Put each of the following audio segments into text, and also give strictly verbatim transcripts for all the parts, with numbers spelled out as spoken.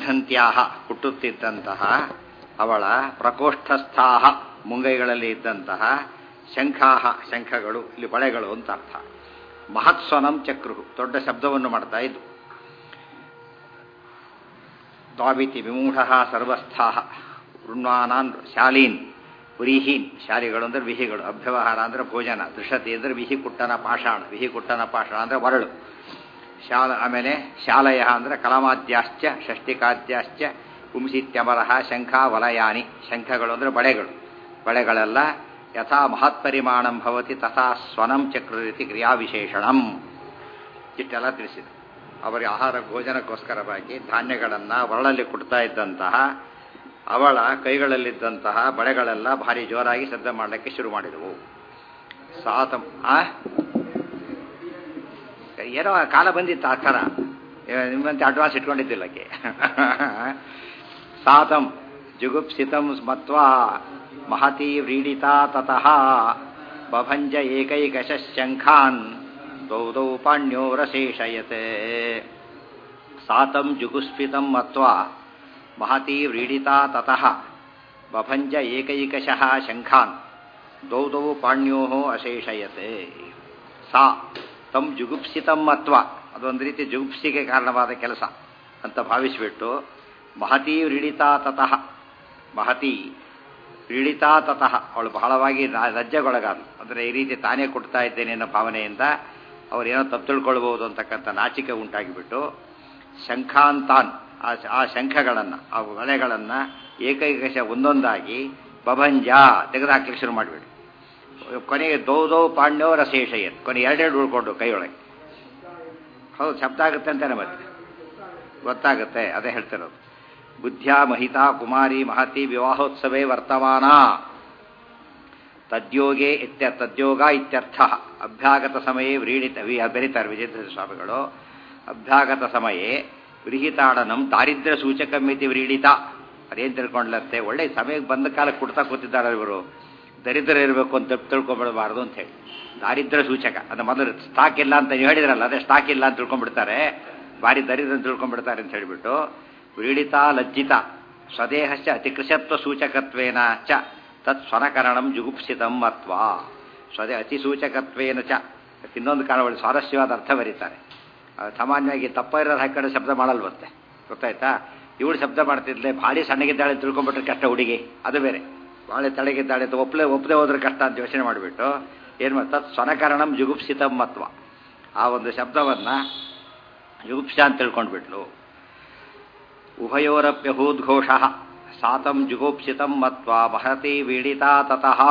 ಅವಘ್ನಂತ್ಯಾಹ ಹುಟ್ಟುತ್ತಿದ್ದಂತಹ ಅವಳ ಪ್ರಕೋಷ್ಠಸ್ಥಾಹ ಮುಂಗೈಗಳಲ್ಲಿ ಇದ್ದಂತಹ ಶಂಖಾಹ ಶಂಖಗಳು ಇಲ್ಲಿ ಬಳೆಗಳು ಅಂತ ಅರ್ಥ. ಮಹತ್ಸ್ವನಂ ಚಕ್ರು ದೊಡ್ಡ ಶಬ್ದವನ್ನು ಮಾಡ್ತಾ ಇದ್ದು. ದ್ವಾವಿತಿ ವಿಮೂಢ ಸರ್ವಸ್ಥಾಹ ವೃಣ್ವಾನಾನ್ ಶಾಲೀನ್ ವ್ರೀಹೀನ್ ಶಾಲಿಗಳು ಅಂದರೆ ವಿಹಿಗಳು, ಅಭ್ಯವಹಾರ ಅಂದರೆ ಭೋಜನ, ದೃಶತಿ ಅಂದರೆ ವಿಹಿ ಕುಟ್ಟನ ಪಾಷಾಣ, ವಿಹಿ ಕುಟ್ಟನ ಪಾಷಾಣ ಅಂದರೆ ಮರಳು, ಶಾಲ ಆಮೇಲೆ ಶಾಲಯ ಅಂದರೆ ಕಲಮಾದ್ಯಾಶ್ಚ ಷಷ್ಟಿಕಾದ್ಯಾಶ್ಚ ಪುಂಸಿತ್ಯಮರಹ ಶಂಖ ವಲಯಾನಿ ಶಂಖಗಳು ಅಂದರೆ ಬಳೆಗಳು, ಬಳೆಗಳೆಲ್ಲ ಯಥಾ ಮಹತ್ಪರಿಮಾಣಂ ಭವತಿ ತಥಾ ಸ್ವನಂ ಚಕ್ರ ರೀತಿ ಕ್ರಿಯಾವಿಶೇಷಣಂ ಇಷ್ಟೆಲ್ಲ ತಿಳಿಸಿದರು. ಅವರಿಗೆ ಆಹಾರ ಭೋಜನಕ್ಕೋಸ್ಕರವಾಗಿ ಧಾನ್ಯಗಳನ್ನು ಒರಳಲ್ಲಿ ಕೊಡ್ತಾ ಇದ್ದಂತಹ ಅವಳ ಕೈಗಳಲ್ಲಿದ್ದಂತಹ ಬಳೆಗಳೆಲ್ಲ ಭಾರಿ ಜೋರಾಗಿ ಶಬ್ದ ಮಾಡಲಿಕ್ಕೆ ಶುರು ಮಾಡಿದವು. ಸಾತಂ ಆ ಏನೋ ಕಾಲ ಬಂದಿತ್ತು ಆ ಥರ, ನಿಮ್ಮಂತೆ ಅಡ್ವಾನ್ಸ್ ಇಟ್ಕೊಂಡಿದ್ದಿಲ್ಲಕ್ಕೆ. ಸಾತಂ ಜುಗುಪ್ಸಿತಂ ಸ್ಮತ್ವಾ ಮಹತಿ ವ್ರೀಡಿತಾ ತತಃ ಬಭಂಜ ಏಕೈಕಶ ಶಂಖಾನ್ ದೌದೌ ಪಾಣ್ಯೋರಶೇಷಯತೆ. ಸಾತಂ ಜುಗುಪ್ಸಿತಂ ಮತ್ವಾ ಮಹತಿ ವ್ರೀಡಿತಾ ತತಃ ಬಭಂಜ ಏಕೈಕಶಃ ಶಂಖಾನ್ ದೌದೌ ಪಾಣ್ಯೋ ಅಶೇಷಯತೆ. ಸಾ ತಂ ಜುಗುಪ್ಸಿತಂ ಮತ್ವ ಅದೊಂದು ರೀತಿ ಜುಗುಪ್ಸಿಗೆ ಕಾರಣವಾದ ಕೆಲಸ ಅಂತ ಭಾವಿಸಿಬಿಟ್ಟು ಮಹತಿ ವ್ರೀಡಿತಾ ತತಃ ಮಹತಿ ವ್ರೀಡಿತಾ ತತಃ ಅವಳು ಬಹಳವಾಗಿ ಲಜ್ಜೆಗೊಳಗಾದಳು. ಅಂದರೆ ಈ ರೀತಿ ತಾನೇ ಕೊಡ್ತಾ ಇದ್ದೇನೆ ಅನ್ನೋ ಭಾವನೆಯಿಂದ ಅವರೇನೋ ತಪ್ಪು ತಿಳ್ಕೊಳ್ಬಹುದು ಅಂತಕ್ಕಂಥ ನಾಚಿಕೆ ಉಂಟಾಗಿಬಿಟ್ಟು ಶಂಖಾಂತಾನ್ ಆ ಶಂಖಗಳನ್ನು ಆ ಬಳೆಗಳನ್ನು ಏಕೈಕಶ ಒಂದೊಂದಾಗಿ ಬಭಂಜ ತೆಗೆದುಹಾಕ್ಲಿಕ್ಕೆ ಶುರು ಮಾಡಿಬಿಟ್ಟು ಕೊನೆಗೆ ದೌದೌ ಪಾಣ್ಯವರ ಶೇಷಯತ್ ಕೊನೆ ಎರಡೆರಡು ಉಳ್ಕೊಂಡು ಕೈಯೊಳಗೆ. ಹೌದು ಶಬ್ದ ಆಗುತ್ತೆ ಅಂತಾನೆ ಮತ್ತೆ ಗೊತ್ತಾಗುತ್ತೆ, ಅದೇ ಹೇಳ್ತಿರೋದು. ಬುದ್ಧ್ಯಾ ಮಹಿತಾ ಕುಮಾರಿ ಮಹತಿ ವಿವಾಹೋತ್ಸವೇ ವರ್ತಮಾನ ತದ್ಯೋಗೆ ಇತ್ಯ ತದ್ಯೋಗ ಇತ್ಯರ್ಥ. ಅಭ್ಯಾಗತ ಸಮಯೇ ವ್ರೀಡಿತ ಬೆರೀತಾರೆ ವಿಜೇಂದ್ರ ಸ್ವಾಮಿಗಳು. ಅಭ್ಯಾಗತ ಸಮಯೇ ವ್ರೀಹಿತಾಡನಂ ದಾರಿದ್ರ್ಯ ಸೂಚಕಮಿತಿ ವ್ರೀಡಿತ. ಅದೇನು ತಿಳ್ಕೊಂಡ್ಲತ್ತೆ, ಒಳ್ಳೆ ಸಮಯಕ್ಕೆ ಬಂದ ಕಾಲಕ್ಕೆ ಕೊಡ್ತಾ ಕೂತಿದ್ದಾರೆ ಇವರು, ದರಿದ್ರ ಇರಬೇಕು ಅಂತ ತಿಳ್ಕೊಂಡ್ಬಿಡಬಾರ್ದು ಅಂತ ಹೇಳಿ. ದಾರಿದ್ರ್ಯ ಸೂಚಕ ಅದು ಮೊದಲು ಸ್ಟಾಕ್ ಇಲ್ಲ ಅಂತ ನೀವು ಹೇಳಿದ್ರಲ್ಲ, ಅದೇ ಸ್ಟಾಕ್ ಇಲ್ಲ ಅಂತ ತಿಳ್ಕೊಂಡ್ಬಿಡ್ತಾರೆ, ಭಾರಿ ದರಿದ್ರ ಅಂತ ತಿಳ್ಕೊಂಡ್ಬಿಡ್ತಾರೆ ಅಂತ ಹೇಳಿಬಿಟ್ಟು ವ್ರೀಡಿತ ಲಜ್ಜಿತ ಸ್ವದೇಹಶ್ಚ ಅತಿಕೃಶತ್ವ ಸೂಚಕತ್ವೇನ ಚ ತತ್ ಸ್ವನಕರಣಂ ಜುಗುಪ್ಸಿತಂ ಮತ್ವಾ ಸ್ವದೇ ಅತಿಸೂಚಕತ್ವೇನ ಚ. ಇನ್ನೊಂದು ಕಾರಣ ಒಳ್ಳೆ ಸ್ವಾರಸ್ಯವಾದ ಅರ್ಥ ಬರೀತಾರೆ. ಸಾಮಾನ್ಯವಾಗಿ ತಪ್ಪ ಇರೋದು ಹಾಕಿ ಶಬ್ದ ಮಾಡಲ್ವಂತೆ, ಗೊತ್ತಾಯ್ತಾ. ಇವಳು ಶಬ್ದ ಮಾಡ್ತಿದ್ಲೆ ಭಾರಿ ಸಣ್ಣಗಿದ್ದಾಳೆ ತಿಳ್ಕೊಂಡ್ಬಿಟ್ರೆ ಕಷ್ಟ ಹುಡುಗಿ, ಅದು ಬೇರೆ. ಭಾಳ ತಳಗಿದ್ದಾಳೆ ಅಂತ ಒಪ್ಪಲೆ ಒಪ್ಪದೆ ಹೋದ್ರೆ ಕಷ್ಟ ಅಂತ ಯೋಚನೆ ಮಾಡಿಬಿಟ್ಟು ಏನು ಮಾಡ್ತಾ ಸ್ವನಕರಣಂ ಜುಗುಪ್ಸಿತಂ ಮತ್ವ ಆ ಒಂದು ಶಬ್ದವನ್ನು ಜುಗುಪ್ಸ ಅಂತ ತಿಳ್ಕೊಂಡ್ಬಿಟ್ಲು. ಉಭಯೋರಪ್ಯಭೂದ್ಘೋಷ ಸಾತಂ ಜುಗುಪ್ಸಿತಂ ಮತ್ವ ಮಹತಿ ವೀಡಿತಾ ತತಃ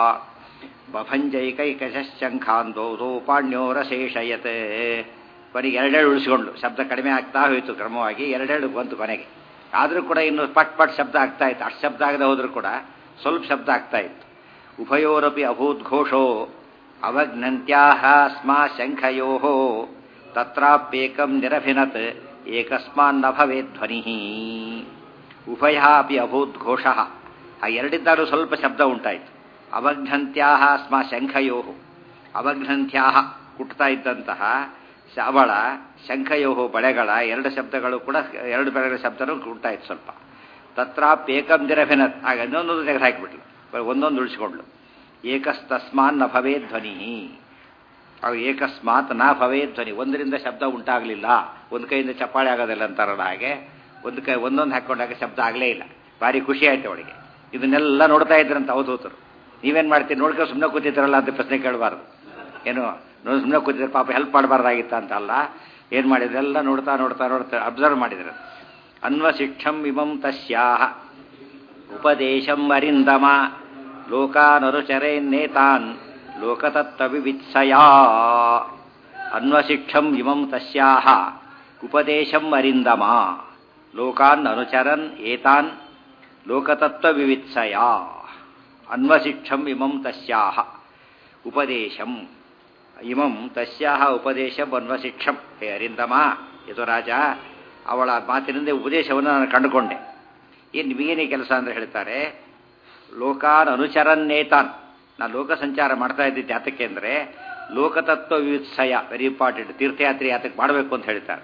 ಬಭಂಜೈಕೈಕಶಂಖಾನ್ ದೌದೌ ಪಾಣ್ಯೋರಶೇಷಯತೆ. ಕೊನೆಗೆ ಎರಡೆರಡು ಉಳಿಸ್ಕೊಂಡು ಶಬ್ದ ಕಡಿಮೆ ಆಗ್ತಾ ಹೋಯಿತು ಕ್ರಮವಾಗಿ, ಎರಡೆರಡು ಬಂತು ಕೊನೆಗೆ. ಆದರೂ ಕೂಡ ಇನ್ನು ಪಟ್ ಪಟ್ ಶಬ್ದ ಆಗ್ತಾ ಇತ್ತು, ಅಷ್ಟು ಶಬ್ದ ಆಗದೆ ಹೋದರೂ ಕೂಡ ಸ್ವಲ್ಪ ಶಬ್ದ ಆಗ್ತಾ ಇತ್ತು. ಉಭಯೋರಪಿ ಅಭೂದ್ಘೋಷೋ ಅವಘ್ನಂತ್ಯಾಹ ಸ್ಮಾ ಶಂಖಯೋ ತತ್ರಾಪ್ಯೇಕಂ ನಿರಭಿನತ್ ಏಕಸ್ಮಾನ್ನ ಭವೇದ್ ಧ್ವನಿ. ಉಭಯ ಅಪಿ ಅಭೂದ್ಘೋಷ ಆ ಎರಡಿದ್ದಾರೂ ಸ್ವಲ್ಪ ಶಬ್ದ ಉಂಟಾಯಿತು. ಅವಘ್ನಂತ್ಯಾಹ ಸ್ಮಾ ಶಂಖಯೋ ಅವಘ್ನಂತ್ಯಾಹ ಕುಟ್ತಾ ಇದ್ದಂತಹ ಅವಳ ಶಂಖಯೋ ಬಳೆಗಳ ಎರಡು ಶಬ್ದಗಳು ಕೂಡ ಎರಡು ಬೆಳೆಗಳ ಶಬ್ದನೂ ಉಂಟಾಯಿತು ಸ್ವಲ್ಪ. ತತ್ರಾಪ್ಯೇಕಂ ನಿರಭಿನತ್ ಆಗ ಇನ್ನೊಂದೊಂದು ತೆಗೆದು ಹಾಕಿಬಿಟ್ಲು, ಒಂದೊಂದು ಉಳಿಸ್ಕೊಂಡ್ಲು. ಏಕಸ್ತಸ್ಮಾನ್ ನ ಭವೇ ಧ್ವನಿ ಅವು ಏಕಸ್ಮಾತ್ ನ ಭವೇ ಧ್ವನಿ ಒಂದರಿಂದ ಶಬ್ದ ಉಂಟಾಗಲಿಲ್ಲ. ಒಂದು ಕೈಯಿಂದ ಚಪ್ಪಾಳೆ ಆಗೋದಿಲ್ಲ ಅಂತಾರಲ್ಲ ಹಾಗೆ ಒಂದು ಕೈ ಒಂದೊಂದು ಹಾಕ್ಕೊಂಡಾಗ ಶಬ್ದ ಆಗಲೇ ಇಲ್ಲ. ಭಾರಿ ಖುಷಿ ಆಯ್ತು ಅವಳಿಗೆ. ಇದನ್ನೆಲ್ಲ ನೋಡ್ತಾ ಇದ್ರಂತ ಅವಧೂತರು. ನೀವೇನು ಮಾಡ್ತೀರಿ ನೋಡ್ಕೊಂಡು ಸುಮ್ಮನೆ ಕೂತಿದ್ರಲ್ಲ ಅಂತ ಪ್ರಶ್ನೆ ಕೇಳಬಾರ್ದು. ಏನು ನೋಡಿ ಸುಮ್ಮನೆ ಕೂತಿದ್ರೆ ಪಾಪ ಹೆಲ್ಪ್ ಮಾಡಬಾರ್ದಾಗಿತ್ತ ಅಂತ ಅಲ್ಲ, ಏನು ಮಾಡಿದ್ರೆಲ್ಲ ನೋಡ್ತಾ ನೋಡ್ತಾ ನೋಡ್ತಾ ಅಬ್ಸರ್ವ್ ಮಾಡಿದ್ರು. ಅನ್ವಶಿಕ್ಷಂ ಇಮಂ ತಸ್ಯಾಹ ಉಪದೇಶಂ ಅರಿಂದಮ ಲೋಕಾನರುಚರೇನ್ನೇತಾನ್ ಲೋಕತತ್ವವಿವಿತ್ಸಯಾ. ಅನ್ವಶಿಕ್ಷಂ ಇಮಂ ತಸ್ಯಾಹ ಉಪದೇಶಂ ಅರಿಂದಮ ಲೋಕಾನ್ ಅನುಚರನ್ ಏತಾನ್ ಲೋಕತತ್ವವಿವಿತ್ಸಯಾ. ಅನ್ವಶಿಕ್ಷಂ ಇಮಂ ತಸ್ಯಾಹ ಉಪದೇಶಂ ಇಮಂ ತಸ್ಯಾಹ ಉಪದೇಶಂ ಅನ್ವಶಿಕ್ಷಂ. ಹೇ ಅರಿಂದಮ ಯದುರಾಜ, ಅವಳ ಮಾತಿನಿಂದ ಉಪದೇಶವನ್ನು ನಾನು ಕಂಡುಕೊಂಡೆ. ಏನು ನಿಮಗೇನೇ ಕೆಲಸ ಅಂದರೆ ಹೇಳ್ತಾರೆ, ಲೋಕಾನ್ ಅನುಚರನ್ನೇತಾನ್, ನಾನು ಲೋಕ ಸಂಚಾರ ಮಾಡ್ತಾ ಇದ್ದಿದ್ದು ಯಾತಕ್ಕೆ ಅಂದರೆ ಲೋಕತತ್ವ ವಿವಿತ್ಸಯ ವೆರಿ ಇಂಪಾರ್ಟೆಂಟ್. ತೀರ್ಥಯಾತ್ರೆ ಯಾತಕ್ಕೆ ಮಾಡಬೇಕು ಅಂತ ಹೇಳ್ತಾರೆ.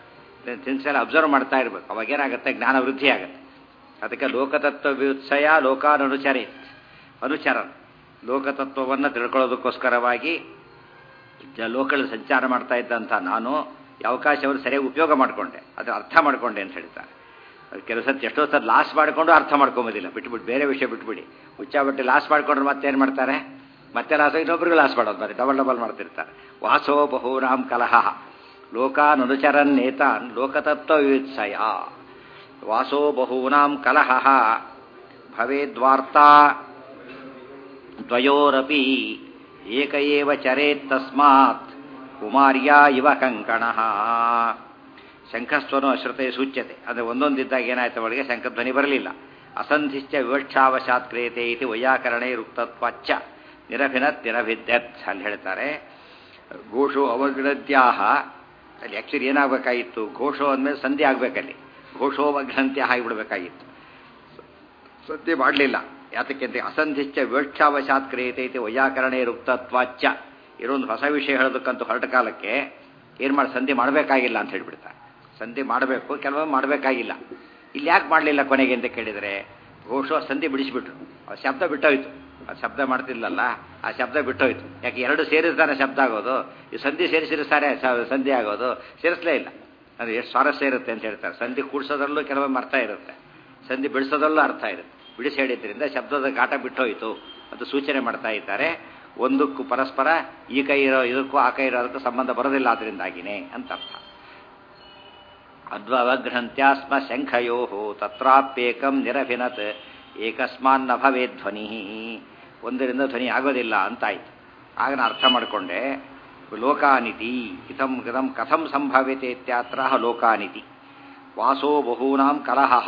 ಥಿಂಗ್ಸ್ ಎಲ್ಲ ಅಬ್ಸರ್ವ್ ಮಾಡ್ತಾ ಇರಬೇಕು. ಅವಾಗೇನಾಗುತ್ತೆ, ಜ್ಞಾನ ವೃದ್ಧಿ ಆಗುತ್ತೆ. ಅದಕ್ಕೆ ಲೋಕತತ್ವ ವ್ಯುತ್ಸಯ ಲೋಕಾನುಚರೇ ಅನುಚರನ್, ಲೋಕತತ್ವವನ್ನು ತಿಳ್ಕೊಳ್ಳೋದಕ್ಕೋಸ್ಕರವಾಗಿ ಜ ಲೋಕದಲ್ಲಿ ಸಂಚಾರ ಮಾಡ್ತಾ ಇದ್ದಂಥ ನಾನು ಈ ಅವಕಾಶವನ್ನು ಸರಿಯಾಗಿ ಉಪಯೋಗ ಮಾಡಿಕೊಂಡೆ, ಅದರ ಅರ್ಥ ಮಾಡಿಕೊಂಡೆ ಅಂತ ಹೇಳ್ತಾರೆ. ಅದು ಕೆಲವು ಸತಿ ಎಷ್ಟೋ ಸತಿ ಲಾಸ್ ಮಾಡಿಕೊಂಡು ಅರ್ಥ ಮಾಡ್ಕೊಂಬೋದಿಲ್ಲ, ಬಿಟ್ಬಿಟ್ಟು ಬೇರೆ ವಿಷಯ ಬಿಟ್ಬಿಡಿ. ಹುಚ್ಚಾಬಟ್ಟಿ ಲಾಸ್ ಮಾಡಿಕೊಂಡ್ರೆ ಮತ್ತೇನು ಮಾಡ್ತಾರೆ, ಮತ್ತೆ ಲಾಸ್ ಇನ್ನೊಬ್ರಿಗೆ ಲಾಸ್ ಮಾಡೋದು, ಮತ್ತೆ ಡಬಲ್ ಡಬಲ್ ಮಾಡ್ತಿರ್ತಾರೆ. ವಾಸೋ ಬಹೂನಾಂ ಕಲಹ ಲೋಕಾನುಚರನ್ ನೇತಾನ್ ಲೋಕತತ್ವ ವಿತ್ಸಯ. ವಾಸೋ ಬಹೂನಾಂ ಕಲಹ ಭವೇದ್ವಾರ್ತಾ ದ್ವಯೋರಪಿ ಏಕ ಏವ ಚರೇತ್ ತಸ್ಮಾತ್ ಕುಮಾರ್ಯಾ ಇವ ಕಂಕಣಃ. ಶಂಖಸ್ವನು ಅಶ್ರುತೆ ಸೂಚ್ಯತೆ, ಅಂದರೆ ಒಂದೊಂದಿದ್ದಾಗ ಏನಾಯ್ತು, ಅವಳಿಗೆ ಶಂಖಧ್ವನಿ ಬರಲಿಲ್ಲ. ಅಸಂಧಿಶ್ಚ ವಿವಕ್ಷಾವಶಾತ್ ಕ್ರಿಯತೆ ಇತಿ ವೈಯಾಕರಣೇ ರುಕ್ತತ್ವಚ್ಚ ನಿರಭಿನತ್ ನಿರಭಿದ್ಯತ್ ಅಲ್ಲಿ ಹೇಳ್ತಾರೆ. ಘೋಷೋ ಅವಘ್ನತ್ಯಾಹ, ಅಲ್ಲಿ ಆ್ಯಕ್ಚುಲಿ ಏನಾಗಬೇಕಾಗಿತ್ತು, ಘೋಷೋ ಅಂದಮೇಲೆ ಸಂಧಿ ಆಗಬೇಕಲ್ಲಿ, ಘೋಷೋವಘ್ನಂತ್ಯಾಹ ಆಗಿಬಿಡ್ಬೇಕಾಗಿತ್ತು. ಸಂಧಿ ಮಾಡಲಿಲ್ಲ. ಯಾತಕ್ಕೆ ಅಂತ, ಅಸಂಧಿಶ್ಚ ವಿವಕ್ಷಾವಶಾತ್ ಕ್ರಿಯತೆ ಇತಿ ವೈಯಾಕರಣೇ ರುಕ್ತತ್ವಚ್ಚ. ಇರೊಂದು ಹೊಸ ವಿಷಯ ಹೇಳೋದಕ್ಕಂತೂ ಹೊರಟ ಕಾಲಕ್ಕೆ ಏನು ಮಾಡಿ ಸಂಧಿ ಮಾಡಬೇಕಾಗಿಲ್ಲ ಅಂತ ಹೇಳಿಬಿಡ್ತಾರೆ. ಸಂಧಿ ಮಾಡಬೇಕು, ಕೆಲವೊಮ್ಮೆ ಮಾಡಬೇಕಾಗಿಲ್ಲ. ಇಲ್ಲಿ ಯಾಕೆ ಮಾಡಲಿಲ್ಲ ಕೊನೆಗೆ ಅಂತ ಕೇಳಿದರೆ, ಘೋಷೋ ಸಂಧಿ ಬಿಡಿಸಿಬಿಟ್ರು, ಆ ಶಬ್ದ ಬಿಟ್ಟೋಯ್ತು. ಆ ಶಬ್ದ ಮಾಡ್ತಿಲ್ಲಲ್ಲ, ಆ ಶಬ್ದ ಬಿಟ್ಟೋಯ್ತು. ಯಾಕೆ ಎರಡು ಸೇರಿಸ್ತಾನೆ ಶಬ್ದ ಆಗೋದು, ಈ ಸಂಧಿ ಸೇರಿಸಿರ್ತಾರೆ ಸಂಧಿ ಆಗೋದು, ಸೇರಿಸಲೇ ಇಲ್ಲ. ಅದು ಎಷ್ಟು ಸ್ವಾರಸ್ಯ ಇರುತ್ತೆ ಅಂತ ಹೇಳ್ತಾರೆ. ಸಂಧಿ ಕೂಡಿಸೋದ್ರಲ್ಲೂ ಕೆಲವೊಮ್ಮೆ ಅರ್ಥ ಇರುತ್ತೆ, ಸಂಧಿ ಬಿಡಿಸೋದ್ರಲ್ಲೂ ಅರ್ಥ ಇರುತ್ತೆ. ಬಿಡಿಸಿ ಹೇಳಿದ್ರಿಂದ ಶಬ್ದದ ಘಾಟ ಬಿಟ್ಟೋಯ್ತು ಅಂತ ಸೂಚನೆ ಮಾಡ್ತಾ ಇದ್ದಾರೆ. ಒಂದಕ್ಕೂ ಪರಸ್ಪರ ಈ ಕೈ ಇರೋ ಇದಕ್ಕೂ ಆ ಕೈ ಇರೋದಕ್ಕೂ ಸಂಬಂಧ ಬರೋದಿಲ್ಲ, ಅದರಿಂದಾಗಿನೇ ಅಂತ ಅರ್ಥ. ಅದ್ವವಗ್ರಹಂತ್ಯಾಸ್ಮ ಶಂಖಯೋ ತತ್ರಾಪ್ಯೇಕಂ ನಿರಭಿನತ್ ಏಕಸ್ಮಾನ್ನ ಭವೇ ಧ್ವನಿ. ಒಂದರಿಂದ ಧ್ವನಿ ಆಗೋದಿಲ್ಲ ಅಂತಾಯ್ತು. ಆಗ ನಾನು ಅರ್ಥ ಮಾಡಿಕೊಂಡೆ, ಲೋಕಾನಿತಿ ಇತಂ ಗದಂ ಕಥಂ ಸಂಭವ್ಯತೆ ಇತ್ಯಾತ್ರ ಲೋಕಾನಿತಿ. ವಾಸೋ ಬಹೂನಾಂ ಕಲಹಃ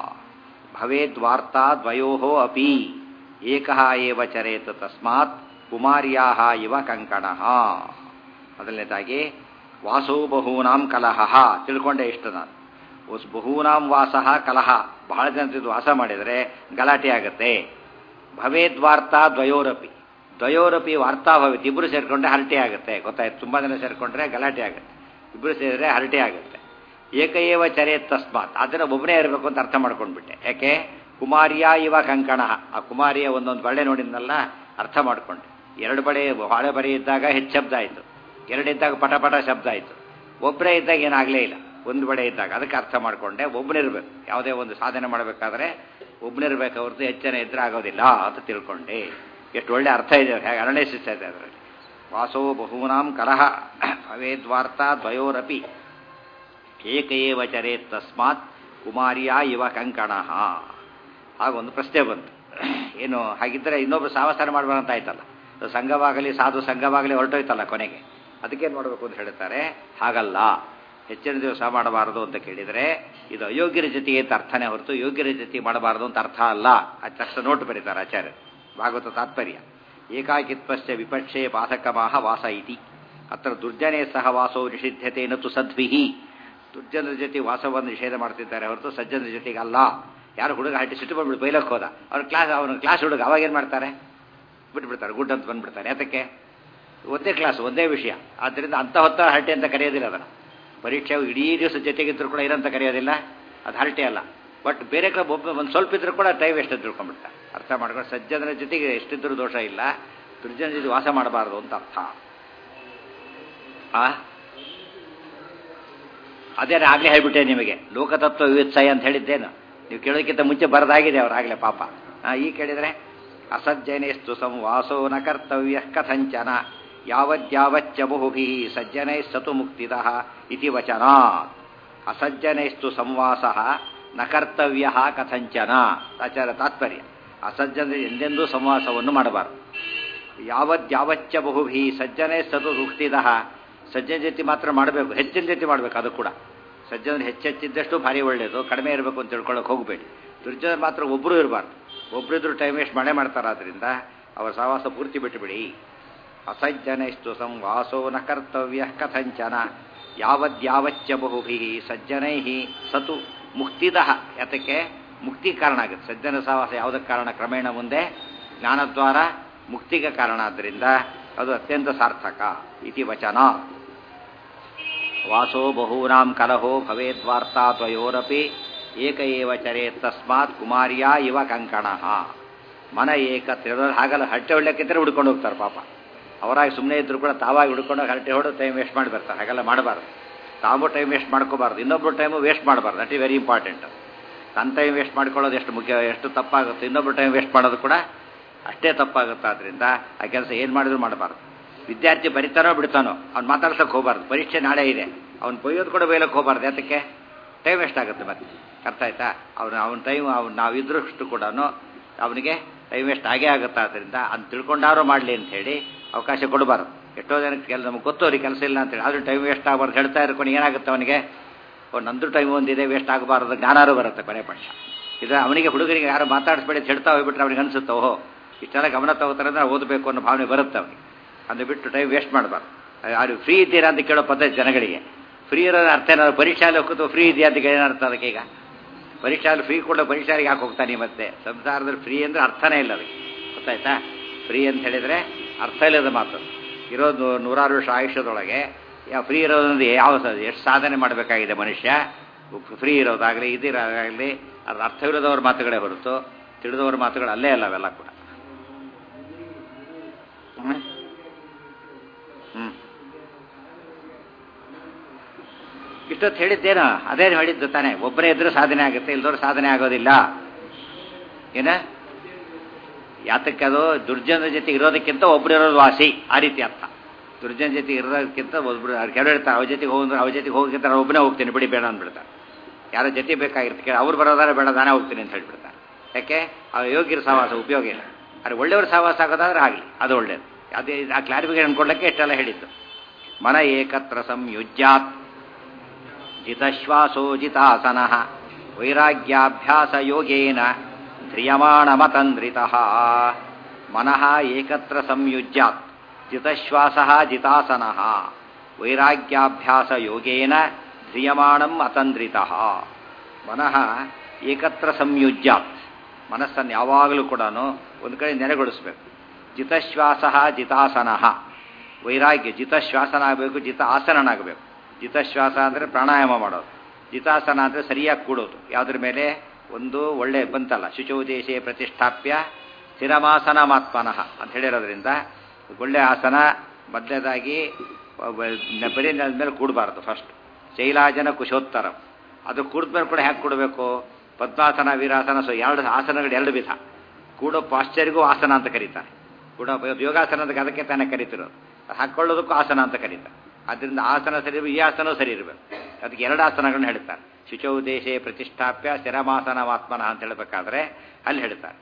ಭವೇದ್ವಾರ್ತಾ ದ್ವಯೋಃ ಅಪಿ ಏಕಃ ಏವ ಚರೇತ್ ತಸ್ಮಾತ್ ಕುಮಾರ್ಯಾಃ ಇವ ಕಂಕಣಃ. ಮೊದಲನೇದಾಗಿ ವಾಸೋ ಬಹೂನಾಂ ಕಲಹಃ ತಿಳ್ಕೊಂಡೆ ಇಷ್ಟು ನಾನು. ಬಹೂನಾಂ ವಾಸಃ ಕಲಹ, ಬಹಳ ಜನದ್ದು ವಾಸ ಮಾಡಿದರೆ ಗಲಾಟೆ ಆಗುತ್ತೆ. ಭವೇದ್ವಾರ್ತಾ ದ್ವಯೋರಪಿ, ದ್ವಯೋರಪಿ ವಾರ್ತಾ ಭವೇತ್, ಇಬ್ಬರು ಸೇರಿಕೊಂಡ್ರೆ ಹರಟೆ ಆಗುತ್ತೆ. ಗೊತ್ತಾಯ್ತು, ತುಂಬ ಜನ ಸೇರಿಕೊಂಡ್ರೆ ಗಲಾಟೆ ಆಗುತ್ತೆ, ಇಬ್ಬರು ಸೇರಿದ್ರೆ ಹರಟೆ ಆಗುತ್ತೆ. ಏಕಏವ ಚರೇತ್ ತಸ್ಮಾತ್, ಅದನ್ನು ಒಬ್ಬನೇ ಇರಬೇಕು ಅಂತ ಅರ್ಥ ಮಾಡ್ಕೊಂಡ್ಬಿಟ್ಟೆ. ಯಾಕೆ, ಕುಮಾರಿಯ ಇವ ಕಂಕಣ, ಆ ಕುಮಾರಿಯ ಒಂದೊಂದು ಬಳೆ ನೋಡಿದ್ನಲ್ಲ ಅರ್ಥ ಮಾಡ್ಕೊಂಡೆ. ಎರಡು ಬಳೆ ಬಾಳೆ ಬರೆ ಇದ್ದಾಗ ಹೆಚ್ಚು ಶಬ್ದ ಆಯಿತು, ಎರಡಿದ್ದಾಗ ಪಟ ಪಟ ಶಬ್ದ ಆಯಿತು. ಒಬ್ಬರೇ ಇದ್ದಾಗ ಏನಾಗಲೇ ಇಲ್ಲ, ಒಂದು ಬಳೆ ಇದ್ದಾಗ. ಅದಕ್ಕೆ ಅರ್ಥ ಮಾಡಿಕೊಂಡೆ, ಒಬ್ಬನಿರ್ಬೇಕು. ಯಾವುದೇ ಒಂದು ಸಾಧನೆ ಮಾಡಬೇಕಾದ್ರೆ ಒಬ್ಬನಿರ್ಬೇಕು, ಅವ್ರದ್ದು ಹೆಚ್ಚು ಜನ ಇದ್ರೆ ಆಗೋದಿಲ್ಲ ಅಂತ ತಿಳ್ಕೊಂಡೆ. ಎಷ್ಟು ಒಳ್ಳೆ ಅರ್ಥ ಇದೆ, ಹೇಗೆ ಅರಣ್ಯಿಸ್ತಾ ಇದೆ ಅದರಲ್ಲಿ. ವಾಸೋ ಬಹೂನಾಂ ಕಲಹ ಭವೇದ್ವಾರ್ತಾ ದ್ವಯೋರಪಿ ಏಕಏವ ಚರೇತ್ ತಸ್ಮಾತ್ ಕುಮಾರಿಯ ಇವ ಕಂಕಣಃ. ಹಾಗೊಂದು ಪ್ರಶ್ನೆ ಬಂತು, ಏನು ಹಾಗಿದ್ದರೆ ಇನ್ನೊಬ್ಬರು ಸಾವಸಾನ ಮಾಡಬಾರಂತ ಆಯ್ತಲ್ಲ, ಸಂಘವಾಗಲಿ ಸಾಧು ಸಂಘವಾಗಲಿ ಹೊರಟೋಯ್ತಲ್ಲ ಕೊನೆಗೆ. ಅದಕ್ಕೇನು ಮಾಡಬೇಕು ಅಂತ ಹೇಳ್ತಾರೆ, ಹಾಗಲ್ಲ, ಹೆಚ್ಚಿನ ದಿವಸ ಮಾಡಬಾರದು ಅಂತ ಕೇಳಿದರೆ ಇದು ಅಯೋಗ್ಯರ ಜೊತೆಗೆ ಅಂತ ಅರ್ಥನೇ ಹೊರತು ಯೋಗ್ಯರ ಜೊತೆ ಮಾಡಬಾರದು ಅಂತ ಅರ್ಥ ಅಲ್ಲ. ಅದು ತಕ್ಷಣ ನೋಟು ಬರೀತಾರೆ ಆಚಾರ್ಯ ಭಾಗವತ ತಾತ್ಪರ್ಯ. ಏಕಾಕಿತ್ವಸ್ಯ ವಿಪಕ್ಷೇ ಪಾಸಕಮಾಹ ವಾಸ ಇತಿ ಅತ್ರ ದುರ್ಜನೇ ಸಹ ವಾಸೋ ನಿಷಿದ್ಧತೆಯನ್ನು ತು ಸದ್ವಿಹಿ. ದುರ್ಜನರ ಜೊತೆ ವಾಸವನ್ನು ನಿಷೇಧ ಮಾಡ್ತಿದ್ದಾರೆ ಹೊರತು ಸಜ್ಜನರ ಜೊತೆಗೆ ಅಲ್ಲ. ಯಾರು ಹುಡುಗ ಹಟ್ಟಿ ಸಿಟ್ಟು ಬಂದ್ಬಿಟ್ಟು ಬೈಲಕ್ಕೆ ಹೋದ, ಅವ್ರ ಕ್ಲಾಸ್ ಅವನ ಕ್ಲಾಸ್ ಹುಡುಗ ಅವಾಗೇನು ಮಾಡ್ತಾರೆ, ಬಿಟ್ಬಿಡ್ತಾರೆ, ಗುಡ್ ಅಂತ ಬಂದ್ಬಿಡ್ತಾರೆ. ಯಾತಕ್ಕೆ, ಒಂದೇ ಕ್ಲಾಸ್ ಒಂದೇ ವಿಷಯ. ಆದ್ದರಿಂದ ಅಂಥ ಹೊತ್ತ ಹರಟೆ ಅಂತ ಕರೆಯೋದಿಲ್ಲ ಅದನ್ನು. ಪರೀಕ್ಷೆ ಇಡೀ ದಿವಸ ಜೊತೆಗಿದ್ರು ಕೂಡ ಏನಂತ ಕರೆಯೋದಿಲ್ಲ, ಅದು ಹರಟೆ ಅಲ್ಲ. ಬಟ್ ಬೇರೆ ಕ್ಲಬ್ ಒಬ್ಬ ಒಂದು ಸ್ವಲ್ಪ ಇದ್ರೂ ಕೂಡ ಟೈಮ್ ಎಷ್ಟು ತಿಳ್ಕೊಂಡ್ಬಿಡ್ತಾರೆ. ಅರ್ಥ ಮಾಡ್ಕೊಂಡು ಸಜ್ಜನರ ಜೊತೆಗೆ ಎಷ್ಟಿದ್ರೂ ದೋಷ ಇಲ್ಲ, ದುರ್ಜನ ಜೊತೆ ವಾಸ ಮಾಡಬಾರದು ಅಂತ ಅರ್ಥ. ಆ ಅದೇ ಆಗಲೇ ಹೇಳ್ಬಿಟ್ಟೆ ನಿಮಗೆ, ಲೋಕತತ್ವ ವಿವಿತ್ಸಯ ಅಂತ ಹೇಳಿದ್ದೇನು, ನೀವು ಕೇಳೋದಕ್ಕಿಂತ ಮುಂಚೆ ಬರದಾಗಿದೆ ಅವ್ರು ಆಗಲೇ ಪಾಪ. ಹಾಂ ಈಗ ಕೇಳಿದರೆ ಅಸಜ್ಜನೇಸ್ತು ಸಂವಾಸೋ ನ ಕರ್ತವ್ಯ ಕಥಂಚನ ಯಾವದ್ಯಾವಚ್ಚ ಬಹುಭಿ ಸಜ್ಜನೈ ಸತು ಮುಕ್ತಿದಃ ಇತಿ ವಚನಾತ್. ಅಸಜ್ಜನೈಸ್ತು ಸಂವಾಸ ನ ಕರ್ತವ್ಯ ಕಥಂಚನ. ಆಚಾರ ತಾತ್ಪರ್ಯ, ಅಸಜ್ಜನ ಎಂದೆಂದೂ ಸಂವಾಸವನ್ನು ಮಾಡಬಾರದು. ಯಾವದ್ಯಾವಚ್ಚ ಬಹುಭಿ ಸಜ್ಜನೈ ಸತು ಮುಕ್ತಿದಃ, ಸಜ್ಜನ ಜೊತೆ ಮಾತ್ರ ಮಾಡಬೇಕು, ಹೆಚ್ಚಿನ ಜೊತೆ ಮಾಡಬೇಕು. ಅದು ಕೂಡ ಸಜ್ಜನ ಹೆಚ್ಚೆಚ್ಚಿದ್ದಷ್ಟು ಭಾರಿ ಒಳ್ಳೆಯದು, ಕಡಿಮೆ ಇರಬೇಕು ಅಂತ ತಿಳ್ಕೊಳ್ಳೋಕೆ ಹೋಗಬೇಡಿ. ದುರ್ಜನ ಮಾತ್ರ ಒಬ್ಬರು ಇರಬಾರ್ದು, ಒಬ್ಬರಿದ್ರು ಟೈಮ್ ವೇಸ್ಟ್ ಮಾಡೇ ಮಾಡ್ತಾರೆ. ಆದ್ದರಿಂದ ಅವರ ಸಹವಾಸ ಪೂರ್ತಿ ಬಿಟ್ಟುಬಿಡಿ. ಅಸಜ್ಜನೈಸ್ತು ಸಂವಾಸೋ ನ ಕರ್ತವ್ಯ ಕಥಂಚನ ಯಾವದ್ಯಾವಚ್ಚ ಬಹುಭಿ ಸಜ್ಜನೈ ಸತು ಮುಕ್ತಿದಃ. ಯಾತಕ್ಕೆ, ಮುಕ್ತಿ ಕಾರಣ ಆಗುತ್ತೆ. ಸಜ್ಜನ ಸಹವಾಸ ಯಾವುದಕ್ಕೆ ಕಾರಣ, ಕ್ರಮೇಣ ಮುಂದೆ ಜ್ಞಾನದ್ವಾರ ಮುಕ್ತಿಗೆ ಕಾರಣ. ಆದ್ದರಿಂದ ಅದು ಅತ್ಯಂತ ಸಾರ್ಥಕ ಇತಿ ವಚನ. ವಾಸೋ ಬಹೂನಾಂ ಕಲಹೋ ಭವೇದ್ವಾರ್ತಾ ತ್ವಯೋರಪಿ ಏಕ ಏವ ಚರೇತ್ ತಸ್ಮಾತ್ ಕುಮಾರ್ಯಾ ಇವ ಕಂಕಣಃ. ಮನ ಏಕ ತಿಳೋದು ಹಾಗಲ್ಲ, ಹರಟೆ ಹೊಡ್ಲಿಕ್ಕಿದ್ರೆ ಹುಡ್ಕೊಂಡು ಹೋಗ್ತಾರೆ ಪಾಪ. ಅವರಾಗಿ ಸುಮ್ಮನೆ ಇದ್ರು ಕೂಡ ತಾವಾಗಿ ಹುಡ್ಕೊಂಡು ಹರಟೆ ಹೊಡೆದು ಟೈಮ್ ವೇಸ್ಟ್ ಮಾಡಿ ಬರ್ತಾರೆ. ಹಾಗೆಲ್ಲ ಮಾಡಬಾರ್ದು. ತಾವು ಟೈಮ್ ವೇಸ್ಟ್ ಮಾಡ್ಕೋಬಾರ್ದು, ಇನ್ನೊಬ್ರು ಟೈಮು ವೇಸ್ಟ್ ಮಾಡಬಾರ್ದು. That is very important. ತನ್ನ ಟೈಮ್ ವೇಸ್ಟ್ ಮಾಡ್ಕೊಳ್ಳೋದು ಎಷ್ಟು ಮುಖ್ಯ, ಎಷ್ಟು ತಪ್ಪಾಗುತ್ತೆ, ಇನ್ನೊಬ್ರು ಟೈಮ್ ವೇಸ್ಟ್ ಮಾಡೋದು ಕೂಡ ಅಷ್ಟೇ ತಪ್ಪಾಗುತ್ತೆ. ಆದ್ದರಿಂದ ಆ ಕೆಲಸ ಏನು ಮಾಡಿದ್ರು ಮಾಡಬಾರ್ದು. ವಿದ್ಯಾರ್ಥಿ ಬರಿತಾನೋ ಬಿಡ್ತಾನೋ ಅವ್ನು ಮಾತಾಡ್ಸೋಕೆ ಹೋಗಬಾರ್ದು. ಪರೀಕ್ಷೆ ನಾಳೆ ಇದೆ, ಅವ್ನು ಬೈಯೋದು ಕೂಡ ಬೈಲಕ್ಕೆ ಹೋಗಬಾರ್ದು. ಯಾತಕ್ಕೆ? ಟೈಮ್ ವೇಸ್ಟ್ ಆಗುತ್ತೆ ಮತ್ತೆ. ಅರ್ಥ ಆಯ್ತಾ? ಅವನು ಅವನ ಟೈಮ್ ಅವ್ನು ನಾವು ಇದ್ರಷ್ಟು ಕೂಡ ಅವನಿಗೆ ಟೈಮ್ ವೇಸ್ಟ್ ಆಗೇ ಆಗುತ್ತೆ. ಆದ್ದರಿಂದ ಅದನ್ನು ತಿಳ್ಕೊಂಡಾರು ಮಾಡಲಿ ಅಂತ ಹೇಳಿ ಅವಕಾಶ ಕೊಡಬಾರ್ದು. ಎಷ್ಟೋ ಜನಕ್ಕೆ ಕೆಲ ನಮಗೆ ಗೊತ್ತು ಅವ್ರಿಗೆ ಕೆಲಸ ಇಲ್ಲ ಅಂತೇಳಿ, ಆದರೂ ಟೈಮ್ ವೇಸ್ಟ್ ಆಗಬಾರ್ದು ಹೇಳ್ತಾ ಇರ್ಕೊಂಡು ಏನಾಗುತ್ತೆ ಅವನಿಗೆ, ನಂದು ಟೈಮ್ ಒಂದಿದೆ ವೇಸ್ಟ್ ಆಗಬಾರ್ದು ಜ್ಞಾನಾರು ಬರುತ್ತೆ ಕೊನೆ ಪಕ್ಷ. ಇದು ಅವನಿಗೆ ಹುಡುಗರಿಗೆ ಯಾರು ಮಾತಾಡಿಸ್ಬೇಡಿ ಅಂತ ಹೇಳ್ತಾ ಹೋಗ್ಬಿಟ್ರೆ ಅವ್ನಿಗೆ ಅನಿಸುತ್ತೆ, ಓಹೋ ಇಷ್ಟೆಲ್ಲ ಗಮನ ತಗೋತಾರೆ ಅಂದರೆ ಓದಬೇಕು ಅನ್ನೋ ಭಾವನೆ ಬರುತ್ತೆ ಅವನಿಗೆ. ಅದು ಬಿಟ್ಟು ಟೈಮ್ ವೇಸ್ಟ್ ಮಾಡಬಾರ್ದು. ಯಾರು ಫ್ರೀ ಇದ್ದೀರಾ ಅಂತ ಕೇಳೋ ಪದ್ಧತಿ ಜನಗಳಿಗೆ. ಫ್ರೀ ಇರೋದು ಅರ್ಥ ಏನಾದ್ರು, ಪರೀಕ್ಷೆಯಲ್ಲಿ ಹೋಗ್ತು ಫ್ರೀ ಇದೆಯಾ ಅಂತ ಏನರ್ಥ ಅದಕ್ಕೆ? ಈಗ ಪರೀಕ್ಷೆಯಲ್ಲಿ ಫ್ರೀ ಕೊಡೋ ಪರೀಕ್ಷೆಗೆ ಯಾಕೆ ಹೋಗ್ತಾನೆ ಮತ್ತೆ? ಸಂಸಾರದಲ್ಲಿ ಫ್ರೀ ಅಂದರೆ ಅರ್ಥನೇ ಇಲ್ಲ ಅದಕ್ಕೆ. ಗೊತ್ತಾಯ್ತಾ? ಫ್ರೀ ಅಂತ ಹೇಳಿದರೆ ಅರ್ಥ ಇಲ್ಲದ ಮಾತು. ಇರೋದು ನೂರಾರು ವರ್ಷ ಆಯುಷ್ಯದೊಳಗೆ ಯಾವ ಫ್ರೀ ಇರೋದ್ರಿಂದ ಯಾವ ಎಷ್ಟು ಸಾಧನೆ ಮಾಡಬೇಕಾಗಿದೆ ಮನುಷ್ಯ. ಫ್ರೀ ಇರೋದಾಗಲಿ ಇದಿರೋದಾಗಲಿ ಅದು ಅರ್ಥವಿಲ್ಲದವ್ರ ಮಾತುಗಳೇ ಹೊರತು ತಿಳಿದವ್ರ ಮಾತುಗಳು ಅಲ್ಲೇ ಅಲ್ಲ ಅವೆಲ್ಲ ಕೂಡ. ಹ್ಞೂ ಹ್ಞೂ ಇಷ್ಟೊತ್ತು ಹೇಳಿದ್ದೇನೋ ಅದೇ ಹೇಳಿದ್ದು ತಾನೆ. ಒಬ್ಬರೇ ಇದ್ರೂ ಸಾಧನೆ ಆಗುತ್ತೆ, ಇಲ್ದವ್ರು ಸಾಧನೆ ಆಗೋದಿಲ್ಲ. ಏನ ಯಾತಕ್ಕೆ? ಅದು ದುರ್ಜನ ಜೊತೆ ಇರೋದಕ್ಕಿಂತ ಒಬ್ರು ಇರೋದು ವಾಸಿ, ಆ ರೀತಿ ಅರ್ಥ. ದುರ್ಜನ ಜೊತೆ ಇರೋದಕ್ಕಿಂತ ಒಬ್ರು ಕೆಲವು ಹೇಳ್ತಾರೆ ಅವ್ರ ಜೊತೆಗೆ ಹೋಗಿ ಅವ್ರ ಜೊತೆಗೆ ಹೋಗಿರ್ತಾರೆ, ನಾನು ಒಬ್ಬನೇ ಹೋಗ್ತೀನಿ ಬಿಡಿ ಬೇಡ ಅಂದ್ಬಿಡ್ತಾರೆ. ಯಾರೋ ಜೊತೆ ಬೇಕಾಗಿರ್ತ ಕೇಳಿ ಅವ್ರು ಬರೋದಾದ್ರೆ ಬೇಡ ನಾನೇ ಹೋಗ್ತೀನಿ ಅಂತ ಹೇಳ್ಬಿಡ್ತಾರೆ. ಯಾಕೆ? ಅವ್ರು ಯೋಗ್ಯರ ಸಹವಾಸ ಉಪಯೋಗ ಇಲ್ಲ. ಆದರೆ ಒಳ್ಳೆಯವ್ರ ಸಹವಾಸ ಆಗೋದಾದ್ರೆ ಆಗಲಿ, ಅದು ಒಳ್ಳೇದು. ಅದೇ ಆ ಕ್ಲಾರಿಫಿಕೇಶನ್ ಕೊಡಲಿಕ್ಕೆ ಇಷ್ಟೆಲ್ಲ ಹೇಳಿದ್ದು. ಮನ ಏಕತ್ರ ಸಂಯುಜ್ಯಾತ್ ಜಿತಶ್ವಾಸೋ ಜಿತಾಸನಃ ವೈರಾಗ್ಯಾಭ್ಯಾಸ ಯೋಗೇನ ಧ್ರಿಯಮಾಣಮತಂದ್ರಿತಃ. ಮನಃ ಏಕತ್ರ ಸಂಯುಜ್ಯಾತ್ ಜಿತಶ್ವಾಸಃ ಜಿತಾಸನಃ ವೈರಾಗ್ಯಾಭ್ಯಾಸ ಯೋಗೇನ ಧ್ರಿಯಮಾಣಂ ಅತಂದ್ರಿತಃ. ಮನಃ ಏಕತ್ರ ಸಂಯುಜ್ಯಾತ್, ಮನಸ್ಸನ್ನು ಯಾವಾಗಲೂ ಕೂಡ ಒಂದು ಕಡೆ ನೆಲೆಗೊಳಿಸಬೇಕು. ಜಿತಶ್ವಾಸಃ ಜಿತಾಸನಃ, ವೈರಾಗ್ಯ ಜಿತಶ್ವಾಸನ ಆಗಬೇಕು, ಜಿತ ಆಸನನಾಗಬೇಕು. ಜಿತಶ್ವಾಸ ಅಂದರೆ ಪ್ರಾಣಾಯಾಮ ಮಾಡೋದು, ಜಿತಾಸನ ಅಂದರೆ ಸರಿಯಾಗಿ ಕೂಡೋದು. ಯಾವುದ್ರ ಮೇಲೆ? ಒಂದು ಒಳ್ಳೆ ಬಂತಲ್ಲ, ಶುಚೌ ದೇಶೇ ಪ್ರತಿಷ್ಠಾಪ್ಯ ಸ್ಥಿರಮಾಸನ ಮಾತ್ಮನಃ ಅಂತ ಹೇಳಿರೋದ್ರಿಂದ ಒಳ್ಳೆ ಆಸನ. ಮೊದಲನೇದಾಗಿ ಬರೀ ನೆಲದ ಮೇಲೆ ಕೂಡಬಾರ್ದು. ಫಸ್ಟ್ ಶೈಲಾಜನ ಕುಶೋತ್ತರ, ಅದು ಕೂಡಿದ್ಮೇಲೆ ಕೂಡ ಹ್ಯಾಕೆ ಕೂಡಬೇಕು? ಪದ್ಮಾಸನ ವೀರಾಸನ, ಸೊ ಎರಡು ಆಸನಗಳು ಎರಡು ವಿಧ. ಕೂಡೋ ಪಾಶ್ಚರ್ಗೂ ಆಸನ ಅಂತ ಕರೀತಾರೆ. ಕೂಡ ಯೋಗಾಸನ ಅಂತ ಅದಕ್ಕೆ ತಾನೇ ಕರಿತಿರೋದು. ಹಾಕ್ಕೊಳ್ಳೋದಕ್ಕೂ ಆಸನ ಅಂತ ಕರೀತಾರೆ. ಆದ್ದರಿಂದ ಆಸನ ಸರಿ ಇರಬೇಕು, ಈ ಆಸನ ಸರಿ ಇರಬೇಕು. ಅದಕ್ಕೆ ಎರಡು ಆಸನಗಳನ್ನ ಹೇಳ್ತಾರೆ. ಶುಚೌ ದೇಶೇ ಪ್ರತಿಷ್ಠಾಪ್ಯ ಸ್ಥಿರಮಾಸನ ಆತ್ಮನಃ ಅಂತ ಹೇಳಬೇಕಾದ್ರೆ ಅಲ್ಲಿ ಹೇಳ್ತಾರೆ.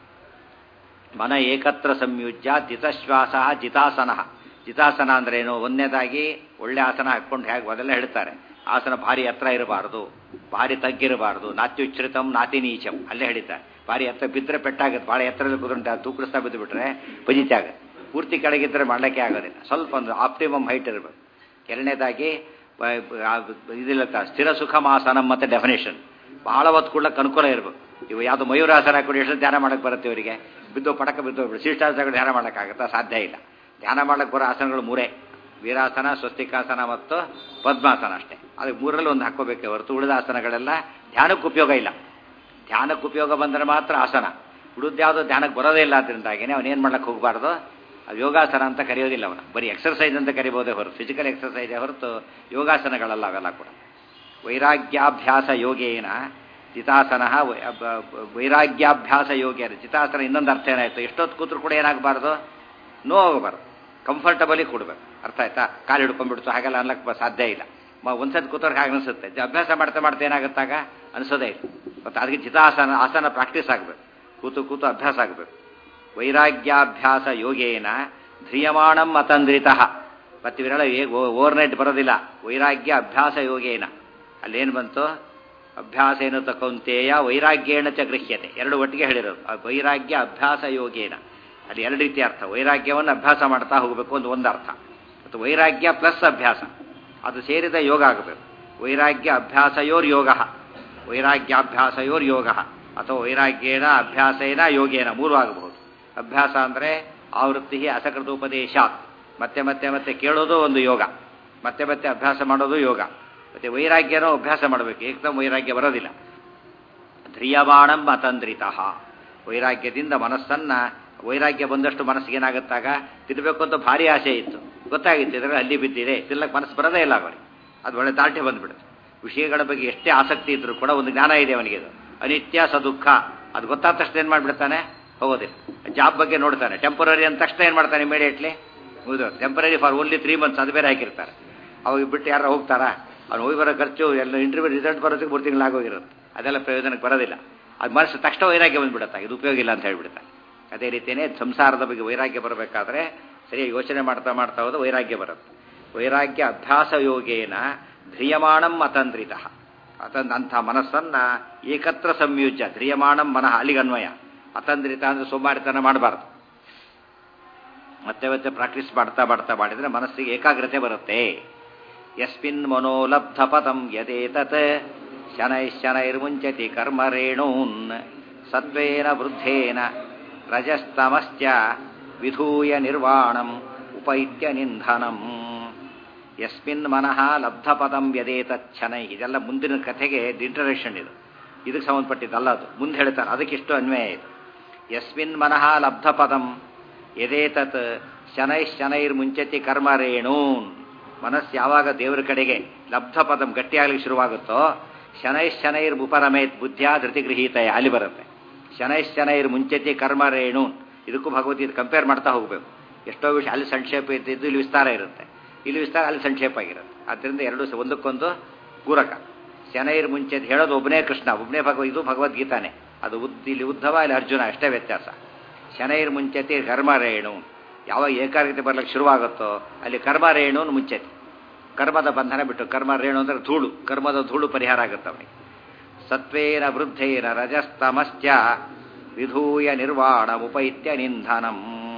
ಮನ ಏಕತ್ರ ಸಂಯುಜ್ಯ ಜಿತಶ್ವಾಸ ಜಿತಾಸನ. ಜಿತಾಸನ ಅಂದ್ರೆ ಏನು? ಒಂದನೇದಾಗಿ ಒಳ್ಳೆ ಆಸನ ಹಾಕ್ಕೊಂಡು ಹೇಗೆ ಅದೆಲ್ಲ ಹೇಳ್ತಾರೆ. ಆಸನ ಭಾರಿ ಹತ್ರ ಇರಬಾರ್ದು, ಭಾರಿ ತಗ್ಗಿರಬಾರ್ದು. ನಾತ್ಯುಚ್ಛ್ರಿತಂ ನಾತಿ ನೀಚಂ ಅಲ್ಲೇ ಹೇಳಿದ್ದಾರೆ. ಭಾರಿ ಎತ್ತರ ಬಿದ್ದರೆ ಪೆಟ್ಟಾಗುತ್ತೆ. ಭಾಳ ಎತ್ತರದಲ್ಲಿ ಕೂತ್ಕೊಂಡು ತೂಕಡಿಸ್ತಾ ಬಿದ್ದು ಬಿಟ್ರೆ ಪಜಿತೆ ಆಗುತ್ತೆ. ಪೂರ್ತಿ ಕೆಳಗಿದ್ದರೆ ಮಾಡಲಿಕ್ಕೆ ಆಗೋದಿಲ್ಲ. ಸ್ವಲ್ಪ ಒಂದು ಆಪ್ಟಿಮಮ್ ಹೈಟ್ ಇರಬೇಕು. ಎರಡನೇದಾಗಿ ಇದಿಲ್ಲ, ಸ್ಥಿರ ಸುಖಮಾಸನಂ ಮತ್ತು ಡೆಫಿನೇಷನ್ ಭಾಳ ಹೊತ್ತು ಕೂಡಕ್ಕೆ ಅನುಕೂಲ ಇರಬೇಕು. ಇವು ಯಾವುದು ಮಯೂರಾಸನ ಹಾಕೊಂಡು ಎಷ್ಟು ಧ್ಯಾನ ಮಾಡೋಕ್ಕೆ ಬರುತ್ತೆ ಇವರಿಗೆ? ಬಿದ್ದು ಪಟಕ ಬಿದ್ದು ಶೀಷ್ಟಾಸನಗಳು ಧ್ಯಾನ ಮಾಡೋಕ್ಕಾಗತ್ತಾ? ಸಾಧ್ಯ ಇಲ್ಲ. ಧ್ಯಾನ ಮಾಡೋಕ್ಕೆ ಬರೋ ಆಸನಗಳು ಮೂರೇ: ವೀರಾಸನ, ಸ್ವಸ್ತಿಕಾಸನ ಮತ್ತು ಪದ್ಮಾಸನ ಅಷ್ಟೇ. ಅದಕ್ಕೆ ಮೂರರಲ್ಲಿ ಒಂದು ಹಾಕ್ಕೋಬೇಕೆ ಹೊರತು ಉಳಿದ ಆಸನಗಳೆಲ್ಲ ಧ್ಯಾನಕ್ಕೆ ಉಪಯೋಗ ಇಲ್ಲ. ಧ್ಯಾನಕ್ಕೆ ಉಪಯೋಗ ಬಂದರೆ ಮಾತ್ರ ಆಸನ. ಉಳಿದ ಯಾವುದೋ ಧ್ಯಾನಕ್ಕೆ ಬರೋದೇ ಇಲ್ಲ. ಅದರಿಂದಾಗಿನೇ ಅವನೇನು ಮಾಡ್ಲಿಕ್ಕೆ ಹೋಗಬಾರ್ದು, ಅದು ಯೋಗಾಸನ ಅಂತ ಕರೆಯೋದಿಲ್ಲ. ಅವನ ಬರೀ ಎಕ್ಸರ್ಸೈಸ್ ಅಂತ ಕರಿಬೋದೇ ಹೊರತು ಫಿಸಿಕಲ್ ಎಕ್ಸರ್ಸೈಜೇ ಹೊರತು ಯೋಗಾಸನಗಳಲ್ಲ ಅವೆಲ್ಲ ಕೂಡ. ವೈರಾಗ್ಯಾಭ್ಯಾಸ ಯೋಗೇನ ಚಿತಾಸನ, ವೈರಾಗ್ಯಾಭ್ಯಾಸ ಯೋಗೇನ ಚಿತಾಸನ. ಇನ್ನೊಂದು ಅರ್ಥ ಏನಾಯಿತು? ಎಷ್ಟೊತ್ತು ಕೂತ್ರು ಕೂಡ ಏನಾಗಬಾರ್ದು, ನೋವಾಗಬಾರ್ದು, ಕಂಫರ್ಟಬಲಿ ಕೂಡಬೇಕು. ಅರ್ಥ ಆಯ್ತಾ? ಕಾಲು ಹಿಡ್ಕೊಂಡ್ಬಿಡ್ತು ಹಾಗೆಲ್ಲ ಅನ್ಲಕ್ಕೆ ಸಾಧ್ಯ ಇಲ್ಲ. ಒಂದ್ಸತಿ ಕೂತವ್ರಿಗೆ ಹಾಗೆ ಅನಿಸುತ್ತೆ. ಅಭ್ಯಾಸ ಮಾಡ್ತಾ ಮಾಡ್ತಾ ಏನಾಗುತ್ತಾಗ ಅನಿಸೋದೇ ಇಲ್ಲ. ಮತ್ತು ಅದಕ್ಕೆ ಚಿತಾಸನ ಆಸನ ಪ್ರಾಕ್ಟೀಸ್ ಆಗಬೇಕು. ಕೂತು ಕೂತು ಅಭ್ಯಾಸ ಆಗಬೇಕು. ವೈರಾಗ್ಯಾಭ್ಯಾಸ ಯೋಗೇನ ಧ್ರಿಯಮಾಣಂ ಅತಂದ್ರಿತಃ. ಮತ್ತು ಇವೆಲ್ಲ ಓವರ್ ನೈಟ್ ಬರೋದಿಲ್ಲ. ವೈರಾಗ್ಯ ಅಭ್ಯಾಸ ಯೋಗೇನ ಅಲ್ಲೇನು ಬಂತು? ಅಭ್ಯಾಸ ಏನು ತಕೊಂತೇಯ ವೈರಾಗ್ಯೇಣ ಚ ಗೃಹ್ಯತೆ. ಎರಡು ಒಟ್ಟಿಗೆ ಹೇಳಿರೋದು. ವೈರಾಗ್ಯ ಅಭ್ಯಾಸ ಯೋಗೇನ ಅಲ್ಲಿ ಎರಡು ರೀತಿ ಅರ್ಥ. ವೈರಾಗ್ಯವನ್ನು ಅಭ್ಯಾಸ ಮಾಡ್ತಾ ಹೋಗಬೇಕು ಒಂದು ಒಂದು ಅರ್ಥ. ಮತ್ತು ವೈರಾಗ್ಯ ಪ್ಲಸ್ ಅಭ್ಯಾಸ ಅದು ಸೇರಿದ ಯೋಗ ಆಗಬೇಕು. ವೈರಾಗ್ಯ ಅಭ್ಯಾಸಯೋರ್ ಯೋಗ, ವೈರಾಗ್ಯಾಭ್ಯಾಸಯೋರ್ ಯೋಗ ಅಥವಾ ವೈರಾಗ್ಯೇನ ಅಭ್ಯಾಸೇನ ಯೋಗೇನ ಮೂರು ಆಗಬಹುದು. ಅಭ್ಯಾಸ ಅಂದರೆ ಆವೃತ್ತಿ ಅಸಕೃತ ಉಪದೇಶಾತ್, ಮತ್ತೆ ಮತ್ತೆ ಮತ್ತೆ ಕೇಳೋದು ಒಂದು ಯೋಗ. ಮತ್ತೆ ಮತ್ತೆ ಅಭ್ಯಾಸ ಮಾಡೋದು ಯೋಗ. ಮತ್ತು ವೈರಾಗ್ಯನೂ ಅಭ್ಯಾಸ ಮಾಡಬೇಕು, ಏಕದಮ್ ವೈರಾಗ್ಯ ಬರೋದಿಲ್ಲ. ಧ್ರಿಯಮಾಣಂ ಅತಂದ್ರಿತಃ, ವೈರಾಗ್ಯದಿಂದ ಮನಸ್ಸನ್ನು, ವೈರಾಗ್ಯ ಬಂದಷ್ಟು ಮನಸ್ಸಿಗೆ ಏನಾಗುತ್ತಾಗ ತಿನ್ನಬೇಕು ಅಂತ ಭಾರಿ ಆಸೆ ಇತ್ತು, ಗೊತ್ತಾಗಿತ್ತು ಇದರಲ್ಲಿ ಅಲ್ಲಿ ಬಿದ್ದಿದೆ, ತಿನ್ನಕ್ಕೆ ಮನಸ್ಸು ಬರೋದೇ ಇಲ್ಲ ಅವನಿಗೆ, ಅದು ಒಳ್ಳೆ ತಾಳ್ಟೆ ಬಂದುಬಿಡುತ್ತೆ. ವಿಷಯಗಳ ಬಗ್ಗೆ ಎಷ್ಟೇ ಆಸಕ್ತಿ ಇದ್ದರೂ ಕೂಡ ಒಂದು ಜ್ಞಾನ ಇದೆ ಅವನಿಗೆ, ಇದು ಅನಿತ್ಯ ಸದುಃಖ, ಅದು ಗೊತ್ತಾದ ತಕ್ಷಣ ಏನು ಮಾಡಿಬಿಡ್ತಾನೆ, ಹೋಗೋದಿಲ್ಲ. ಜಾಬ್ ಬಗ್ಗೆ ನೋಡ್ತಾನೆ, ಟೆಂಪರರಿ ಅಂದ ತಕ್ಷಣ ಏನು ಮಾಡ್ತಾನೆ, ಇಮಿಡಿಯೇಟ್ಲಿ ಮುಗಿದು temporary for only three months ಅದು ಬೇರೆ ಹಾಕಿರ್ತಾರೆ. ಅವಾಗ ಬಿಟ್ಟು ಯಾರು ಹೋಗ್ತಾರಾ, ಅವ್ನು ಹೋಗಿ ಬರೋ ಖರ್ಚು ಎಲ್ಲ ಇಂಟರ್ವ್ಯೂ ರಿಸಲ್ಟ್ ಬರೋದಕ್ಕೆ ಮೂರು ತಿಂಗಳಾಗೋಗಿರುತ್ತೆ, ಅದೆಲ್ಲ ಪ್ರಯೋಜನಕ್ಕೆ ಬರೋದಿಲ್ಲ. ಅದು ಮನಸ್ಸು ತಕ್ಷಣ ವೈರಾಗ್ಯ ಬಂದುಬಿಡುತ್ತೆ, ಇದು ಉಪಯೋಗ ಇಲ್ಲ ಅಂತ ಹೇಳ್ಬಿಡ್ತಾನೆ. ಅದೇ ರೀತಿಯೇ ಸಂಸಾರದ ಬಗ್ಗೆ ವೈರಾಗ್ಯ ಬರಬೇಕಾದ್ರೆ ಸರಿಯಾಗಿ ಯೋಚನೆ ಮಾಡ್ತಾ ಮಾಡ್ತಾ ಹೋದ ವೈರಾಗ್ಯ ಬರುತ್ತೆ. ವೈರಾಗ್ಯ ಅಭ್ಯಾಸ ಯೋಗೇನ ಧ್ರಿಯಮಾಣಂ ಅತಂದ್ರಿತ, ಅತಂದ್ ಅಂಥ ಮನಸ್ಸನ್ನು ಏಕತ್ರ ಸಂಯುಜ್ಯ, ಧ್ರಿಯಮಾಣಂ ಮನಃ ಅಲ್ಲಿಗನ್ವಯ, ಅತಂದ್ರಿತ ಅಂದರೆ ಸೋಮಾರಿತನ ಮಾಡಬಾರ್ದು. ಮತ್ತೆ ಮತ್ತೆ ಪ್ರಾಕ್ಟೀಸ್ ಮಾಡ್ತಾ ಮಾಡ್ತಾ ಮಾಡಿದರೆ ಮನಸ್ಸಿಗೆ ಏಕಾಗ್ರತೆ ಬರುತ್ತೆ. ಯಸ್ಮಿನ್ ಮನೋಲಬ್ಧ ಪದಂ ಯದೇತತ್ ಶನೈ ಶನೈರ್ಮುಂಚತಿ ಕರ್ಮರೇಣೂನ್ ಸತ್ವೇನ ವೃದ್ಧೇನ ರಜಸ್ತಮಶ್ಚ ವಿಧೂಯ ನಿರ್ವಾಣಂ ಉಪೈತ್ಯ ನಿಂಧನಂ. ಯಸ್ಮಿನ್ ಮನಃ ಲಬ್ಧ ಪದಂ ಯದೇತತ್ ಶನೈ, ಇದೆಲ್ಲ ಮುಂದಿನ ಕಥೆಗೆ ಇಂಟ್ರಡಕ್ಷನ್, ಇದು ಇದಕ್ಕೆ ಸಂಬಂಧಪಟ್ಟಿದ್ದಲ್ಲ, ಅದು ಮುಂದೆ ಹೇಳ್ತಾರೆ, ಅದಕ್ಕಿಷ್ಟು ಅನ್ವಯ ಇದು. ಯಸ್ಮಿನ್ ಮನಃ ಲಬ್ಧ ಪದಂ ಯದೇತತ್ ಶನೈ ಶನೈರ್ ಮುಂಚತಿ ಕರ್ಮರೇಣೂನ್, ಮನಸ್ಸು ಯಾವಾಗ ದೇವರ ಕಡೆಗೆ ಲಬ್ಧ ಪದಂ ಗಟ್ಟಿಯಾಗಲಿಕ್ಕೆ ಶುರುವಾಗುತ್ತೋ, ಶನೈ ಶನೈರ್ ಉಪರಮೇತ್ ಬುದ್ಧಿಯ ಧೃತಿಗೃಹೀತಯ ಅಲ್ಲಿ ಬರುತ್ತೆ. ಶನೈ ಶನೈರ್ ಮುಂಚತಿ ಕರ್ಮರೇಣೂನ್, ಇದಕ್ಕೂ ಭಗವದ್ಗೀತೆ ಕಂಪೇರ್ ಮಾಡ್ತಾ ಹೋಗಬೇಕು. ಎಷ್ಟೋ ವಿಷಯ ಅಲ್ಲಿ ಸಂಕ್ಷೇಪ ಇದ್ದಿದ್ದು ಇಲ್ಲಿ ವಿಸ್ತಾರ ಇರುತ್ತೆ, ಇಲ್ಲಿ ವಿಸ್ತಾರ ಅಲ್ಲಿ ಸಂಕ್ಷೇಪ ಆಗಿರುತ್ತೆ. ಆದ್ದರಿಂದ ಎರಡು ಒಂದಕ್ಕೊಂದು ಪೂರಕ. ಶನೈರ್ ಮುಂಚೆದು ಹೇಳೋದು ಒಬ್ಬನೇ ಕೃಷ್ಣ, ಒಬ್ಬನೇ ಭಗವ, ಇದು ಭಗವದ್ಗೀತಾನೆ, ಅದು ಉದ್ ಇಲ್ಲಿ ಉದ್ಧವ ಇಲ್ಲಿ ಅರ್ಜುನ, ಅಷ್ಟೇ ವ್ಯತ್ಯಾಸ. ಶನೈರ್ ಮುಂಚತಿ ಕರ್ಮರೇಣು, ಯಾವಾಗ ಏಕಾಗ್ರತೆ ಬರ್ಲಿಕ್ಕೆ ಶುರುವಾಗುತ್ತೋ ಅಲ್ಲಿ ಕರ್ಮರೇಣುನ್ ಮುಂಚತಿ, ಕರ್ಮದ ಬಂಧನ ಬಿಟ್ಟು, ಕರ್ಮರೇಣು ಅಂದರೆ ಧೂಳು, ಕರ್ಮದ ಧೂಳು ಪರಿಹಾರ ಆಗುತ್ತೆ ಅವನಿಗೆ. ಸತ್ವೇನ ವೃದ್ಧೇನ ರಜಸ್ತಮಶ್ಚ ವಿಧೂಯ ನಿರ್ವಾಣ ಉಪೈತ್ಯ ನಿಂಧನಂ,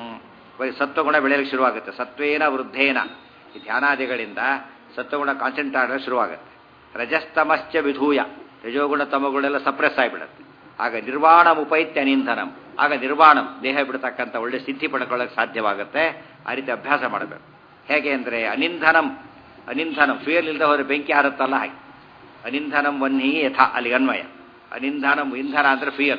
ಸತ್ವಗುಣ ಬೆಳೆಯಲಿಕ್ಕೆ ಶುರುವಾಗುತ್ತೆ. ಸತ್ವೇನ ವೃದ್ಧೇನ, ಈ ಧ್ಯಾನಾದಿಗಳಿಂದ ಸತ್ವಗುಣ ಕಾನ್ಸಂಟ್ರೇಟ್ ಆಗಲು ಶುರುವಾಗುತ್ತೆ. ರಜಸ್ತಮಶ್ಚ ವಿಧೂಯ, ರಜೋಗುಣ ತಮಗುಳೆಲ್ಲ ಸಪ್ರೆಸ್ ಆಗಿಬಿಡುತ್ತೆ. ಆಗ ನಿರ್ವಾಣ ಉಪೈತ್ಯ ನಿಂಧನಂ, ಆಗ ನಿರ್ವಾಣ ದೇಹ ಬಿಡ್ತಕ್ಕಂಥ ಒಳ್ಳೆ ಸಿದ್ಧಿ ಪಡ್ಕೊಳ್ಳೋಕೆ ಸಾಧ್ಯವಾಗುತ್ತೆ. ಆ ರೀತಿ ಅಭ್ಯಾಸ ಮಾಡಬೇಕು. ಹೇಗೆ ಅಂದರೆ ಅನಿಂಧನಂ, ಅನಿಂಧನಂ ಫ್ಯೂಯಲ್ ಇಲ್ಲದೆ ಹೋದರೆ ಬೆಂಕಿ ಹಾರುತ್ತಲ್ಲ ಹಾಗೆ, ಅನಿಂಧನಂ ವನ್ಹಿ ಯಥಾ ಅಲ್ಲಿಗೆ ಅನ್ವಯ. ಅನಿಂಧನಂ, ಇಂಧನ ಅಂದರೆ ಫ್ಯೂಯಲ್,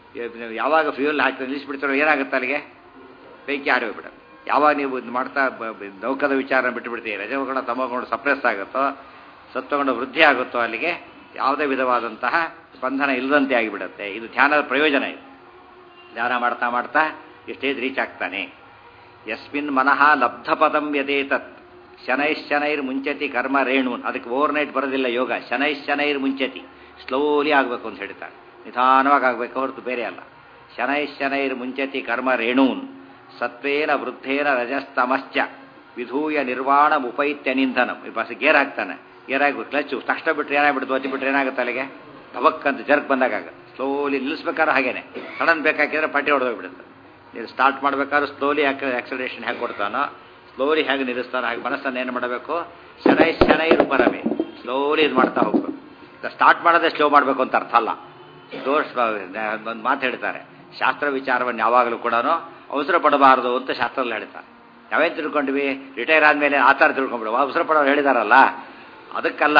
ಯಾವಾಗ ಫ್ಯೂಯಲ್ ಹಾಕಿ ನಿಲ್ಲಿಸ್ಬಿಡ್ತಾರೋ ಏನಾಗುತ್ತೆ ಅಲ್ಲಿಗೆ, ಬೆಂಕಿ ಹಾರಿಬಿಡುತ್ತೆ. ಯಾವಾಗ ನೀವು ಇದು ಮಾಡ್ತಾ ನೌಕದ ವಿಚಾರ ಬಿಟ್ಟುಬಿಡ್ತೀವಿ, ರಜೋಗುಣ ತಮಗುಣ ಸಪ್ರೆಸ್ ಆಗುತ್ತೋ, ಸತ್ವಗುಣ ವೃದ್ಧಿ ಆಗುತ್ತೋ, ಅಲ್ಲಿಗೆ ಯಾವುದೇ ವಿಧವಾದಂತಹ ಸ್ಪಂದನ ಇಲ್ಲದಂತೆ ಆಗಿಬಿಡುತ್ತೆ. ಇದು ಧ್ಯಾನದ ಪ್ರಯೋಜನ. ಇದು ಧ್ಯಾನ ಮಾಡ್ತಾ ಮಾಡ್ತಾ ಎಷ್ಟೇದು ರೀಚ್ ಆಗ್ತಾನೆ. ಯಸ್ಮಿನ್ ಮನಃ ಲಬ್ಧ ಪದಂ ಯದೇತತ್ ಶನೈಶ್ಶನೈರ್ ಮುಂಚತಿ ಕರ್ಮ ರೇಣೂನ್, ಅದಕ್ಕೆ ಓವರ್ ನೈಟ್ ಬರೋದಿಲ್ಲ ಯೋಗ. ಶನೈಶ್ಶನೈರ್ ಮುಂಚತಿ, ಸ್ಲೋಲಿ ಆಗಬೇಕು ಅಂತ ಹೇಳ್ತಾರೆ, ನಿಧಾನವಾಗಿ ಆಗಬೇಕು ಹೊರತು ಬೇರೆ ಅಲ್ಲ. ಶನೈಶ್ಶನೈರ್ ಮುಂಚತಿ ಕರ್ಮ ರೇಣೂನ್ ಸತ್ವೇನ ವೃದ್ಧೇನ ರಜಸ್ತಮಶ್ಚ ವಿಧೂಯ ನಿರ್ವಾಣ ಉಪೈತ್ಯ ನಿಂಧನಂ. ಈ ಬಸ್ ಗೇರ್ ಹಾಕ್ತಾನೆ, ಗೇರ್ ಹಾಕಿ ಕ್ಲಚ್ಚು ತಕ್ಷಣ ಬಿಟ್ಟರೆ ಏನಾಗ್ಬಿಡ್ತು, ಒತ್ತಿ ಬಿಟ್ಟರೆ ಏನಾಗುತ್ತೆ ಅಲ್ಲಿಗೆ ತವಕ್ಕಂತ ಜರ್ಕ್ ಬಂದಾಗುತ್ತೆ. ಸ್ಲೋಲಿ ನಿಲ್ಲಿಸ್ಬೇಕಾದ್ರೆ ಹಾಗೇನೆ, ಸಡನ್ ಬೇಕಾಕಿದ್ರೆ ಪಟ್ಟಿ ಹೊಡೆದೋಗ್ಬಿಡುತ್ತೆ. ನೀವು ಸ್ಟಾರ್ಟ್ ಮಾಡಬೇಕಾದ್ರೂ ಸ್ಲೋಲಿ ಆಕ್ಸಲರೇಷನ್ ಹೇಗೆ ಕೊಡ್ತಾನೋ, ಸ್ಲೋಲಿ ಹೇಗೆ ನಿಲ್ಲಿಸ್ತಾನೋ ಹಾಗೆ ಮನಸ್ಸನ್ನು ಏನು ಮಾಡಬೇಕು, ಶನೈ ಶನೈ ರೂಪರವೇ ಸ್ಲೋಲಿ ಇದು ಮಾಡ್ತಾ ಹೋಗ್ಬೇಕು. ಸ್ಟಾರ್ಟ್ ಮಾಡೋದೇ ಸ್ಲೋ ಮಾಡಬೇಕು ಅಂತ ಅರ್ಥ ಅಲ್ಲ. ದೋಷ ಒಂದು ಮಾತು ಹೇಳ್ತಾರೆ, ಶಾಸ್ತ್ರ ವಿಚಾರವನ್ನು ಯಾವಾಗಲೂ ಕೂಡ ಅವಸರ ಪಡಬಾರದು ಅಂತ ಶಾಸ್ತ್ರದಲ್ಲಿ ಹೇಳ್ತಾರೆ. ನಾವೇನು ತಿಳ್ಕೊಂಡ್ವಿ, ರಿಟೈರ್ ಆದಮೇಲೆ ಆ ಥರ ತಿಳ್ಕೊಂಡ್ಬಿಡುವ, ಅವಸರ ಪಡೋರು ಹೇಳಿದಾರಲ್ಲ, ಅದಕ್ಕಲ್ಲ.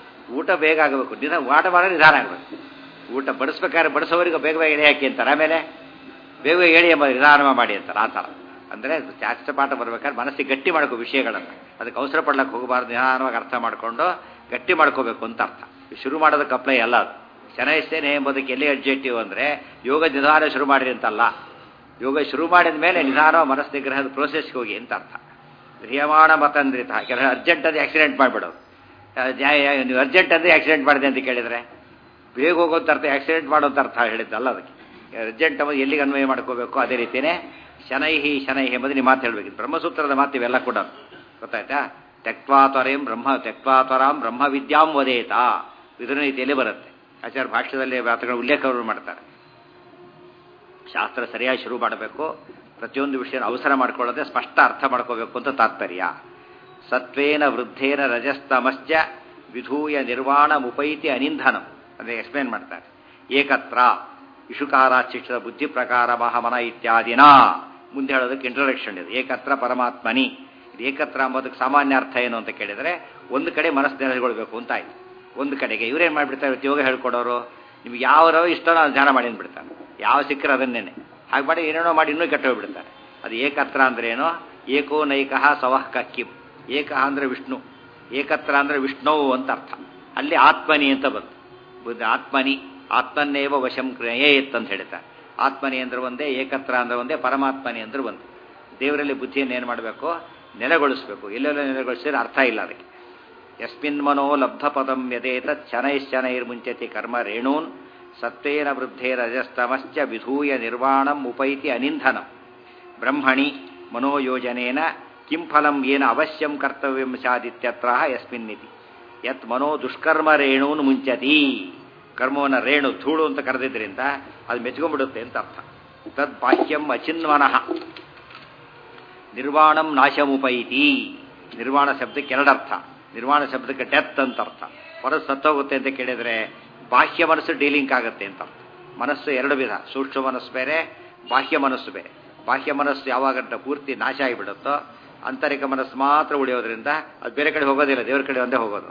ಊಟ ಬೇಗ ಆಗಬೇಕು, ನಿಧಾನ ಊಟ ಮಾಡೋದು ನಿಧಾನ ಆಗಬೇಕು. ಊಟ ಬಡಿಸ್ಬೇಕಾದ್ರೆ ಬಡಿಸೋವರಿಗೆ ಬೇಗ ಬೇಗ ಎಳೆ ಹಾಕಿ ಅಂತಾರೆ, ಆಮೇಲೆ ಬೇಗ ಬೇಗ ಹೇಳಿ ಎಂಬ ನಿಧಾನ ಮಾಡಿ ಅಂತಾರೆ. ಆ ಥರ ಅಂದರೆ ಶಾಸ್ತ್ರ ಪಾಠ ಬರ್ಬೇಕಾದ್ರೆ ಮನಸ್ಸಿಗೆ ಗಟ್ಟಿ ಮಾಡ್ಕೋ ವಿಷಯಗಳನ್ನು, ಅದಕ್ಕೆ ಅವಸರ ಪಡ್ಲಕ್ಕೆ ಹೋಗಬಾರ್ದು, ನಿಧಾನವಾಗಿ ಅರ್ಥ ಮಾಡಿಕೊಂಡು ಗಟ್ಟಿ ಮಾಡ್ಕೋಬೇಕು ಅಂತ ಅರ್ಥ. ಶುರು ಮಾಡೋದಕ್ಕೆ ಅಪ್ಲೈ ಅಲ್ಲ ಅದು. ಶನೈಸ್ತೇನೆ ಎಂಬುದಕ್ಕೆ ಎಲ್ಲಿ ಅಡ್ಜೆಕ್ಟಿವ್ ಅಂದರೆ ಯೋಗ ನಿಧಾನ ಶುರು ಮಾಡಿರಿ ಅಂತಲ್ಲ, ಯೋಗ ಶುರು ಮಾಡಿದ ಮೇಲೆ ನಿಧಾನ ಮನಸ್ಸು ನಿಗ್ರಹದ ಪ್ರೋಸೆಸ್ಗೆ ಹೋಗಿ ಅಂತ ಅರ್ಥ. ಧ್ರಿಯಮಾಣ ಮತಂದ್ರಿತ, ಕೆಲವು ಅರ್ಜೆಂಟ್ ಅಂದರೆ ಆಕ್ಸಿಡೆಂಟ್ ಮಾಡಿಬಿಡೋದು. ನೀವು ಅರ್ಜೆಂಟ್ ಅಂದರೆ ಆಕ್ಸಿಡೆಂಟ್ ಮಾಡಿದೆ ಅಂತ ಕೇಳಿದರೆ ಬೇಗ ಹೋಗೋಂಥ ಅರ್ಥ, ಆಕ್ಸಿಡೆಂಟ್ ಮಾಡೋಂಥ ಅರ್ಥ ಹೇಳಿದ್ದಲ್ಲ. ಅದಕ್ಕೆ ಅರ್ಜೆಂಟ್ ಅನ್ನೋದು ಎಲ್ಲಿಗೆ ಅನ್ವಯ ಮಾಡ್ಕೋಬೇಕು, ಅದೇ ರೀತಿಯೇ ಶನೈಹಿ ಶನೈಹಿ ಎಂಬುದು ನೀವು ಮಾತು ಹೇಳಬೇಕು. ಬ್ರಹ್ಮಸೂತ್ರದ ಮಾತು ಇವೆಲ್ಲ ಕೂಡ ಗೊತ್ತಾಯ್ತಾ. ತ್ಯಕ್ವಾತ್ವರೇಂ ಬ್ರಹ್ಮ ತ್ಯಕ್ವಾತ್ವರಾಂ ಬ್ರಹ್ಮ ವಿದ್ಯಾಂ ವದೇತ, ಇದರ ರೀತಿಯಲ್ಲಿ ಬರುತ್ತೆ. ಆಚಾರ್ಯ ಭಾಷ್ಯದಲ್ಲಿ ಮಾತುಗಳ ಉಲ್ಲೇಖವನ್ನು ಮಾಡ್ತಾರೆ. ಶಾಸ್ತ್ರ ಸರಿಯಾಗಿ ಶುರು ಮಾಡಬೇಕು, ಪ್ರತಿಯೊಂದು ವಿಷಯ ಅವಸರ ಮಾಡ್ಕೊಳ್ಳೋದೆ ಸ್ಪಷ್ಟ ಅರ್ಥ ಮಾಡ್ಕೋಬೇಕು ಅಂತ ತಾತ್ಪರ್ಯ. ಸತ್ವೇನ ವೃದ್ಧೇನ ರಜಸ್ತಮಶ್ಚ ವಿಧೂಯ ನಿರ್ವಾಣ ಉಪೈತಿ ಅನಿಂಧನಂ ಅಂದರೆ ಎಕ್ಸ್ಪ್ಲೇನ್ ಮಾಡ್ತಾರೆ. ಏಕತ್ರ ಇಷುಕಾರ ಶಿಕ್ಷದ ಬುದ್ಧಿ ಪ್ರಕಾರ ಮಹಮನ ಇತ್ಯಾದಿನ ಮುಂದೆ ಹೇಳೋದಕ್ಕೆ ಇಂಟ್ರೊಡಕ್ಷನ್ ಇದೆ. ಏಕತ್ರ ಪರಮಾತ್ಮನಿ, ಏಕತ್ರ ಅಂಬೋದಕ್ಕೆ ಸಾಮಾನ್ಯ ಅರ್ಥ ಏನು ಅಂತ ಕೇಳಿದರೆ ಒಂದು ಕಡೆ ಮನಸ್ಸು ನೆಲೆಗೊಳ್ಬೇಕು ಅಂತ ಆಯ್ತು. ಒಂದು ಕಡೆಗೆ ಇವರೇನು ಮಾಡಿಬಿಡ್ತಾರೆ, ಯೋಗ ಹೇಳ್ಕೊಡೋರು ನಿಮ್ಗೆ ಯಾವ ಇಷ್ಟನೋ ಅದು ಧ್ಯಾನ ಮಾಡಿ ಅಂದ್ಬಿಡ್ತಾರೆ. ಯಾವ ಸಿಕ್ಕರೆ ಅದನ್ನೇನೆ ಹಾಗೆ ಮಾಡಿ ಏನೇನೋ ಮಾಡಿ ಇನ್ನೂ ಕೆಟ್ಟು ಹೋಗ್ಬಿಡ್ತಾರೆ. ಅದು ಏಕತ್ರ ಅಂದ್ರೆ ಏನೋ ಏಕೋ ನೈಕಃ ಸವಃ ಕಕ್ಕಿಂ. ಏಕಃ ಅಂದರೆ ವಿಷ್ಣು, ಏಕತ್ರ ಅಂದರೆ ವಿಷ್ಣುವು ಅಂತ ಅರ್ಥ. ಅಲ್ಲಿ ಆತ್ಮನಿ ಅಂತ ಬಂತು. ಬುದ್ಧ ಆತ್ಮನಿ ಆತ್ಮನ್ನೇವ ವಶಂ ಕ್ರಿಯೇತ್ ಅಂತ ಹೇಳ್ತಾರೆ. ಆತ್ಮನಿ ಅಂದ್ರೆ ಒಂದೇ, ಏಕತ್ರ ಅಂದ್ರೆ ಒಂದೇ, ಪರಮಾತ್ಮನಿ ಅಂದ್ರೆ ಒಂದು. ದೇವರಲ್ಲಿ ಬುದ್ಧಿಯನ್ನು ಏನು ಮಾಡಬೇಕು, ನೆಲೆಗೊಳಿಸಬೇಕು. ಎಲ್ಲೆಲ್ಲ ನೆಲೆಗೊಳಿಸಿದ್ರೆ ಅರ್ಥ ಇಲ್ಲ ಅದಕ್ಕೆ. ಯಸ್ಮಿನ್ ಮನೋ ಲಬ್ಧ ಪದಂ ಯದೇತ ಶನೈಶ್ಚನೈರ್ಮುಂಚತಿ ಕರ್ಮ ರೇಣೂನ್ ಸತ್ವೇನ ವೃದ್ಧೇ ರಜಸ್ತಮಶ್ಚ ವಿಧೂಯ ನಿರ್ವಾಣಂ ಉಪೈತಿ ಅನಿಂಧನಂ ಬ್ರಹ್ಮಣಿ ಮನೋಯೋಜನೇನ ಕಿಂ ಫಲಂ ಏನ ಅವಶ್ಯಂ ಕರ್ತವ್ಯಂ ಸ್ಯಾದಿತ್ಯತ್ರ ಯಸ್ಮಿನ್ನಿತಿ ಯತ್ ಮನೋ ದುಷ್ಕರ್ಮ ರೇಣೂನ್ ಮುಂಚತಿ. ಕರ್ಮವನ್ನು ರೇಣು ಧೂಳು ಅಂತ ಕರೆದಿದ್ದರಿಂದ ಅದು ಮೆಚ್ಕೊಂಡ್ಬಿಡುತ್ತೆ ಅಂತ ಅರ್ಥ. ತದ್ ಬಾಹ್ಯಂ ಅಚಿನ್ಮನಃ ನಿರ್ವಾಣಂ ನಾಶಮುಪೈತಿ. ನಿರ್ವಾಣ ಶಬ್ದಕ್ಕೆ ಎರಡರ್ಥ. ನಿರ್ವಾಣ ಶಬ್ದಕ್ಕೆ ಡೆತ್ ಅಂತ ಅರ್ಥ. ಹೊರಗೆ ಸತ್ತೋಗುತ್ತೆ ಅಂತ ಕೇಳಿದರೆ ಬಾಹ್ಯ ಮನಸ್ಸು ಡೀಲಿಂಕ್ ಆಗುತ್ತೆ ಅಂತ ಅರ್ಥ. ಮನಸ್ಸು ಎರಡು ವಿಧ, ಸೂಕ್ಷ್ಮ ಮನಸ್ಸು ಬೇರೆ, ಬಾಹ್ಯ ಮನಸ್ಸು ಬೇರೆ. ಬಾಹ್ಯ ಮನಸ್ಸು ಯಾವಾಗ ಪೂರ್ತಿ ನಾಶ ಆಗಿಬಿಡುತ್ತೋ ಆಂತರಿಕ ಮನಸ್ಸು ಮಾತ್ರ ಉಳಿಯೋದ್ರಿಂದ ಅದು ಬೇರೆ ಕಡೆ ಹೋಗೋದಿಲ್ಲ, ದೇವರ ಕಡೆ ಒಂದೇ ಹೋಗೋದು.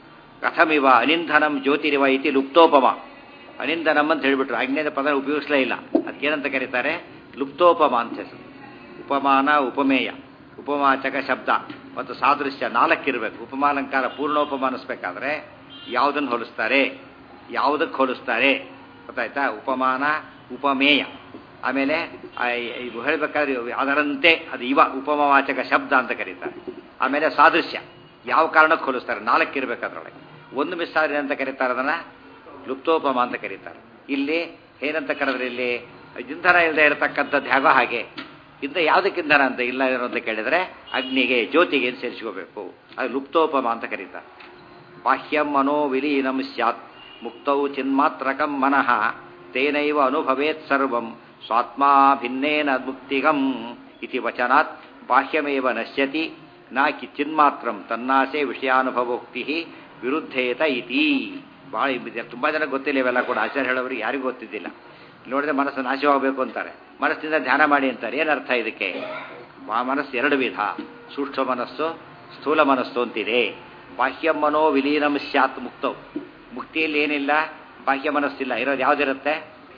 ಕಥಮಿವ ಅನಿಂಧನಂ ಜ್ಯೋತಿರಿವ ಇತಿ ಲುಪ್ತೋಪಮ. ಅನಿಂಧನಂ ಅಂತ ಹೇಳಿಬಿಟ್ರು, ಅಜ್ಞಾನ ಪದ ಉಪಯೋಗಿಸಲೇ ಇಲ್ಲ. ಅದಕ್ಕೇನಂತ ಕರೀತಾರೆ, ಲುಪ್ತೋಪಮ ಅಂತ ಹೆಸರು. ಉಪಮಾನ ಉಪಮೇಯ ಉಪಮಾಚಕ ಶಬ್ದ ಮತ್ತು ಸಾದೃಶ್ಯ ನಾಲ್ಕಿರಬೇಕು. ಉಪಮಾಲಂಕಾರ ಪೂರ್ಣೋಪಮಾನಿಸ್ಬೇಕಾದ್ರೆ ಯಾವುದನ್ನು ಹೋಲಿಸ್ತಾರೆ, ಯಾವುದಕ್ಕೆ ಹೋಲಿಸ್ತಾರೆ ಗೊತ್ತಾಯ್ತಾ. ಉಪಮಾನ ಉಪಮೇಯ, ಆಮೇಲೆ ಹೇಳಬೇಕಾದ್ರೆ ಅದರಂತೆ ಅದು ಇವ ಉಪಮವಾಚಕ ಶಬ್ದ ಅಂತ ಕರೀತಾರೆ. ಆಮೇಲೆ ಸಾದೃಶ್ಯ ಯಾವ ಕಾರಣಕ್ಕೆ ಹೋಲಿಸ್ತಾರೆ, ನಾಲ್ಕಿರ್ಬೇಕು ಅದರೊಳಗೆ. ಒಂದು ಮಿಸ್ ಆದ್ರೆ ಅಂತ ಕರೀತಾರೆ, ಅದನ್ನು ಲುಪ್ತೋಪಮ ಅಂತ ಕರೀತಾರೆ. ಇಲ್ಲಿ ಏನಂತ ಕರೆದ್ರೆ, ಇಲ್ಲಿ ಇಂಧನ ಇಲ್ಲದೆ ಇರತಕ್ಕಂಥದ್ದು ಹೇಗೋ ಹಾಗೆ. ಇಂಥ ಯಾವುದಕ್ಕೆ ಇಂಧನ ಅಂತ ಇಲ್ಲ ಇರೋ ಅಂತ ಕೇಳಿದರೆ ಅಗ್ನಿಗೆ ಜ್ಯೋತಿಗೆ ಸೇರಿಸ್ಕೋಬೇಕು, ಅದು ಲುಪ್ತೋಪಮ ಅಂತ ಕರೀತಾರೆ. ಬಾಹ್ಯಂ ಮನೋ ವಿಲೀನಂ ಸ್ಯಾತ್ ಮುಕ್ತೌ ಚಿನ್ಮಾತ್ರಕಂ ಮನಃ ತೇನೈವ ಅನುಭವೇತ್ ಸರ್ವಂ ಸ್ವಾತ್ಮಾ ಭಿನ್ನೇನ ಮುಕ್ತಿಗಂ ಇತಿ ವಚನಾತ್ ಬಾಹ್ಯಮೇವ ನಶ್ಯತಿ ನಾ ಕಿ ಚಿನ್ಮಾತ್ರಂ ತನ್ನಾಸೆ ವಿಷಯಾನುಭವೋಕ್ತಿ ವಿರುದ್ಧೇತ ಇತಿ. ಭಾಳ ತುಂಬ ಜನ ಗೊತ್ತಿಲ್ಲ ಇವೆಲ್ಲ ಕೂಡ. ಆಚಾರ್ಯ ಹೇಳೋರಿಗೆ ಯಾರಿಗೂ ಗೊತ್ತಿದ್ದಿಲ್ಲ. ನೋಡಿದ್ರೆ ಮನಸ್ಸು ನಾಶವಾಗಬೇಕು ಅಂತಾರೆ, ಮನಸ್ಸಿಂದ ಧ್ಯಾನ ಮಾಡಿ ಅಂತಾರೆ. ಏನರ್ಥ ಇದಕ್ಕೆ? ಮನಸ್ಸು ಎರಡು ವಿಧ, ಸೂಕ್ಷ್ಮ ಮನಸ್ಸು ಸ್ಥೂಲ ಮನಸ್ಸು ಅಂತಿದೆ. ಬಾಹ್ಯ ಮನೋ ವಿಲೀನಂ ಸ್ಯಾತ್ ಮುಕ್ತವು. ಮುಕ್ತಿಯಲ್ಲಿ ಏನಿಲ್ಲ, ಬಾಹ್ಯ ಮನಸ್ಸಿಲ್ಲ. ಇರೋದು ಯಾವುದಿರುತ್ತೆ,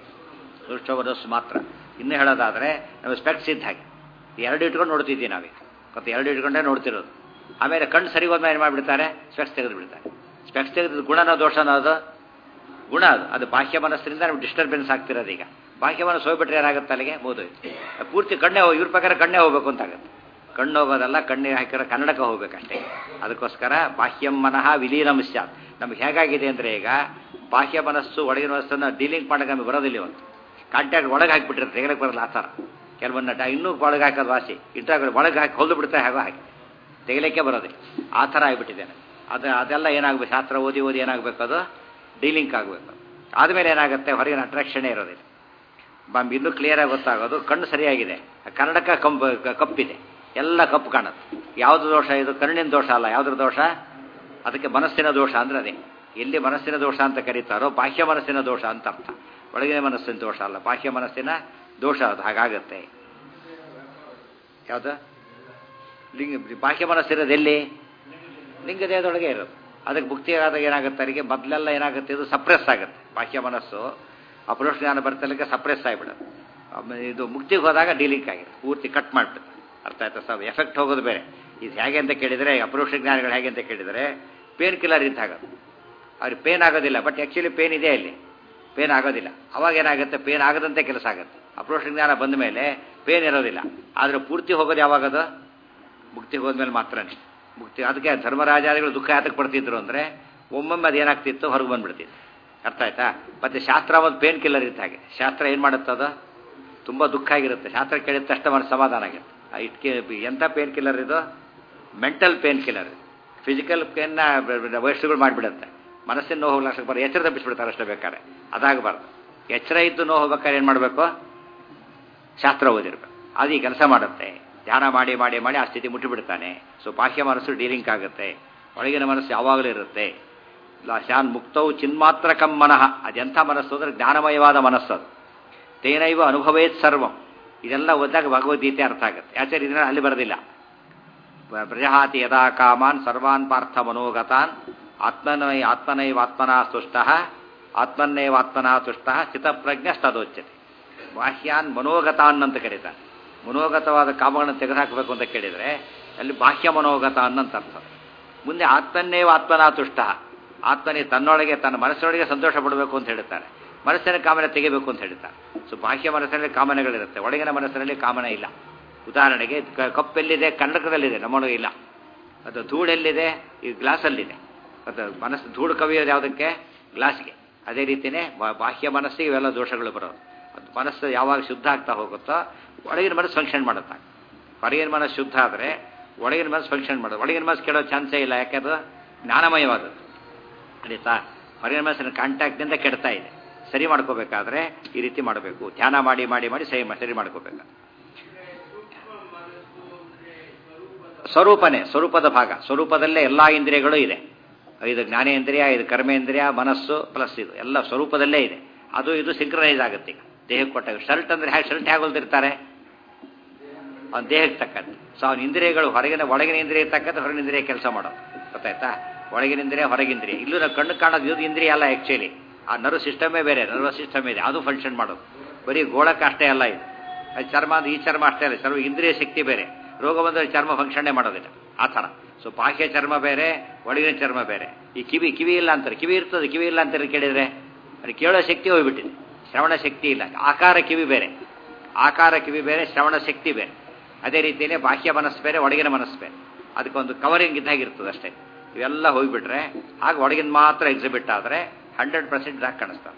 ಸೂಕ್ಷ್ಮ ಮನಸ್ಸು ಮಾತ್ರ. ಇನ್ನು ಹೇಳೋದಾದರೆ ನಮ್ಮ ಸ್ಪೆಕ್ಸ್ ಇದ್ದ ಹಾಗೆ ಎರಡು ಇಟ್ಕೊಂಡು ನೋಡ್ತಿದ್ದೀವಿ ನಾವೀಗ, ಮತ್ತು ಎರಡು ಇಟ್ಕೊಂಡೇ ನೋಡ್ತಿರೋದು. ಆಮೇಲೆ ಕಣ್ಣು ಸರಿ ಹೋದ್ಮೇಲೆ ಏನು ಮಾಡಿಬಿಡ್ತಾರೆ, ಸ್ಪೆಕ್ಸ್ ತೆಗೆದು ಬಿಡ್ತಾರೆ. ಸ್ಪೆಕ್ಸ್ ತೆಗೆದು ಗುಣನೋ ದೋಷನೋ ಅದು ಗುಣ. ಅದು ಅದು ಬಾಹ್ಯ ಮನಸ್ಸಿನಿಂದ ನಮ್ಗೆ ಡಿಸ್ಟರ್ಬೆನ್ಸ್ ಆಗ್ತಿರೋದು. ಈಗ ಬಾಹ್ಯ ಮನಸ್ಸು ಹೋಗ್ಬಿಟ್ರೆ ಏನಾಗುತ್ತೆ, ಅಲ್ಲಿಗೆ ಮುಗಿದೋಯ್ತು. ಪೂರ್ತಿ ಕಣ್ಣೇ ಹೋಗಿ ಇವ್ರ ಪ್ರಕಾರ ಕಣ್ಣೇ ಹೋಗ್ಬೇಕು ಅಂತಾಗುತ್ತೆ. ಕಣ್ಣು ಹೋಗೋದಲ್ಲ, ಕಣ್ಣಿಗೆ ಹಾಕಿರೋ ಕನ್ನಡಕ ಹೋಗ್ಬೇಕಷ್ಟೇ. ಅದಕ್ಕೋಸ್ಕರ ಬಾಹ್ಯಂ ಮನಃ ವಿಲೀನಂ ಸ್ಯಾತ್. ನಮ್ಗೆ ಹೇಗಾಗಿದೆ ಅಂದರೆ, ಈಗ ಬಾಹ್ಯ ಮನಸ್ಸು ಒಳಗಿನ ಮನಸ್ಸನ್ನು ಡೀಲಿಂಗ್ ಮಾಡೋಕೆ ನಮಗೆ ಬರೋದಿಲ್ಲ. ಇವತ್ತು ಕಾಂಟ್ಯಾಕ್ಟ್ ಒಳಗೆ ಹಾಕಿಬಿಟ್ಟಿರುತ್ತೆ, ತೆಗಲಕ್ಕೆ ಬರಲ್ಲ ಆ ಥರ. ಕೆಲವೊಂದು ನಟ ಇನ್ನೂ ಒಳಗೆ ಹಾಕೋದು ವಾಸಿ, ಇಂಟ್ರಾಗ ಒಳಗೆ ಹಾಕಿ ಹೊಲ್ದು ಬಿಡ್ತಾರೆ, ಹಾಗೋ ಹಾಗೆ ತೆಗಲಿಕ್ಕೆ ಬರೋದಿಲ್ಲ. ಆ ಥರ ಆಗಿಬಿಟ್ಟಿದ್ದೇನೆ. ಅದು ಅದೆಲ್ಲ ಏನಾಗಬೇಕು, ಶಾಸ್ತ್ರ ಓದಿ ಓದಿ ಏನಾಗಬೇಕು, ಅದು ಡೀಲಿಂಕ್ ಆಗಬೇಕು. ಆದಮೇಲೆ ಏನಾಗುತ್ತೆ, ಹೊರಗಿನ ಅಟ್ರಾಕ್ಷನ್ನೇ ಇರೋದಿಲ್ಲ. ಬಾಂಬ್ ಇನ್ನೂ ಕ್ಲಿಯರಾಗಿ ಗೊತ್ತಾಗೋದು, ಕಣ್ಣು ಸರಿಯಾಗಿದೆ, ಕನ್ನಡಕ ಕಂಪು ಕಪ್ಪಿದೆ, ಎಲ್ಲ ಕಪ್ಪು ಕಾಣುತ್ತೆ. ಯಾವುದು ದೋಷ ಇದು? ಕಣ್ಣಿನ ದೋಷ ಅಲ್ಲ. ಯಾವುದ್ರ ದೋಷ? ಅದಕ್ಕೆ ಮನಸ್ಸಿನ ದೋಷ ಅಂದರೆ ಅದೇ. ಎಲ್ಲಿ ಮನಸ್ಸಿನ ದೋಷ ಅಂತ ಕರೀತಾರೋ ಬಾಹ್ಯ ಮನಸ್ಸಿನ ದೋಷ ಅಂತ ಅರ್ಥ. ಒಳಗಿನ ಮನಸ್ಸಿನ ದೋಷ ಅಲ್ಲ, ಬಾಹ್ಯ ಮನಸ್ಸಿನ ದೋಷ. ಅದು ಹಾಗಾಗತ್ತೆ. ಯಾವುದು ಲಿಂಗ? ಬಾಹ್ಯ ಮನಸ್ಸಿರೋದು ಎಲ್ಲಿ? ಲಿಂಗದೇಹದೊಳಗೆ ಇರೋದು. ಅದಕ್ಕೆ ಮುಕ್ತಿ ಆದಾಗ ಏನಾಗುತ್ತೆ, ಅವರಿಗೆ ಮೊದಲೆಲ್ಲ ಏನಾಗುತ್ತೆ, ಇದು ಸಪ್ರೆಸ್ ಆಗುತ್ತೆ. ಬಾಹ್ಯ ಮನಸ್ಸು ಅಪರೋಕ್ಷ ಜ್ಞಾನ ಬರ್ತಲಿಕ್ಕೆ ಸಪ್ರೆಸ್ ಆಗಿಬಿಡೋದು. ಇದು ಮುಕ್ತಿಗೆ ಹೋದಾಗ ಡೀಲಿಂಕ್ ಆಗಿದೆ, ಪೂರ್ತಿ ಕಟ್ ಮಾಡಿಬಿಡುತ್ತೆ. ಅರ್ಥ ಆಯ್ತಾ? ಸರ್ ಎಫೆಕ್ಟ್ ಹೋಗೋದು ಬೇರೆ. ಇದು ಹೇಗೆ ಅಂತ ಕೇಳಿದರೆ, ಅಪರೋಕ್ಷ ಜ್ಞಾನಿಗಳು ಹೇಗೆ ಅಂತ ಕೇಳಿದರೆ, ಪೇನ್ ಕಿಲ್ಲರ್ ಇದ್ದ ಆಗೋದು. ಅವ್ರಿಗೆ ಪೇನ್ ಆಗೋದಿಲ್ಲ, ಬಟ್ ಆ್ಯಕ್ಚುಲಿ ಪೇನ್ ಇದೆ, ಇಲ್ಲಿ ಪೇನ್ ಆಗೋದಿಲ್ಲ. ಅವಾಗ ಏನಾಗುತ್ತೆ, ಪೇನ್ ಆಗದಂತೆ ಕೆಲಸ ಆಗುತ್ತೆ. ಅಪರೋಕ್ಷ ಜ್ಞಾನ ಬಂದ ಮೇಲೆ ಪೇನ್ ಇರೋದಿಲ್ಲ. ಆದರೆ ಪೂರ್ತಿ ಹೋಗೋದು ಯಾವಾಗದು? ಮುಕ್ತಿಗೆ ಹೋದ್ಮೇಲೆ ಮಾತ್ರನೇ ಮುಕ್ತಿ. ಅದಕ್ಕೆ ಧರ್ಮರಾಜಾದಿಗಳು ದುಃಖ ಯಾತಕ್ಕೆ ಪಡ್ತಿದ್ರು ಅಂದರೆ, ಒಮ್ಮೊಮ್ಮೆ ಅದು ಏನಾಗ್ತಿತ್ತು, ಹೊರಗೆ ಬಂದುಬಿಡ್ತಿತ್ತು. ಅರ್ಥ ಆಯ್ತಾ? ಮತ್ತು ಶಾಸ್ತ್ರ ಒಂದು ಪೇನ್ ಕಿಲ್ಲರ್ ಇದ್ದ ಹಾಗೆ. ಶಾಸ್ತ್ರ ಏನು ಮಾಡುತ್ತದು? ತುಂಬ ದುಃಖ ಆಗಿರುತ್ತೆ. ಶಾಸ್ತ್ರ ಕೇಳಿದ ತಕ್ಷಣ ಮನಸ್ಸು ಸಮಾಧಾನ ಆಗಿರುತ್ತೆ. ಇಟ್ಕೆ ಎಂಥ ಪೇನ್ ಕಿಲ್ಲರ್ ಇದು? Mental painkiller. ಫಿಸಿಕಲ್ ಪೇನ್ನ ವಯಸ್ಸುಗಳು ಮಾಡಿಬಿಡುತ್ತೆ. ಮನಸ್ಸಿನ ನೋವು ಹೋಗ್ಲಾಕ ಬರೋ ಎಚ್ಚರ ತಪ್ಪಿಸ್ಬಿಡ್ತಾರೆ ಅಷ್ಟೇ. ಬೇಕಾದ್ರೆ ಅದಾಗಬಾರ್ದು. ಎಚ್ಚರ ಇದ್ದು ನೋವು ಹೋಗ್ಬೇಕಾದ್ರೆ ಏನು ಮಾಡಬೇಕು? ಶಾಸ್ತ್ರ ಓದಿರ್ಬೇಕು. ಅದು ಈ ಕೆಲಸ ಮಾಡುತ್ತೆ. ಧ್ಯಾನ ಮಾಡಿ ಮಾಡಿ ಮಾಡಿ ಆ ಸ್ಥಿತಿ ಮುಟ್ಟಿಬಿಡ್ತಾನೆ. ಸೊ ಬಾಹ್ಯ ಮನಸ್ಸು ಡೀಲಿಂಕ್ ಆಗುತ್ತೆ, ಒಳಗಿನ ಮನಸ್ಸು ಯಾವಾಗಲೂ ಇರುತ್ತೆ. ಶಾನ್ ಮುಕ್ತವು ಚಿನ್ಮಾತ್ರ ಕಂ ಮನಃ. ಅದೆಂಥ ಮನಸ್ಸು ಅಂದರೆ ಜ್ಞಾನಮಯವಾದ ಮನಸ್ಸು. ಅದು ತೇನೈವ ಅನುಭವೇತ್ ಸರ್ವಂ. ಇದೆಲ್ಲ ಓದಿದಾಗ ಭಗವದ್ಗೀತೆ ಅರ್ಥ ಆಗುತ್ತೆ. ಆಚಾರ್ಯ ಇದನ್ನ ಅಲ್ಲಿ ಬರೋದಿಲ್ಲ. ಪ್ರಜಹಾತಿ ಯದಾ ಕಾಮಾನ್ ಸರ್ವಾನ್ ಪಾರ್ಥ ಮನೋಗತಾನ್ ಆತ್ಮನೈ ಆತ್ಮನೈವಾತ್ಮನಾ ತುಷ್ಟಃ ಆತ್ಮನ್ನೇವಾತ್ಮನಾ ತುಷ್ಟಃ ಸ್ಥಿತಪ್ರಜ್ಞಸ್ತದೋಚ್ಯತೆ. ಬಾಹ್ಯಾನ್ ಮನೋಗತಾನ್ ಅಂತ ಕರೀತಾರೆ. ಮನೋಗತವಾದ ಕಾಮಗಳನ್ನು ತೆಗೆದುಹಾಕಬೇಕು ಅಂತ ಕೇಳಿದರೆ ಅಲ್ಲಿ ಬಾಹ್ಯ ಮನೋಗತ ಅನ್ನಂತ ಅರ್ಥ. ಮುಂದೆ ಆತ್ಮನ್ನೇವ ಆತ್ಮನಾ ತುಷ್ಟಃ, ಆತ್ಮನೇ ತನ್ನೊಳಗೆ ತನ್ನ ಮನಸ್ಸಿನೊಳಗೆ ಸಂತೋಷ ಪಡಬೇಕು ಅಂತ ಹೇಳ್ತಾರೆ. ಮನಸ್ಸಿನ ಕಾಮನೆ ತೆಗಿಬೇಕು ಅಂತ ಹೇಳ್ತಾರೆ. ಸೊ ಬಾಹ್ಯ ಮನಸ್ಸಿನಲ್ಲಿ ಕಾಮನೆಗಳಿರುತ್ತೆ, ಒಳಗಿನ ಮನಸ್ಸಿನಲ್ಲಿ ಕಾಮನೆ ಇಲ್ಲ. ಉದಾಹರಣೆಗೆ ಕಪ್ಪೆಲ್ಲಿದೆ, ಕನ್ನಡಕದಲ್ಲಿದೆ, ನಮ್ಮೊಳಗೆ ಇಲ್ಲ. ಅದು ಧೂಳೆಲ್ಲಿದೆ, ಈ ಗ್ಲಾಸಲ್ಲಿದೆ. ಅದು ಮನಸ್ಸು ಧೂಳು ಕವಿಯೋದು ಯಾವುದಕ್ಕೆ? ಗ್ಲಾಸ್ಗೆ. ಅದೇ ರೀತಿಯೇ ಬಾಹ್ಯ ಮನಸ್ಸಿಗೆ ಇವೆಲ್ಲ ದೋಷಗಳು ಬರೋದು. ಅದು ಮನಸ್ಸು ಯಾವಾಗ ಶುದ್ಧ ಆಗ್ತಾ ಹೋಗುತ್ತೋ ಒಳಗಿನ ಮನಸ್ಸು ಫಂಕ್ಷನ್ ಮಾಡುತ್ತಾ. ಹೊರಗಿನ ಮನಸ್ಸು ಶುದ್ಧ ಆದರೆ ಒಳಗಿನ ಮನಸ್ಸು ಫಂಕ್ಷನ್ ಮಾಡೋದು. ಒಳಗಿನ ಮನಸ್ಸು ಕೇಳೋ ಚಾನ್ಸೇ ಇಲ್ಲ, ಯಾಕೆಂದ್ರೆ ಜ್ಞಾನಮಯವಾದದ್ದು. ನಡೀತಾ ಹೊರಗಿನ ಮನಸ್ಸಿನ ಕಾಂಟ್ಯಾಕ್ಟ್ನಿಂದ ಕೆಡ್ತಾ ಇದೆ. ಸರಿ ಮಾಡ್ಕೋಬೇಕಾದ್ರೆ ಈ ರೀತಿ ಮಾಡಬೇಕು. ಧ್ಯಾನ ಮಾಡಿ ಮಾಡಿ ಮಾಡಿ ಸರಿ ಸರಿ ಮಾಡ್ಕೋಬೇಕು. ಸ್ವರೂಪನೇ, ಸ್ವರೂಪದ ಭಾಗ. ಸ್ವರೂಪದಲ್ಲೇ ಎಲ್ಲ ಇಂದ್ರಿಯಗಳು ಇದೆ. ಇದು ಜ್ಞಾನೇಂದ್ರಿಯ, ಇದು ಕರ್ಮೇಂದ್ರಿಯ, ಮನಸ್ಸು ಪ್ಲಸ್ ಇದು ಎಲ್ಲ ಸ್ವರೂಪದಲ್ಲೇ ಇದೆ. ಅದು ಇದು ಸಿಂಕ್ರನೈಸ್ ಆಗುತ್ತೆ. ಈಗ ದೇಹಕ್ಕೆ ಕೊಟ್ಟಾಗ ಶರ್ಟ್ ಅಂದರೆ ಹೇಗೆ ಶರ್ಟ್ ಹೇಗೆ ಹೊಲ್ದಿರ್ತಾರೆ? ಅವ್ನ ದೇಹಕ್ಕೆ ತಕ್ಕಂತೆ. ಸೊ ಅವನ ಇಂದ್ರಿಯಗಳು ಹೊರಗಿನ ಒಳಗಿನ ಇಂದ್ರಿಯ ತಕ್ಕಂತೆ ಹೊರಗಿನ ಇಂದ್ರಿಯ ಕೆಲಸ ಮಾಡೋದು. ಗೊತ್ತಾಯ್ತಾ? ಒಳಗಿನ ಇಂದ್ರಿಯ ಹೊರಗಿಂದ್ರಿಯ. ಇಲ್ಲೂ ನಾವು ಕಣ್ಣು ಕಾಣೋದು ಇದು ಇಂದ್ರಿಯ ಅಲ್ಲ. ಆ್ಯಕ್ಚುಲಿ ಆ ನರ್ವ್ ಸಿಸ್ಟಮೇ ಬೇರೆ, ನರ್ವಸ್ ಸಿಸ್ಟಮ್ ಇದೆ, ಅದು ಫಂಕ್ಷನ್ ಮಾಡೋದು. ಬರೀ ಗೋಳಕ್ಕೆ ಅಷ್ಟೇ ಅಲ್ಲ ಇದು. ಅದು ಚರ್ಮ ಅಂದ್ರೆ ಈ ಚರ್ಮ ಅಷ್ಟೇ ಅಲ್ಲ, ಚರ್ಮ ಇಂದ್ರಿಯ ಶಕ್ತಿ ಬೇರೆ. ರೋಗ ಬಂದರೆ ಚರ್ಮ ಫಂಕ್ಷನ್ನೇ ಮಾಡೋದಿಲ್ಲ ಆ ಥರ. ಸೊ ಬಾಹ್ಯ ಚರ್ಮ ಬೇರೆ, ಒಳಗಿನ ಚರ್ಮ ಬೇರೆ. ಈ ಕಿವಿ ಕಿವಿ ಇಲ್ಲ ಅಂತಾರೆ, ಕಿವಿ ಇರ್ತದೆ, ಕಿವಿ ಇಲ್ಲ ಅಂತಾರೆ ಕೇಳಿದರೆ ಅದು ಕೇಳೋ ಶಕ್ತಿ ಹೋಗ್ಬಿಟ್ಟಿದೆ, ಶ್ರವಣ ಶಕ್ತಿ ಇಲ್ಲ. ಆಕಾರ ಕಿವಿ ಬೇರೆ, ಆಕಾರ ಕಿವಿ ಬೇರೆ, ಶ್ರವಣ ಶಕ್ತಿ ಬೇರೆ. ಅದೇ ರೀತಿಯೇ ಬಾಹ್ಯ ಮನಸ್ಸು ಬೇರೆ, ಒಳಗಿನ ಮನಸ್ಸು ಬೇರೆ. ಅದಕ್ಕೊಂದು ಕವರಿಂಗ್ ಇದ್ದಾಗಿರ್ತದೆ ಅಷ್ಟೇ. ಇವೆಲ್ಲ ಹೋಗಿಬಿಟ್ರೆ ಆಗ ಒಳಗಿನ ಮಾತ್ರ ಎಕ್ಸಿಬಿಟ್ ಆದರೆ ಹಂಡ್ರೆಡ್ ಪರ್ಸೆಂಟ್ ಇದಾಗಿ ಕಾಣಿಸ್ತಾನೆ.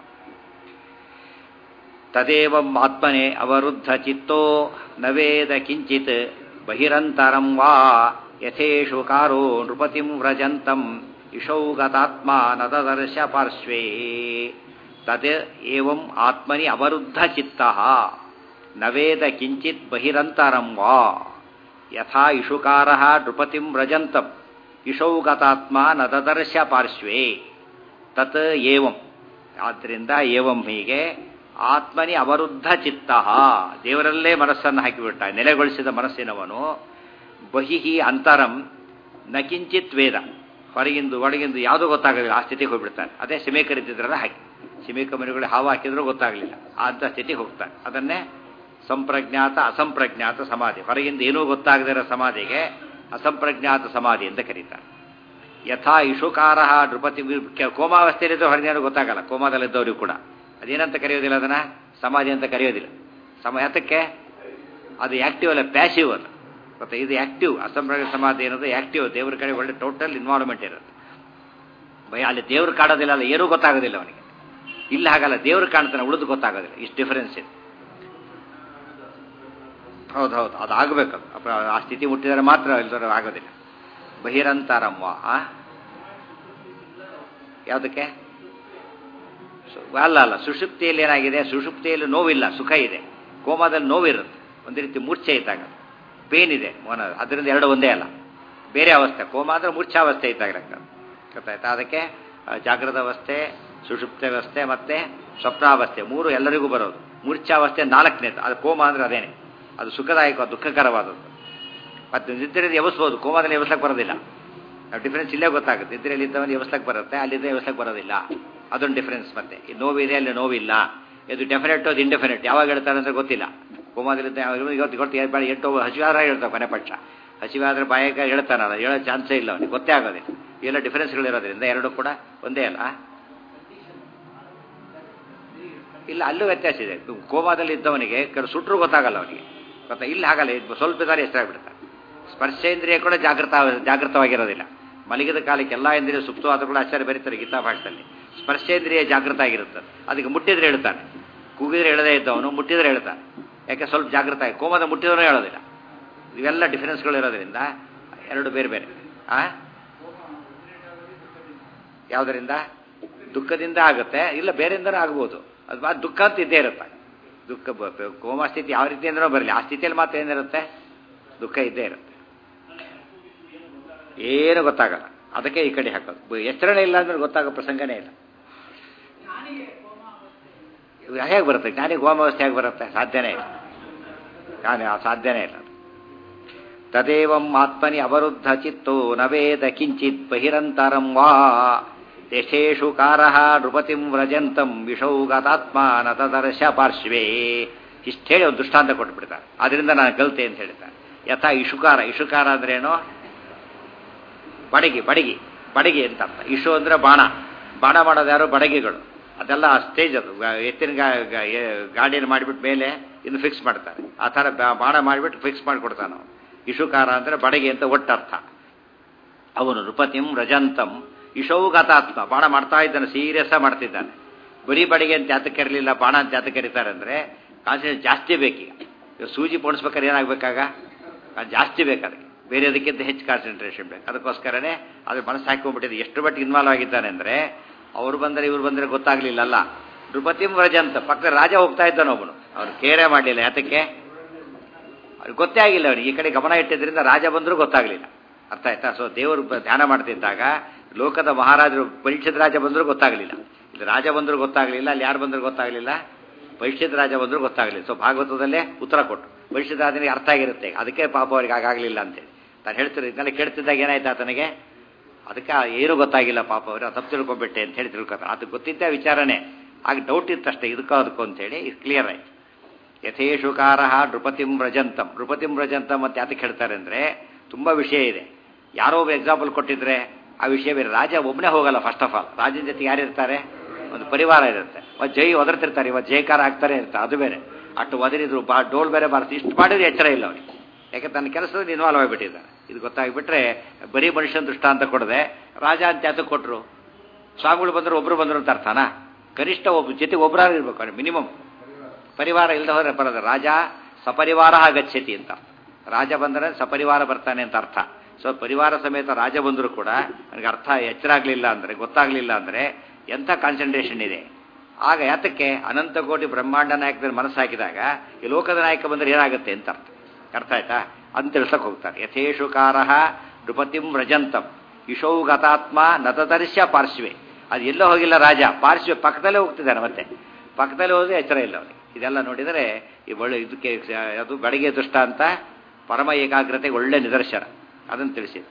ತದೇವಂ ಆತ್ಮನೆ ಅವರುದ್ಧ ಚಿತ್ತೋ ನವೇದ ಕಿಂಚಿತ್ ಬಹಿರಂತರಂ ವಾ ಯಥೇಶು ಕಾರೋ ನೃಪತಿಂ ವ್ರಜಂತಂ ಇಷೌಗತಾತ್ಮ ನದದರ್ಶ ಪಾರ್ಶ್ವೇ. ತದ್ ಏವಂ ಆತ್ಮನಿ ಅವರುದ್ಧ ಚಿತ್ತಃ ನವೇದ ಕಿಂಚಿತ್ ಬಹಿರಂತರಂ ವಾ ಯಥಾ ಇಷುಕಾರಃ ನೃಪತಿಂ ವ್ರಜಂತಂ ಇಷೌಗತಾತ್ಮ ನದದರ್ಶ ಪಾರ್ಶ್ವೇ. ತತ್ ಏವಂ, ಆದ್ದರಿಂದ ಏವಂ ಹೀಗೆ ಆತ್ಮನಿ ಅವರುದ್ಧ ಚಿತ್ತಃ, ದೇವರಲ್ಲೇ ಮನಸ್ಸನ್ನು ಹಾಕಿಬಿಟ್ಟ, ನೆಲೆಗೊಳಿಸಿದ ಮನಸ್ಸಿನವನು ಬಹಿಹಿ ಅಂತರಂ ನ ಕಿಂಚಿತ್ ವೇದ, ಹೊರಗಿಂದು ಒಳಗಿಂದು ಯಾವುದೂ ಗೊತ್ತಾಗಲಿಲ್ಲ ಆ ಸ್ಥಿತಿಗೆ ಹೋಗ್ಬಿಡ್ತಾನೆ. ಅದೇ ಸಿಮೇಕರಿದ್ದಿದ್ರಲ್ಲ ಹಾಗೆ, ಸಿಮೇಕ ಮನೆಗಳು ಹಾವು ಹಾಕಿದ್ರೂ ಗೊತ್ತಾಗಲಿಲ್ಲ ಅಂಥ ಸ್ಥಿತಿಗೆ ಹೋಗ್ತಾನೆ. ಅದನ್ನೇ ಸಂಪ್ರಜ್ಞಾತ ಅಸಂಪ್ರಜ್ಞಾತ ಸಮಾಧಿ. ಹೊರಗಿಂದ ಏನೂ ಗೊತ್ತಾಗದಿರೋ ಸಮಾಧಿಗೆ ಅಸಂಪ್ರಜ್ಞಾತ ಸಮಾಧಿ ಅಂತ ಕರೀತಾರೆ. ಯಥಾ ಇಷುಕಾರ ನೃಪತಿ, ಕೋಮಾವಸ್ಥೆಯಲ್ಲಿದ್ದು ಹೊರಗೇನು ಗೊತ್ತಾಗಲ್ಲ, ಕೋಮಾದಲ್ಲಿದ್ದವ್ರಿಗೂ ಕೂಡ ಅದೇನಂತ ಕರೆಯೋದಿಲ್ಲ, ಅದನ್ನು ಸಮಾಧಿ ಅಂತ ಕರೆಯೋದಿಲ್ಲ. ಸಮ ಯಾತಕ್ಕೆ? ಅದು ಆ್ಯಕ್ಟಿವ್ ಅಲ್ಲ, ಪ್ಯಾಸಿವ್ ಅದು. ಮತ್ತೆ ಇದು ಆ್ಯಕ್ಟಿವ್. ಅಸಂಪ್ರಜ್ಞಾತ ಸಮಾಧಿ ಅನ್ನೋದು ಆ್ಯಕ್ಟಿವ್, ದೇವ್ರ ಕಡೆ ಒಳ್ಳೆ ಟೋಟಲ್ ಇನ್ವಾಲ್ವ್ಮೆಂಟ್ ಇರುತ್ತೆ. ಭಯ ಅಲ್ಲಿ ದೇವ್ರು ಕಾಣೋದಿಲ್ಲ, ಅಲ್ಲ ಏನೂ ಗೊತ್ತಾಗೋದಿಲ್ಲ ಅವನಿಗೆ. ಇಲ್ಲಿ ಹಾಗಲ್ಲ, ದೇವ್ರು ಕಾಣ್ತಾನೆ, ಉಳಿದು ಗೊತ್ತಾಗೋದಿಲ್ಲ. ಇಷ್ಟು ಡಿಫರೆನ್ಸ್ ಇದೆ. ಹೌದು ಹೌದು, ಅದು ಆಗಬೇಕು. ಆ ಸ್ಥಿತಿ ಮುಟ್ಟಿದರೆ ಮಾತ್ರ ಇಲ್ಲದ್ರೆ ಆಗೋದಿಲ್ಲ. ಬಹಿರಂತರಮ್ಮ ಯಾವುದಕ್ಕೆ? ಅಲ್ಲ ಅಲ್ಲ, ಸುಷುಪ್ತಿಯಲ್ಲಿ ಏನಾಗಿದೆ? ಸುಷುಪ್ತಿಯಲ್ಲಿ ನೋವಿಲ್ಲ, ಸುಖ ಇದೆ. ಕೋಮಾದಲ್ಲಿ ನೋವಿರುತ್ತೆ, ಒಂದು ರೀತಿ ಮೂರ್ಛೆ ಇದ್ದಾಗ ಪೇನ್ ಇದೆ, ಅದರಿಂದ ಎರಡು ಒಂದೇ ಅಲ್ಲ, ಬೇರೆ ಅವಸ್ಥೆ. ಕೋಮಾ ಅಂದರೆ ಮೂರ್ಛಾವಸ್ಥೆ ಇದ್ದಾಗ ಗೊತ್ತಾಯ್ತಾ? ಅದಕ್ಕೆ ಜಾಗೃತ ಅವಸ್ಥೆ, ಸುಷುಪ್ತ ಅವಸ್ಥೆ ಮತ್ತು ಸ್ವಪ್ನಾವಸ್ಥೆ ಮೂರು ಎಲ್ಲರಿಗೂ ಬರೋದು. ಮೂರ್ಛಾವಸ್ಥೆ ನಾಲ್ಕನೇದು, ಅದು ಕೋಮಾ ಅಂದರೆ ಅದೇನೆ, ಅದು ಸುಖದಾಯಕ, ದುಃಖಕರವಾದದ್ದು. ಮತ್ತು ನಿದ್ರೆಯಲ್ಲಿ ಎವಸ್ಬೋದು, ಕೋಮಾದಲ್ಲಿ ಎವಸ್ಲಕ್ಕೆ ಬರೋದಿಲ್ಲ. ಡಿಫ್ರೆನ್ಸ್ ಇಲ್ಲೇ ಗೊತ್ತಾಗುತ್ತೆ. ನಿದ್ರೆಯಲ್ಲಿ ಇದ್ದವನು ಎವಸ್ಲಕ್ಕೆ ಬರುತ್ತೆ, ಅಲ್ಲಿದ್ದರೆ ಎವಸ್ಲಕ್ಕೆ ಬರೋದಿಲ್ಲ. ಅದೊಂದು ಡಿಫ್ರೆನ್ಸ್. ಮತ್ತೆ ನೋವಿದೆ, ಅಲ್ಲಿ ನೋವಿಲ್ಲ. ಇದು ಡೆಫಿನೆಟ್, ಅದು ಇಂಡೆಫಿನೆಟ್. ಯಾವಾಗ ಹೇಳ್ತಾರೆ ಅಂದರೆ ಗೊತ್ತಿಲ್ಲ. ಕೋಮಾದಲ್ಲಿದ್ದ ಇವತ್ತು ಗೊತ್ತು ಬೇಡ, ಎಂಟು ಹಸಿವಾದ್ರೆ ಹೇಳ್ತಾವೆ ಕೊನೆ ಪಕ್ಷ. ಹಸಿವಾದ್ರೆ ಬಾಯಾಗ ಹೇಳ್ತಾನಲ್ಲ, ಹೇಳೋ ಚಾನ್ಸೇ ಇಲ್ಲ ಅವನಿಗೆ, ಗೊತ್ತೇ ಆಗೋದಿಲ್ಲ. ಇವೆಲ್ಲ ಡಿಫರೆನ್ಸ್ಗಳಿರೋದ್ರಿಂದ ಎರಡು ಕೂಡ ಒಂದೇ ಅಲ್ಲ. ಇಲ್ಲ, ಅಲ್ಲೂ ವ್ಯತ್ಯಾಸ ಇದೆ. ಕೋಮಾದಲ್ಲಿ ಇದ್ದವನಿಗೆ ಕೆಲವು ಸುಟ್ಟರು ಗೊತ್ತಾಗಲ್ಲ ಅವನಿಗೆ, ಗೊತ್ತಾ? ಇಲ್ಲಿ ಹಾಗಲ್ಲ, ಸ್ವಲ್ಪ ಇದ್ದಾರೆ ಎಷ್ಟಾಗ್ಬಿಡ್ತಾರೆ. ಸ್ಪರ್ಶೇಂದ್ರಿಯ ಕೂಡ ಜಾಗೃತ ಜಾಗೃತವಾಗಿರೋದಿಲ್ಲ. ಮಲಗಿದ ಕಾಲಕ್ಕೆ ಎಲ್ಲ ಇಂದ್ರಿಯ ಸುಪ್ತವಾದ ಕೂಡ ಆಚಾರ್ಯ ಬರೀತಾರೆ ಗೀತಾ ಭಾಷೆಯಲ್ಲಿ. ಸ್ಪರ್ಶೇಂದ್ರಿಯ ಜಾಗೃತ ಆಗಿರುತ್ತದೆ, ಅದಕ್ಕೆ ಮುಟ್ಟಿದ್ರೆ ಹೇಳ್ತಾನೆ. ಕೂಗಿದ್ರೆ ಹೇಳದೇ ಇದ್ದವನು ಮುಟ್ಟಿದ್ರೆ ಹೇಳ್ತಾನೆ, ಯಾಕೆ? ಸ್ವಲ್ಪ ಜಾಗೃತ ಆಗಿ. ಕೋಮದ ಮುಟ್ಟಿದ್ರೂ ಹೇಳೋದಿಲ್ಲ. ಇವೆಲ್ಲ ಡಿಫರೆನ್ಸ್ಗಳು ಇರೋದ್ರಿಂದ ಎರಡು ಬೇರೆ ಬೇರೆ. ಆ ಯಾವುದರಿಂದ? ದುಃಖದಿಂದ ಆಗುತ್ತೆ, ಇಲ್ಲ ಬೇರೆಯಿಂದನೂ ಆಗ್ಬೋದು. ಅದು ದುಃಖ ಅಂತ ಇದ್ದೇ ಇರುತ್ತೆ. ದುಃಖ ಕೋಮಾ ಸ್ಥಿತಿ ಯಾವ ರೀತಿ ಅಂದ್ರೂ ಬರಲಿ, ಆ ಸ್ಥಿತಿಯಲ್ಲಿ ಮಾತ್ರ ಏನಿರುತ್ತೆ? ದುಃಖ ಇದ್ದೇ ಇರುತ್ತೆ, ಏನು ಗೊತ್ತಾಗಲ್ಲ. ಅದಕ್ಕೆ ಈ ಕಡೆ ಹಾಕೋದು. ಎಚ್ಚರಣೆ ಇಲ್ಲ ಅಂದ್ರೆ ಗೊತ್ತಾಗೋ ಪ್ರಸಂಗನೇ ಇಲ್ಲ. ಹೇಗೆ ಬರುತ್ತೆ ಜ್ಞಾನಿ? ಕೋಮಾವಸ್ಥೆ ಹೇಗೆ ಬರುತ್ತೆ? ಸಾಧ್ಯನೇ ಇಲ್ಲ, ಜ್ಞಾನಿ ಸಾಧ್ಯನೇ ಇಲ್ಲ. ತದೇವಂ ಆತ್ಮನಿ ಅವರುದ್ಧ ಚಿತ್ತೋ ನ ವೇದ ಕಿಂಚಿತ್ ಬಹಿರಂತರಂ ವಾ ಯಥೇಷು ಕಾರಃ ನೃಪತಿಂ ವ್ರಜಂತಂ ವಿಷೌಗತಾತ್ಮ ನ ತದರ್ಶ ಪಾರ್ಶ್ವೇ. ಇಷ್ಟು ಹೇಳಿ ಒಂದು ದೃಷ್ಟಾಂತ ಕೊಟ್ಬಿಡ್ತಾರೆ. ಅದರಿಂದ ನಾನು ಕಲಿತೆ ಅಂತ ಹೇಳ್ತಾರೆ. ಯಥಾ ಇಶುಕಾರ, ಇಶುಕಾರ ಅಂದ್ರೇನು? ಬಡಗಿ, ಬಡಗಿ ಬಡಗಿ ಅಂತ ಅರ್ಥ. ಇಶು ಅಂದ್ರೆ ಬಾಣ, ಬಾಣ ಮಾಡೋದು ಯಾರು? ಬಡಗಿಗಳು. ಅದೆಲ್ಲ ಆ ಸ್ಟೇಜ್ ಅದು. ಎತ್ತಿನ ಗಾಡಿಯನ್ನು ಮಾಡಿಬಿಟ್ಟು ಮೇಲೆ ಇನ್ನು ಫಿಕ್ಸ್ ಮಾಡ್ತಾರೆ. ಆ ಥರ ಬಾಣ ಮಾಡಿಬಿಟ್ಟು ಫಿಕ್ಸ್ ಮಾಡಿಕೊಡ್ತಾನೆ ಅವನು. ಇಶುಕಾರ ಅಂದರೆ ಬಡಗಿ ಅಂತ ಒಟ್ಟರ್ಥ. ಅವನು ನೃಪತಿಂ ರಜಂತಂ ಇಶೌಗತಾತ್ಮ, ಬಾಣ ಮಾಡ್ತಾ ಇದ್ದಾನೆ, ಸೀರಿಯಸ್ ಮಾಡ್ತಿದ್ದಾನೆ. ಬರೀ ಬಡಗಿ ಅಂತ ಯಾತಕ್ಕೆ ಕರೀಲಿಲ್ಲ, ಬಾಣ ಅಂತ ಯಾತಕ್ಕೆ ಕರೀತಾರೆ ಅಂದರೆ ಕಾನ್ಸಂಟ್ರೇಷನ್ ಜಾಸ್ತಿ ಬೇಕೀಗ. ಸೂಜಿ ಪೋಣಿಸ್ಬೇಕಾದ್ರೆ ಏನಾಗಬೇಕಾಗ ಜಾಸ್ತಿ ಬೇಕು, ಅದಕ್ಕೆ ಬೇರೆ ಅದಕ್ಕಿಂತ ಹೆಚ್ಚು ಕಾನ್ಸಂಟ್ರೇಷನ್ ಬೇಕು. ಅದಕ್ಕೋಸ್ಕರನೇ ಅದ್ರ ಮನಸ್ಸು ಹಾಕೊಂಡ್ಬಿಟ್ಟಿದೆ. ಎಷ್ಟು ಮಟ್ಟಿಗೆ ಇನ್ವಾಲ್ವ್ ಆಗಿದ್ದಾನೆ ಅಂದರೆ ಅವ್ರು ಬಂದರೆ ಇವ್ರು ಬಂದರೆ ಗೊತ್ತಾಗಲಿಲ್ಲ. ಅಲ್ಲ, ನೃಪತಿಂ ವ್ರಜಂತ ಪಕ್ಕದ ರಾಜ ಹೋಗ್ತಾ ಇದ್ದಾನೆ ಒಬ್ಬನು, ಅವ್ರು ಕೇರೇ ಮಾಡಲಿಲ್ಲ. ಯಾತಕ್ಕೆ? ಅವ್ರಿಗೆ ಗೊತ್ತೇ ಆಗಿಲ್ಲ. ಅವನಿಗೆ ಈ ಕಡೆ ಗಮನ ಇಟ್ಟಿದ್ದರಿಂದ ರಾಜ ಬಂದರೂ ಗೊತ್ತಾಗಲಿಲ್ಲ. ಅರ್ಥ ಆಯ್ತಾ? ಸೊ ದೇವರು ಧ್ಯಾನ ಮಾಡ್ತಿದ್ದಾಗ ಲೋಕದ ಮಹಾರಾಜರು ಪರೀಕ್ಷಿತ ರಾಜ ಬಂದರೂ ಗೊತ್ತಾಗಲಿಲ್ಲ, ಇಲ್ಲಿ ರಾಜ ಬಂದರೂ ಗೊತ್ತಾಗಲಿಲ್ಲ, ಅಲ್ಲಿ ಯಾರು ಬಂದರೂ ಗೊತ್ತಾಗಲಿಲ್ಲ, ಪರೀಕ್ಷಿತ ರಾಜ ಬಂದರೂ ಗೊತ್ತಾಗಲಿಲ್ಲ. ಸೊ ಭಾಗವತದಲ್ಲೇ ಉತ್ತರ ಕೊಟ್ಟು ಪರೀಕ್ಷಿತ ರಾಜನಿಗೆ ಅರ್ಥ ಆಗಿರುತ್ತೆ, ಅದಕ್ಕೆ ಪಾಪ ಅವ್ರಿಗೆ ಆಗಾಗಲಿಲ್ಲ ಅಂತೇಳಿ ನಾನು ಹೇಳ್ತಿರೋ. ಇದನ್ನೆಲ್ಲ ಕೇಳ್ತಿದ್ದಾಗ ಏನಾಯ್ತು ಆತನಿಗೆ? ಅದಕ್ಕೆ ಏನೂ ಗೊತ್ತಾಗಿಲ್ಲ ಪಾಪ ಅವರು, ತಪ್ಪು ತಿಳ್ಕೊಂಡ್ಬಿಟ್ಟೆ ಅಂತ ಹೇಳಿ ತಿಳ್ಕೊತಾರೆ. ಅದು ಗೊತ್ತಿದ್ದ ವಿಚಾರನೇ, ಆಗ ಡೌಟ್ ಇತ್ತಷ್ಟೇ ಇದಕ್ಕೋ ಅದಕ್ಕೋ ಅಂತೇಳಿ ಇದು ಕ್ಲಿಯರ್ ಆಯ್ತು. ಯಥೇಶುಕಾರ ನೃಪತಿಂ ವ್ರಜಂತಂ, ನೃಪತಿಂ ವ್ರಜಂತಂ ಅಂತ ಯಾತಕ್ಕೆ ಹೇಳ್ತಾರೆ ಅಂದರೆ ತುಂಬ ವಿಷಯ ಇದೆ. ಯಾರೋ ಒಬ್ಬ ಎಕ್ಸಾಂಪಲ್ ಕೊಟ್ಟಿದ್ರೆ ಆ ವಿಷಯ ಬೇರೆ. ರಾಜ ಒಬ್ಬನೇ ಹೋಗಲ್ಲ. ಫಸ್ಟ್ ಆಫ್ ಆಲ್ ರಾಜನ ಜೊತೆಗೆ ಯಾರಿರ್ತಾರೆ? ಒಂದು ಪರಿವಾರ ಇರುತ್ತೆ. ಮತ್ತು ಜೈ ಒದರ್ತಿರ್ತಾರೆ, ಇವತ್ತು ಜೈಕಾರ ಆಗ್ತಾರೆ ಇರ್ತಾರೆ, ಅದು ಬೇರೆ. ಅಷ್ಟು ಒದರಿದ್ರು ಬಾ ಡೋಲ್ ಬೇರೆ ಬಾರ್ತು, ಇಷ್ಟು ಮಾಡಿದ್ರೆ ಎಚ್ಚರ ಇಲ್ಲ ಅವನಿಗೆ. ಯಾಕೆ ತನ್ನ ಕೆಲಸದಲ್ಲಿ ಇನ್ವಾಲ್ವ್ ಆಗಿಬಿಟ್ಟಿದ್ದಾರೆ. ಇದು ಗೊತ್ತಾಗಿಬಿಟ್ರೆ ಬರೀ ಮನುಷ್ಯನ ದೃಷ್ಟಾಂತ ಕೊಡದೆ ರಾಜ ಅಂತ ಯಾತಕ್ಕೆ ಕೊಟ್ಟರು? ಸ್ವಾಮಿಗಳು ಬಂದರು, ಒಬ್ಬರು ಬಂದರು ಅಂತ ಅರ್ಥನಾ? ಕನಿಷ್ಠ ಒಬ್ಬ ಜೊತೆಗೆ ಒಬ್ಬರಾರು ಇರ್ಬೇಕು ಅವ್ರಿಗೆ ಮಿನಿಮಮ್. ಪರಿವಾರ ಇಲ್ಲದೆ ಹೋದರೆ ಬರೋದು. ರಾಜ ಸಪರಿವಾರ ಗಚ್ಚತಿ ಅಂತ. ರಾಜ ಬಂದರೆ ಸಪರಿವಾರ ಬರ್ತಾನೆ ಅಂತ ಅರ್ಥ. ಸೊ ಪರಿವಾರ ಸಮೇತ ರಾಜ ಬಂದರೂ ಕೂಡ ನನಗೆ ಅರ್ಥ ಎಚ್ಚರ ಆಗಲಿಲ್ಲ ಅಂದರೆ, ಗೊತ್ತಾಗಲಿಲ್ಲ ಅಂದರೆ ಎಂಥ ಕಾನ್ಸಂಟ್ರೇಷನ್ ಇದೆ. ಆಗ ಯಾತಕ್ಕೆ? ಅನಂತ ಕೋಟಿ ಬ್ರಹ್ಮಾಂಡ ನಾಯಕದಲ್ಲಿ ಮನಸ್ಸು ಹಾಕಿದಾಗ ಈ ಲೋಕದ ನಾಯಕ ಬಂದರೆ ಏನಾಗುತ್ತೆ ಅಂತ ಅರ್ಥ. ಅರ್ಥ ಆಯ್ತಾ? ಅಂತ ತಿಳ್ಸಕ್ಕೆ ಹೋಗ್ತಾರೆ. ಯಥೇಶುಕಾರ ನೃಪತಿಂ ವ್ರಜಂತಂ ಇಶೌಗತಾತ್ಮ ನತದರ್ಶ್ಯ ಪಾರ್ಶ್ವೇ. ಅದು ಎಲ್ಲೋ ಹೋಗಿಲ್ಲ ರಾಜ, ಪಾರ್ಶ್ವ ಪಕ್ಕದಲ್ಲೇ ಹೋಗ್ತಿದ್ದಾನೆ. ಮತ್ತೆ ಪಕ್ಕದಲ್ಲೇ ಹೋದ್ರೆ ಎಚ್ಚರ ಇಲ್ಲ ಅವನಿಗೆ. ಇದೆಲ್ಲ ನೋಡಿದರೆ ಈ ಒಳ್ಳೆ ಇದಕ್ಕೆ ಅದು ಬೆಳಗ್ಗೆ ದೃಷ್ಟಾಂತ ಪರಮ ಏಕಾಗ್ರತೆಗೆ ಒಳ್ಳೆ ನಿದರ್ಶನ. ಅದನ್ನು ತಿಳಿಸಿದೆ.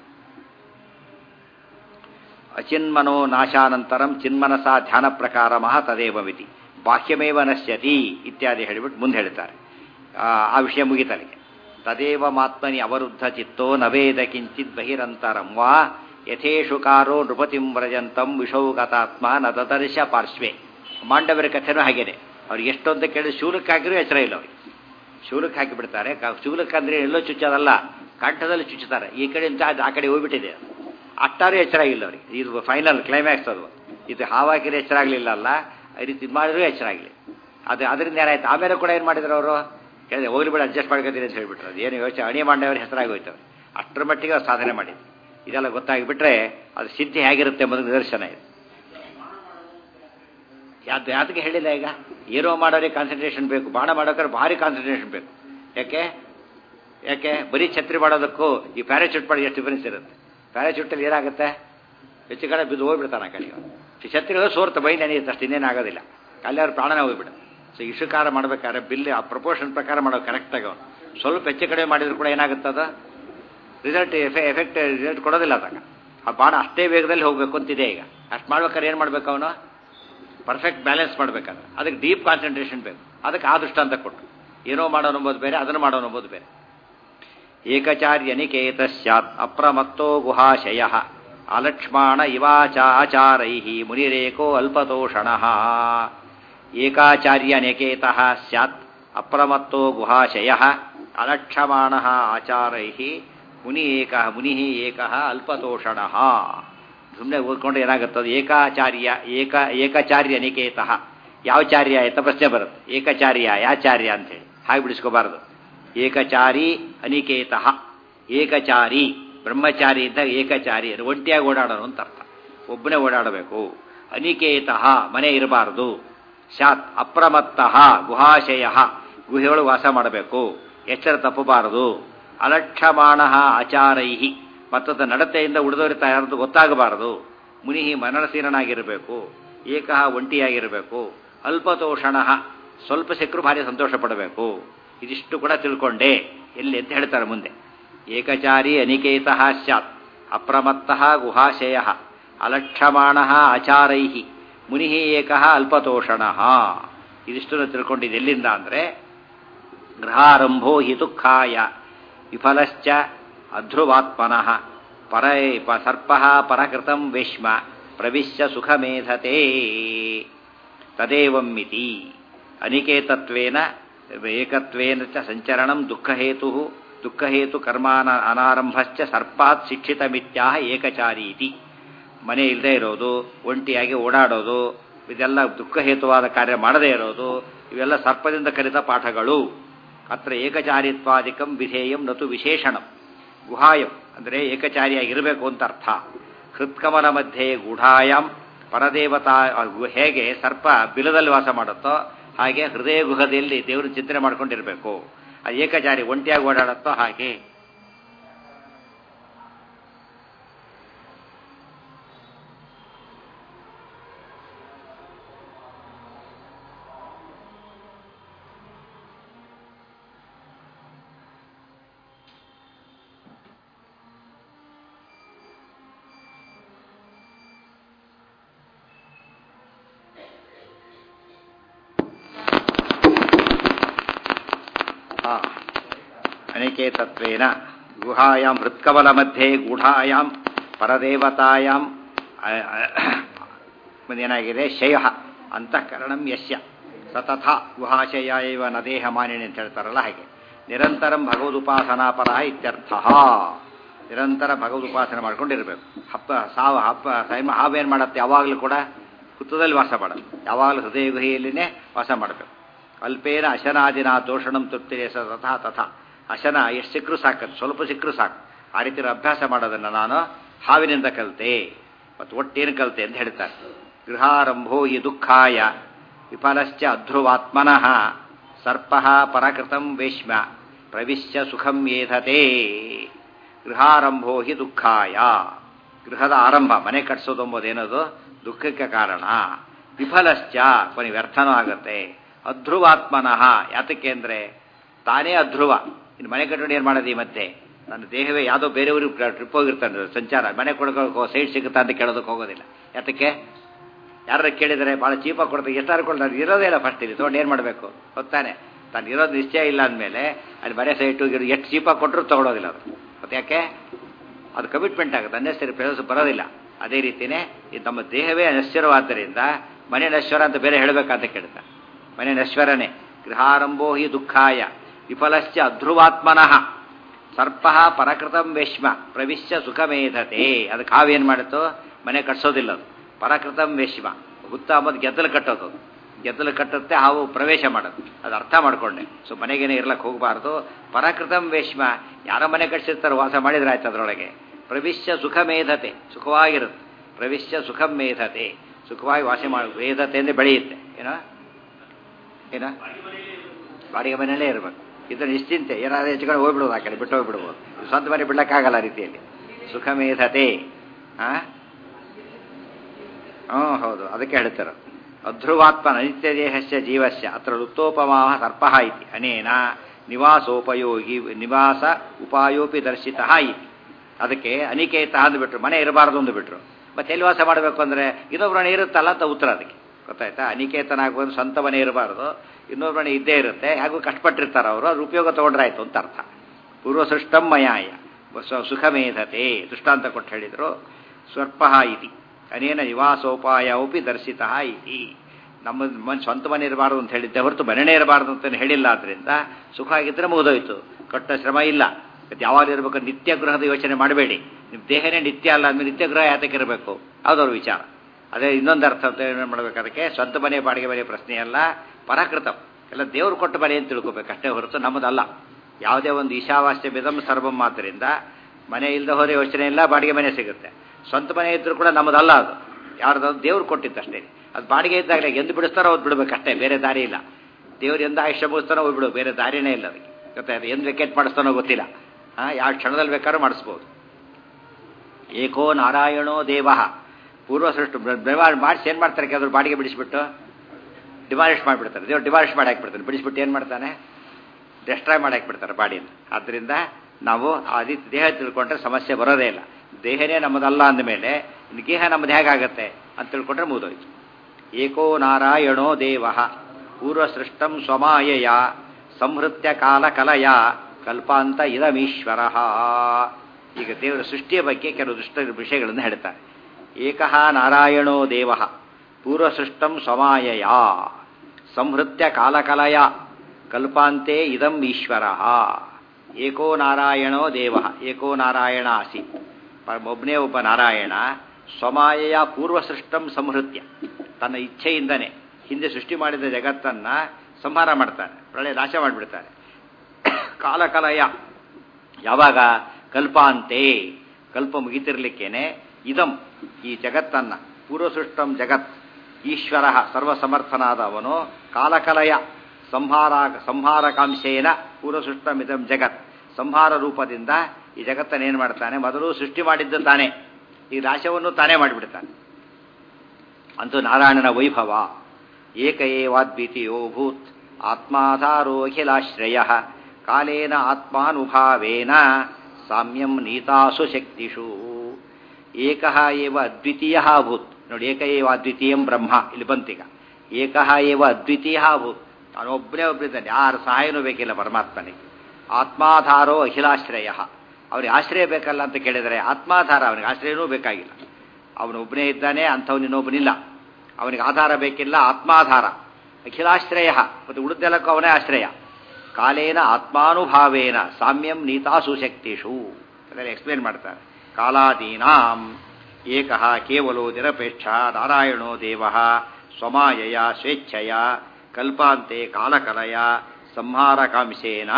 ಅಚಿನ್ಮನೋ ನಾಶಾನಂತರಂ ಚಿನ್ಮನಸ ಧ್ಯಾನ ಪ್ರಕಾರ ಮಹ ತದೇವಮಿತಿ ಬಾಹ್ಯಮೇವ ನಶ್ಯತಿ ಇತ್ಯಾದಿ ಹೇಳಿಬಿಟ್ಟು ಮುಂದೆ ಹೇಳ್ತಾರೆ. ಆ ವಿಷಯ ಮುಗಿತಲಿಗೆ. ತದೇವ ಮಾತ್ಮನಿ ಅವರುದ್ಧ ಚಿತ್ತೋ ನವೇದ ಕಿಂಚಿತ್ ಬಹಿರಂತರಂ ವಾ ಯಥೇಶುಕಾರೋ ನೃಪತಿಂ ವ್ರಜಂತಂ ವಿಷೌಗತಾತ್ಮ ನ ತದರ್ಶ ಪಾರ್ಶ್ವೇ. ಮಾಂಡವರ ಕಥೆನೂ ಹಾಗೇನೆ. ಅವ್ರಿಗೆ ಎಷ್ಟು ಅಂತ ಕೇಳಿ ಶೂಲಕ್ಕೆ ಹಾಕಿರೂ ಎಚ್ಚರ ಇಲ್ಲ ಅವ್ರಿಗೆ. ಶೂಲಕ್ಕೆ ಹಾಕಿಬಿಡ್ತಾರೆ. ಶೂಲಕ್ಕೆ ಅಂದರೆ ಎಲ್ಲೋ ಚುಚ್ಚೋದಲ್ಲ, ಕಂಠದಲ್ಲಿ ಚುಚ್ಚುತ್ತಾರೆ. ಈ ಕಡೆಯಿಂದ ಅದು ಆ ಕಡೆ ಹೋಗ್ಬಿಟ್ಟಿದೆ. ಅಷ್ಟಾರು ಎಚ್ಚರ ಆಗಿಲ್ಲ ಅವ್ರಿಗೆ. ಇದು ಫೈನಲ್ ಕ್ಲೈಮ್ಯಾಕ್ಸ್ ಅದು. ಇದು ಹಾವಾಗಿರೋ ಎಚ್ಚರ ಆಗಲಿಲ್ಲ ಅಲ್ಲ, ಈ ರೀತಿ ಮಾಡಿದ್ರೂ ಎಚ್ಚರ ಆಗಲಿ. ಅದು ಅದರಿಂದ ಏನಾಯ್ತು? ಆಮೇಲೆ ಕೂಡ ಏನು ಮಾಡಿದ್ರು ಅವರು? ಹೇಳಿದೆ ಹೋಗ್ಲಿ ಬೇಡ, ಅಡ್ಜಸ್ಟ್ ಮಾಡ್ಕೊತೀನಿ ಅಂತ ಹೇಳಿಬಿಟ್ರು. ಅದು ಏನು ಯೋಚನೆ ಅಣಿ ಮಾಂಡವರ ಹೆಸರಾಗಿ ಹೋಯ್ತವ್ರು. ಅಷ್ಟರ ಮಟ್ಟಿಗೆ ಅವ್ರು ಸಾಧನೆ ಮಾಡಿದ್ರು. ಇದೆಲ್ಲ ಗೊತ್ತಾಗಿಬಿಟ್ರೆ ಅದು ಸಿದ್ಧಿ ಹೇಗಿರುತ್ತೆ ಎಂಬುದು ನಿದರ್ಶನ ಇದೆ. ಯಾವ್ದು ಯಾತಕ್ಕೆ ಹೇಳಿಲ್ಲ? ಈಗ ಏನೋ ಮಾಡೋರಿಗೆ ಕಾನ್ಸಂಟ್ರೇಷನ್ ಬೇಕು, ಬಾಣ ಮಾಡೋಕ್ರೆ ಭಾರಿ ಕಾನ್ಸಂಟ್ರೇಷನ್ ಬೇಕು. ಯಾಕೆ ಯಾಕೆ ಬರೀ ಛತ್ರಿ ಮಾಡೋದಕ್ಕೂ ಈ ಪ್ಯಾರಾಚೂಟ್ ಮಾಡಿ ಎಷ್ಟು ಡಿಫರೆನ್ಸ್ ಇರುತ್ತೆ? ಪ್ಯಾರಾಚೂಟಲ್ಲಿ ಏನಾಗುತ್ತೆ? ಹೆಚ್ಚು ಕಡೆ ಬಿದ್ದು ಹೋಗ್ಬಿಡ್ತಾನೆ ಆ ಕಡೆಗೆ. ಛತ್ರಿ ಸೋರ್ತ ಬೈ ನೆನೆಯುತ್ತೆ, ಅಷ್ಟು ಇನ್ನೇನು ಆಗೋದಿಲ್ಲ. ಅಲ್ಲಿ ಅವ್ರ ಪ್ರಾಣನೇ ಹೋಗ್ಬಿಡುತ್ತೆ. ಸೊ ಇಶುಕಾರ ಮಾಡ್ಬೇಕಾದ್ರೆ ಬಿಲ್ ಆ ಪ್ರಪೋರ್ಷನ್ ಪ್ರಕಾರ ಮಾಡೋದು ಕರೆಕ್ಟಾಗಿ ಅವನು. ಸ್ವಲ್ಪ ಹೆಚ್ಚು ಕಡೆ ಮಾಡಿದ್ರು ಕೂಡ ಏನಾಗುತ್ತದ ರಿಸಲ್ಟ್ ಎಫೆ ಎಫೆಕ್ಟ್ ರಿಸಲ್ಟ್ ಕೊಡೋದಿಲ್ಲ. ಅದಾಗ ಆ ಬಾಣ ಅಷ್ಟೇ ವೇಗದಲ್ಲಿ ಹೋಗಬೇಕು ಅಂತಿದೆ. ಈಗ ಅಷ್ಟು ಮಾಡ್ಬೇಕಾದ್ರೆ ಏನು ಮಾಡಬೇಕು ಅವನು? ಪರ್ಫೆಕ್ಟ್ ಬ್ಯಾಲೆನ್ಸ್ ಮಾಡಬೇಕಾದ್ರೆ ಅದಕ್ಕೆ ಡೀಪ್ ಕಾನ್ಸಂಟ್ರೇಷನ್ ಬೇಕು. ಅದಕ್ಕೆ ಆ ದೃಷ್ಟಾಂತ ಕೊಟ್ಟು ಏನೋ ಮಾಡೋನು ಎಂಬುದು ಬೇರೆ, ಅದನ್ನು ಮಾಡೋನು ಎಂಬುದು ಬೇರೆ. ಏಕಚಾರ್ಯ ನಿಕೇತ ಸ್ಯಾತ್ ಅಪ್ರಮತ್ತೋ ಗುಹಾಶಯ ಅಲಕ್ಷ್ಮಾಣ ಇವಾಚಾಚಾರೈ ಮುನಿರೇಕೋ ಅಲ್ಪತೋಷಣ. ಏಕಾಚಾರ್ಯ ನಿಕೇತಃ ಸ್ಯಾತ್ ಅಪ್ರಮತ್ತೋ ಗುಹಾಶಯ ಅಲಕ್ಷ್ಮಾಣ ಆಚಾರೈ ಮುನಿ ಏಕ ಮುನಿ ಏಕ ಅಲ್ಪತೋಷಣ. ಸುಮ್ಮನೆ ಓದ್ಕೊಂಡು ಏನಾಗುತ್ತದೆ? ಏಕಾಚಾರ್ಯ ಏಕ ಏಕಚಾರ್ಯ ನಿಕೇತಃ. ಯಾವ ಚಾರ್ಯ ಅಂತ ಪ್ರಶ್ನೆ ಬರುತ್ತೆ. ಏಕಚಾರ್ಯ ಯಾಚಾರ್ಯ ಅಂತೇಳಿ ಹಾಗೆ ಬಿಡಿಸ್ಕೋಬಾರ್ದು. ಏಕಚಾರಿ ಅನಿಕೇತಃ. ಏಕಚಾರಿ ಬ್ರಹ್ಮಚಾರಿ ಅಂತ ಏಕಚಾರಿ ಅದು ಒಂಟಿಯಾಗಿ ಓಡಾಡೋನು ಅಂತ ಅರ್ಥ. ಒಬ್ಬನೇ ಓಡಾಡಬೇಕು. ಅನಿಕೇತಃ ಮನೆ ಇರಬಾರ್ದು. ಶಾತ್ ಅಪ್ರಮತ್ತಃ ಗುಹಾಶಯ ಗುಹೆಯೊಳಗೆ ವಾಸ ಮಾಡಬೇಕು, ಎಚ್ಚರ ತಪ್ಪಬಾರದು. ಅಲಕ್ಷಮಾಣ ಆಚಾರೈಹಿ ಮತ್ತದ ನಡತೆಯಿಂದ ಉಳಿದವರಿತಾ ಯಾರದು ಗೊತ್ತಾಗಬಾರದು. ಮುನಿ ಮನನಸೀನನಾಗಿರಬೇಕು. ಏಕಃ ಒಂಟಿಯಾಗಿರಬೇಕು. ಅಲ್ಪತೋಷಣ ಸ್ವಲ್ಪ ಸಿಕ್ಕರೂ ಭಾರಿ ಸಂತೋಷ ಪಡಬೇಕು. ಇದಿಷ್ಟು ಕೂಡ ತಿಳ್ಕೊಂಡೆ ಎಲ್ಲಿ ಅಂತ ಹೇಳ್ತಾರೆ ಮುಂದೆ. ಏಕಚಾರಿ ಅನಿಕೇತಃ ಸ್ಯಾತ್ ಅಪ್ರಮತ್ತಃ ಗುಹಾಶಯಃ ಅಲಕ್ಷಮಾಣಃ ಆಚಾರೈಃ ಮುನಿಃ ಏಕಃ ಅಲ್ಪತೋಷಣಃ. ಇದಿಷ್ಟನ್ನು ತಿಳ್ಕೊಂಡಿದ್ದು ಎಲ್ಲಿಂದ ಅಂದರೆ ಗೃಹಾರಂಭೋ ಹಿ ದುಃಖಾಯ ವಿಫಲಶ್ಚ ಅಧ್ರುವಾತ್ಮನಃ ಪರೈ ಸರ್ಪಃ ಪರಕೃತಂ ವೇಶ್ಮ ಪ್ರವಿಶ್ಯ ಸುಖಮೇಧತೆ ತದೇವಮಿತಿ ಅನಿಕೇತತ್ವೇನ ಏಕತ್ವೇನ ಚ ಸಂಚರಣಂ ದುಃಖಹೇತು ದುಃಖಹೇತು ಕರ್ಮಾನ ಅನಾರಂಭಶ್ಚ ಸರ್ಪಾತ್ ಶಿಕ್ಷಿತಮಿತ್ಯಾಹ ಏಕಚಾರೀತಿ. ಮನೆ ಇಲ್ಲದೆ ಇರೋದು, ಒಂಟಿಯಾಗಿ ಓಡಾಡೋದು, ಇದೆಲ್ಲ ದುಃಖಹೇತುವಾದ ಕಾರ್ಯ ಮಾಡದೇ ಇರೋದು, ಇವೆಲ್ಲ ಸರ್ಪದಿಂದ ಕಲಿತ ಪಾಠಗಳು. ಅತ್ರ ಏಕಚಾರಿತ್ವಾದಿಕಂ ವಿಧೇಯಂ ನತು ವಿಶೇಷಣಂ. ಗುಹಾಯಂ ಅಂದರೆ ಏಕಚಾರಿಯಾಗಿರಬೇಕು ಅಂತ ಅರ್ಥ. ಹೃತ್ಕಮಲ ಮಧ್ಯೆ ಗೂಢಾಯಾಮ್ ಪರದೇವತಾ, ಹೇಗೆ ಸರ್ಪ ಬಿಲದಲ್ಲಿ ವಾಸ ಮಾಡುತ್ತೋ ಹಾಗೆ ಹೃದಯ ಗುಹದಲ್ಲಿ ದೇವರು ಚಿಂತನೆ ಮಾಡ್ಕೊಂಡಿರಬೇಕು. ಅದು ಏಕಚಾರಿ ಒಂಟಿಯಾಗಿ ಓಡಾಡುತ್ತೋ ಹಾಗೆ. ಅನಿಕೇತತ್ವೇನ ಗುಹಾಯಾಂ ಹೃತ್ಕಮಲ ಮಧ್ಯೆ ಗೂಢಾಯಾಂ ಪರದೇವತಾಯಾಂ ಏನಾಗಿದೆ ಶಯ ಅಂತಃಕರಣಂ ಯಸ್ಯ ಸತಥ ಗುಹಾಶಯ ಇವ ನದೇಹ ಮಾನಿನಿ ಅಂತ ಹೇಳ್ತಾರಲ್ಲ ಹಾಗೆ. ನಿರಂತರಂ ಭಗವದುಪಾಸನಾ ಪರ ಇತ್ಯರ್ಥ. ನಿರಂತರ ಭಗವದುಪಾಸನೆ ಮಾಡ್ಕೊಂಡಿರ್ಬೇಕು. ಹಬ್ಬ ಸಾವ ಹಬ್ಬ ಸೈಮ ಹಾವೇನು ಮಾಡುತ್ತೆ, ಯಾವಾಗಲೂ ಕೂಡ ಹುತ್ತದಲ್ಲಿ ವಾಸ ಮಾಡೋದು, ಯಾವಾಗಲೂ ಹೃದಯ ಗುಹೆಯಲ್ಲಿನೇ ವಾಸ ಮಾಡಬೇಕು. ಅಲ್ಪೇನ ಅಶನಾದಿನ ದೋಷಣಂ ತೃಪ್ತಿರೇ ತಥಾ ತಥಾ. ಅಶನ ಎಷ್ಟು ಸಿಕ್ಕರೂ ಸಾಕದು, ಸ್ವಲ್ಪ ಸಿಕ್ಕರೂ ಸಾಕು. ಆ ರೀತಿ ಅಭ್ಯಾಸ ಮಾಡೋದನ್ನು ನಾನು ಹಾವಿನಿಂದ ಕಲಿತೆ. ಮತ್ತು ಒಟ್ಟೇನು ಕಲಿತೆ ಅಂತ ಹೇಳ್ತಾರೆ. ಗೃಹಾರಂಭೋ ಹಿ ದುಃಖಾಯ ವಿಫಲಶ್ಚ ಅಧ್ರುವಾತ್ಮನಃ ಸರ್ಪಃ ಪರಕೃತಂ ವೇಶ್ಮ ಪ್ರವಿಶ್ಯ ಸುಖಂ ಏಧತೆ. ಗೃಹಾರಂಭೋ ಹಿ ದುಃಖಾಯ, ಗೃಹದ ಆರಂಭ, ಮನೆ ಕಟ್ಸೋದು ಎಂಬುದೇನದು ದುಃಖಕ್ಕೆ ಕಾರಣ. ವಿಫಲಶ್ಚ, ಕೊನೆ ವ್ಯರ್ಥನೂ ಆಗುತ್ತೆ. ಅಧ್ರುವಾತ್ಮನಃ, ಯಾತಕ್ಕೆ ಅಂದರೆ ತಾನೇ ಅಧ್ರುವ. ಇನ್ನು ಮನೆ ಕಟ್ಟೋಣ ಏನು ಮಾಡೋದು ಈ ಮಧ್ಯೆ? ನನ್ನ ದೇಹವೇ ಯಾವುದೋ ಬೇರೆಯವ್ರಿಗೆ ಟ್ರಿಪ್ ಹೋಗಿರ್ತಾನೆ ಸಂಚಾರ, ಮನೆ ಕೊಡ್ಕೊ ಸೈಡ್ ಸಿಗುತ್ತಾ ಅಂತ ಕೇಳೋದಕ್ಕೆ ಹೋಗೋದಿಲ್ಲ. ಯಾತಕ್ಕೆ? ಯಾರು ಕೇಳಿದರೆ ಭಾಳ ಚೀಪಾಗಿ ಕೊಡ್ತಾರೆ, ಎಷ್ಟಾರು ಕೊಡ್ತಾರೆ, ಇರೋದೇ ಇಲ್ಲ ಫಸ್ಟ್ ಇಲ್ಲಿ ತೊಗೊಂಡು ಏನು ಮಾಡಬೇಕು ಗೊತ್ತಾನೆ. ತಾನು ಇರೋದು ನಿಶ್ಚಯ ಇಲ್ಲ ಅಂದಮೇಲೆ ಅಲ್ಲಿ ಮನೆ ಸೈಟು ಇರೋ ಎಷ್ಟು ಚೀಪಾಗಿ ಕೊಟ್ಟರು ತೊಗೊಳೋದಿಲ್ಲ ಅದು. ಮತ್ತು ಯಾಕೆ? ಅದು ಕಮಿಟ್ಮೆಂಟ್ ಆಗುತ್ತೆ, ಅನ್ನೆಸರಿ ಪ್ರಯೋಜನ ಬರೋದಿಲ್ಲ. ಅದೇ ರೀತಿಯೇ ಇದು ನಮ್ಮ ದೇಹವೇ ನಶ್ವರವಾದ್ದರಿಂದ ಮನೆ ನಶ್ವರ ಅಂತ ಬೇರೆ ಹೇಳಬೇಕಂತ ಕೇಳ್ತಾರೆ. ಮನೆ ನಶ್ವರನೇ. ಗೃಹಾರಂಭೋ ಹಿ ದುಃಖಾಯ ವಿಫಲಶ್ಚ ಅಧ್ರುವಾತ್ಮನಃ ಸರ್ಪಃ ಪರಕೃತಂ ವೇಶ್ಮ ಪ್ರವಿಶ್ಯ ಸುಖಮೇಧತೆ. ಅದಕ್ಕೆ ಹಾವೇನು ಮಾಡುತ್ತೋ ಮನೆ ಕಟ್ಸೋದಿಲ್ಲ. ಅದು ಪರಕೃತಂ ವೇಶ್ಮ, ಹುತ್ತ ಅಂಬದು ಗೆದ್ದಲು ಕಟ್ಟೋದು. ಗೆದ್ದಲು ಕಟ್ಟುತ್ತೆ, ಹಾವು ಪ್ರವೇಶ ಮಾಡೋದು. ಅದು ಅರ್ಥ ಮಾಡಿಕೊಂಡೆ. ಸೊ ಮನೆಗೇನೆ ಇರ್ಲಕ್ಕೆ ಹೋಗಬಾರ್ದು. ಪರಕೃತಂ ವೇಶ್ಮ, ಯಾರ ಮನೆ ಕಟ್ಸಿರ್ತಾರೋ ವಾಸ ಮಾಡಿದ್ರೆ ಆಯ್ತು ಅದರೊಳಗೆ. ಪ್ರವಿಶ್ಯ ಸುಖಮೇಧತೆ, ಸುಖವಾಗಿರುತ್ತೆ. ಪ್ರವಿಶ್ಯ ಸುಖಂ ಮೇಧತೆ, ಸುಖವಾಗಿ ವಾಸ ಮಾಡಿ ವೇಧತೆ ಅಂದರೆ ಬೆಳೆಯುತ್ತೆ. ಏನೋ ಏನೋ ಬಾಡಿಗೆ ಮನೆಯಲ್ಲೇ ಇರಬೇಕು. ಇದನ್ನು ನಿಶ್ಚಿಂತೆ, ಏನಾದರೂ ಹೆಚ್ಚುಕೊಂಡು ಹೋಗ್ಬಿಡೋದು, ಆ ಕಡೆ ಬಿಟ್ಟು ಹೋಗ್ಬಿಡ್ಬೋದು. ಸ್ವಂತ ಮನೆ ಬಿಡೋಕ್ಕಾಗಲ್ಲ ಆ ರೀತಿಯಲ್ಲಿ. ಸುಖಮೇಧತೆ. ಹಾಂ ಹ್ಞೂ ಹೌದು, ಅದಕ್ಕೆ ಹೇಳ್ತಾರೆ ಅಧ್ರುವಾತ್ಮ ಅನಿತ್ಯ ದೇಹಸ್ಯ ಜೀವಸ್ಯ ಅತ್ರ ಋತೋಪಮಾಹ ಸರ್ಪಃ ಇತಿ ಅನೇನ ನಿವಾಸೋಪಯೋಗಿ ನಿವಾಸ ಉಪಾಯೋಪಿ ದರ್ಶಿತಃ ಇತಿ. ಅದಕ್ಕೆ ಅನಿಕೇತ ಅಂದುಬಿಟ್ರು, ಮನೆ ಇರಬಾರ್ದು ಅಂದುಬಿಟ್ರು. ಮತ್ತೆ ಎಲ್ಲಿ ವಾಸ ಮಾಡಬೇಕು ಅಂದರೆ ಇನ್ನೊಬ್ಬರ ಮನೆ ಇರುತ್ತಲ್ಲ ಅಂತ ಉತ್ತರ ಅದಕ್ಕೆ. ಗೊತ್ತಾಯ್ತಾ? ಅನಿಕೇತನಾಗುವುದು ಸ್ವಂತ ಮನೆ ಇರಬಾರ್ದು, ಇನ್ನೊಬ್ಬರ ಮನೆ ಇದ್ದೇ ಇರುತ್ತೆ. ಹಾಗೂ ಕಷ್ಟಪಟ್ಟಿರ್ತಾರೆ ಅವರು, ಅದ್ರ ಉಪಯೋಗ ತೊಗೊಂಡ್ರಾಯ್ತು ಅಂತ ಅರ್ಥ. ಪೂರ್ವಸೃಷ್ಟಂ ಮಯಾಯ ಸುಖಮೇಧತೆ ದೃಷ್ಟಾಂತ ಕೊಟ್ಟು ಹೇಳಿದರು. ಸ್ವರ್ಪಃ ಇತಿ ಅನೇನ ನಿವಾಸೋಪಾಯೋಪಿ ದರ್ಶಿತಃ ಇತಿ. ನಮ್ಮ ಮನೆ ಸ್ವಂತ ಮನೆ ಇರಬಾರ್ದು ಅಂತ ಹೇಳಿದ್ದೆ ಹೊರತು ಮನೆಯೇ ಇರಬಾರ್ದು ಅಂತ ಹೇಳಿಲ್ಲ. ಆದ್ದರಿಂದ ಸುಖ ಆಗಿದ್ದರೆ ಮುಗಿದೋಯ್ತು, ಕಟ್ಟ ಶ್ರಮ ಇಲ್ಲ. ಯಾವಾಗ ಇರಬೇಕು? ನಿತ್ಯ ಗೃಹದ ಯೋಚನೆ ಮಾಡಬೇಡಿ. ನಿಮ್ಮ ದೇಹನೇ ನಿತ್ಯ ಅಲ್ಲ ಅಂದಮೇಲೆ ನಿತ್ಯ ಗೃಹ ಯಾತಕ್ಕೆ ಇರಬೇಕು? ಯಾವುದವ್ರ ವಿಚಾರ. ಅದೇ ಇನ್ನೊಂದು ಅರ್ಥ ಏನು ಮಾಡಬೇಕು ಅದಕ್ಕೆ? ಸ್ವಂತ ಮನೆ ಬಾಡಿಗೆ ಮನೆ ಪ್ರಶ್ನೆ ಅಲ್ಲ, ಪರಾಕೃತಂ ಎಲ್ಲ ದೇವರು ಕೊಟ್ಟ ಮನೆ ಅಂತ ತಿಳ್ಕೊಬೇಕು ಅಷ್ಟೇ ಹೊರತು ನಮ್ಮದಲ್ಲ. ಯಾವುದೇ ಒಂದು ಈಶಾವಾಸ್ಯ ಬಿದಂ ಸರ್ವಂ ಆದ್ದರಿಂದ ಮನೆ ಇಲ್ಲದೆ ಹೋದರೆ ಯೋಚನೆ ಇಲ್ಲ, ಬಾಡಿಗೆ ಮನೆ ಸಿಗುತ್ತೆ. ಸ್ವಂತ ಮನೆ ಇದ್ದರೂ ಕೂಡ ನಮ್ಮದಲ್ಲ, ಅದು ಯಾರ್ದಾದ್ರು ದೇವ್ರು ಕೊಟ್ಟಿದ್ದಷ್ಟೇ. ಅದು ಬಾಡಿಗೆ ಇದ್ದಾಗಲೇ ಎಂದು ಬಿಡಿಸ್ತಾರೋ ಅವ್ರು ಬಿಡಬೇಕಷ್ಟೇ, ಬೇರೆ ದಾರಿ ಇಲ್ಲ. ದೇವ್ರು ಎಂದು ಆಯುಷ್ಯ ಮುಗಿಸ್ತಾನೋ ಹೋಗಿ ಬಿಡು, ಬೇರೆ ದಾರಿನೇ ಇಲ್ಲ ಅದಕ್ಕೆ. ಗೊತ್ತಾಯ್ತು? ಎಂದು ವೆಕೆಟ್ ಮಾಡಿಸ್ತಾನೋ ಗೊತ್ತಿಲ್ಲ. ಹಾಂ, ಯಾವ ಕ್ಷಣದಲ್ಲಿ ಬೇಕಾದ್ರೂ ಮಾಡಿಸ್ಬೋದು. ಏಕೋ ನಾರಾಯಣೋ ದೇವ ಪೂರ್ವಸೃಷ್ಟು ಡಿಮಾಲಿಷ್ ಮಾಡಿಸಿ ಏನು ಮಾಡ್ತಾರೆ? ಕೆಲವರು ಬಾಡಿಗೆ ಬಿಡಿಸ್ಬಿಟ್ಟು ಡಿಮಾಲಿಷ್ ಮಾಡಿಬಿಡ್ತಾರೆ. ದೇವ್ರು ಡಿಮಾಲಿಷ್ ಮಾಡಿ ಹಾಕ್ಬಿಡ್ತಾನೆ. ಬಿಡಿಸ್ಬಿಟ್ಟು ಏನು ಮಾಡ್ತಾನೆ? ಡೆಸ್ಟ್ರಾಯ್ ಮಾಡಿ ಹಾಕ್ಬಿಡ್ತಾರೆ ಬಾಡಿನ. ಆದ್ದರಿಂದ ನಾವು ಆ ರೀತಿ ದೇಹ ತಿಳ್ಕೊಂಡ್ರೆ ಸಮಸ್ಯೆ ಬರೋದೇ ಇಲ್ಲ. ದೇಹನೇ ನಮ್ಮದಲ್ಲ ಅಂದಮೇಲೆ ದೇಹ ನಮ್ಮದು ಹೇಗಾಗತ್ತೆ ಅಂತ ತಿಳ್ಕೊಂಡ್ರೆ ಮುಗಿದೋಯ್ತು. ಏಕೋ ನಾರಾಯಣೋ ದೇವ ಪೂರ್ವಸೃಷ್ಟಂ ಸ್ವಮಾಯಯ ಸಂಹೃತ್ಯ ಕಾಲ ಕಲಯ ಕಲ್ಪಾಂತ ಇದಮೀಶ್ವರ. ಈಗ ದೇವರ ಸೃಷ್ಟಿಯ ಬಗ್ಗೆ ಕೆಲವು ದುಷ್ಟ ವಿಷಯಗಳನ್ನು ಹೇಳ್ತಾರೆ. ಏಕಃ ನಾರಾಯಣೋ ದೇವ ಪೂರ್ವಸೃಷ್ಟಂ ಸ್ವಮಾಯಯ ಸಂಹೃತ್ಯ ಕಾಲಕಲಯ ಕಲ್ಪಾಂತೆ ಇದಂ ಈಶ್ವರ. ಏಕೋ ನಾರಾಯಣೋ ದೇವ, ಏಕೋ ನಾರಾಯಣ ಅಸಿ, ಒಬ್ಬನೇ ಒಬ್ಬ ನಾರಾಯಣ ಸ್ವಮಾಯಯ ಪೂರ್ವಸೃಷ್ಟಂ ಸಂಹೃತ್ಯ, ತನ್ನ ಇಚ್ಛೆಯಿಂದನೇ ಹಿಂದೆ ಸೃಷ್ಟಿ ಮಾಡಿದ ಜಗತ್ತನ್ನ ಸಂಹಾರ ಮಾಡ್ತಾರೆ, ಪ್ರಳಯ ನಾಶ ಮಾಡಿಬಿಡ್ತಾರೆ. ಕಾಲಕಲಯ ಯಾವಾಗ? ಕಲ್ಪಾಂತೆ, ಕಲ್ಪ ಮುಗಿತಿರ್ಲಿಕ್ಕೇನೆ ಇದಂ ಈ ಜಗತ್ತನ್ನ ಪೂರ್ವಸೃಷ್ಟಂ ಜಗತ್ ಈಶ್ವರ ಸರ್ವಸಮರ್ಥನಾದವನು ಕಾಲಕಲಯ ಸಂಹಾರ ಸಂಹಾರಕಾಂಶೇನ ಪೂರ್ವಸೃಷ್ಟಂ ಇದಂ ಜಗತ್ ಸಂಹಾರ ರೂಪದಿಂದ ಈ ಜಗತ್ತನ್ನೇನು ಮಾಡ್ತಾನೆ? ಮೊದಲು ಸೃಷ್ಟಿ ಮಾಡಿದ್ದು ತಾನೇ, ಈ ನಾಶವನ್ನು ತಾನೇ ಮಾಡಿಬಿಡ್ತಾನೆ. ಅಂತೂ ನಾರಾಯಣನ ವೈಭವ. ಏಕ ಏವಾದ್ವಿತೀಯೋ ಭೂತ್ ಆತ್ಮಾಧಾರೋ ಅಖಿಲಾಶ್ರಯ ಕಾಲೇನ ಆತ್ಮಾನುಭಾವೇನ ಸಾಮ್ಯಂ ನೀತಾಸು ಶಕ್ತಿಷು. ಏಕಃ ಏವ ಅದ್ವಿತೀಯ ಭೂತ್. ನೋಡಿ, ಏಕ ಏವ ಅದ್ವಿತೀಯಂ ಬ್ರಹ್ಮ ಇಲ್ಲಿ ಬಂತೀಗ. ಏಕಃ ಏವ ಅದ್ವಿತೀಯ ಭೂತ್, ಅವನೊಬ್ಬನೇ ಒಬ್ಬರಿದ್ದಾನೆ, ಯಾರ ಸಹಾಯನೂ ಬೇಕಿಲ್ಲ ಪರಮಾತ್ಮನಿಗೆ. ಆತ್ಮಾಧಾರೋ ಅಖಿಲಾಶ್ರಯ, ಅವನಿಗೆ ಆಶ್ರಯ ಬೇಕಲ್ಲ ಅಂತ ಕೇಳಿದರೆ ಆತ್ಮಾಧಾರ, ಅವನಿಗೆ ಆಶ್ರಯನೂ ಬೇಕಾಗಿಲ್ಲ. ಅವನೊಬ್ಬನೇ ಇದ್ದಾನೆ, ಅಂಥವ್ನು ಇನ್ನೊಬ್ಬನಿಲ್ಲ. ಅವನಿಗೆ ಆಧಾರ ಬೇಕಿಲ್ಲ, ಆತ್ಮಾಧಾರ. ಅಖಿಲಾಶ್ರಯ, ಮತ್ತು ಉಳಿದೆಲ್ಲಕ್ಕೂ ಅವನೇ ಆಶ್ರಯ. ಕಾಲೇನ ಆತ್ಮಾನುಭಾವೇನ ಸಾಮ್ಯಂ ನೀತಾಸು ಶಕ್ತಿಷು ಅದರಲ್ಲಿ ಎಕ್ಸ್ಪ್ಲೇನ್ ಮಾಡ್ತಾರೆ. ಕಾಲಾದೀನಾಂ ಏಕಃ ಕೇವಲೋ ನಿರಪೇಕ್ಷ ನಾರಾಯಣೋ ದೇವ ಸ್ವಮಾಯಯ ಸ್ವೇಚ್ಛಯ ಕಲ್ಪಾಂತೆ ಕಾಲಕಲಯ ಸಂಹಾರಕಾಂಶೇನ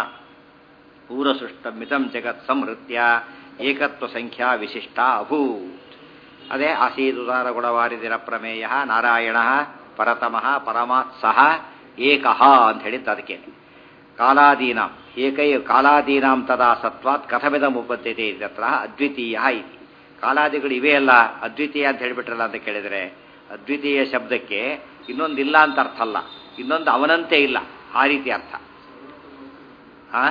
ಪೂರ್ವಸೃಷ್ಟಮಿದಂ ಜಗತ್ ಸಂಹೃತ್ಯ ಏಕತ್ವ ಸಂಖ್ಯಾ ವಿಶಿಷ್ಟ ಅಭೂತ್. ಅದೇ ಆಸೀದುದಾರ ಗುಣವಾರಿದಿರ ಪ್ರಮೇಯ ನಾರಾಯಣ ಪರತಮಃ ಪರಮಾತ್ಸಹ ಏಕಃ ಅಂತ ಹೇಳಿದ್ದು ಅದಕ್ಕೆ. ಕಾಲಾದೀನಾಂ ಏಕೈ ಕಾಲಾದೀನಾಂ ತದಾ ಸತ್ವಾತ್ ಕಥಮಿದಂ ಉಪದ್ಯತೆ ಇತ್ಯತ್ರ ಅದ್ವಿತೀಯ ಇತಿ. ಕಾಲಾದಿಗಳು ಇವೇ ಅಲ್ಲ, ಅದ್ವಿತೀಯ ಅಂತ ಹೇಳಿಬಿಟ್ರಲ್ಲ ಅಂತ ಕೇಳಿದರೆ, ಅದ್ವಿತೀಯ ಶಬ್ದಕ್ಕೆ ಇನ್ನೊಂದಿಲ್ಲ ಅಂತ ಅರ್ಥ ಅಲ್ಲ, ಇನ್ನೊಂದು ಅವನಂತೆ ಇಲ್ಲ ಆ ರೀತಿ ಅರ್ಥ. ಆ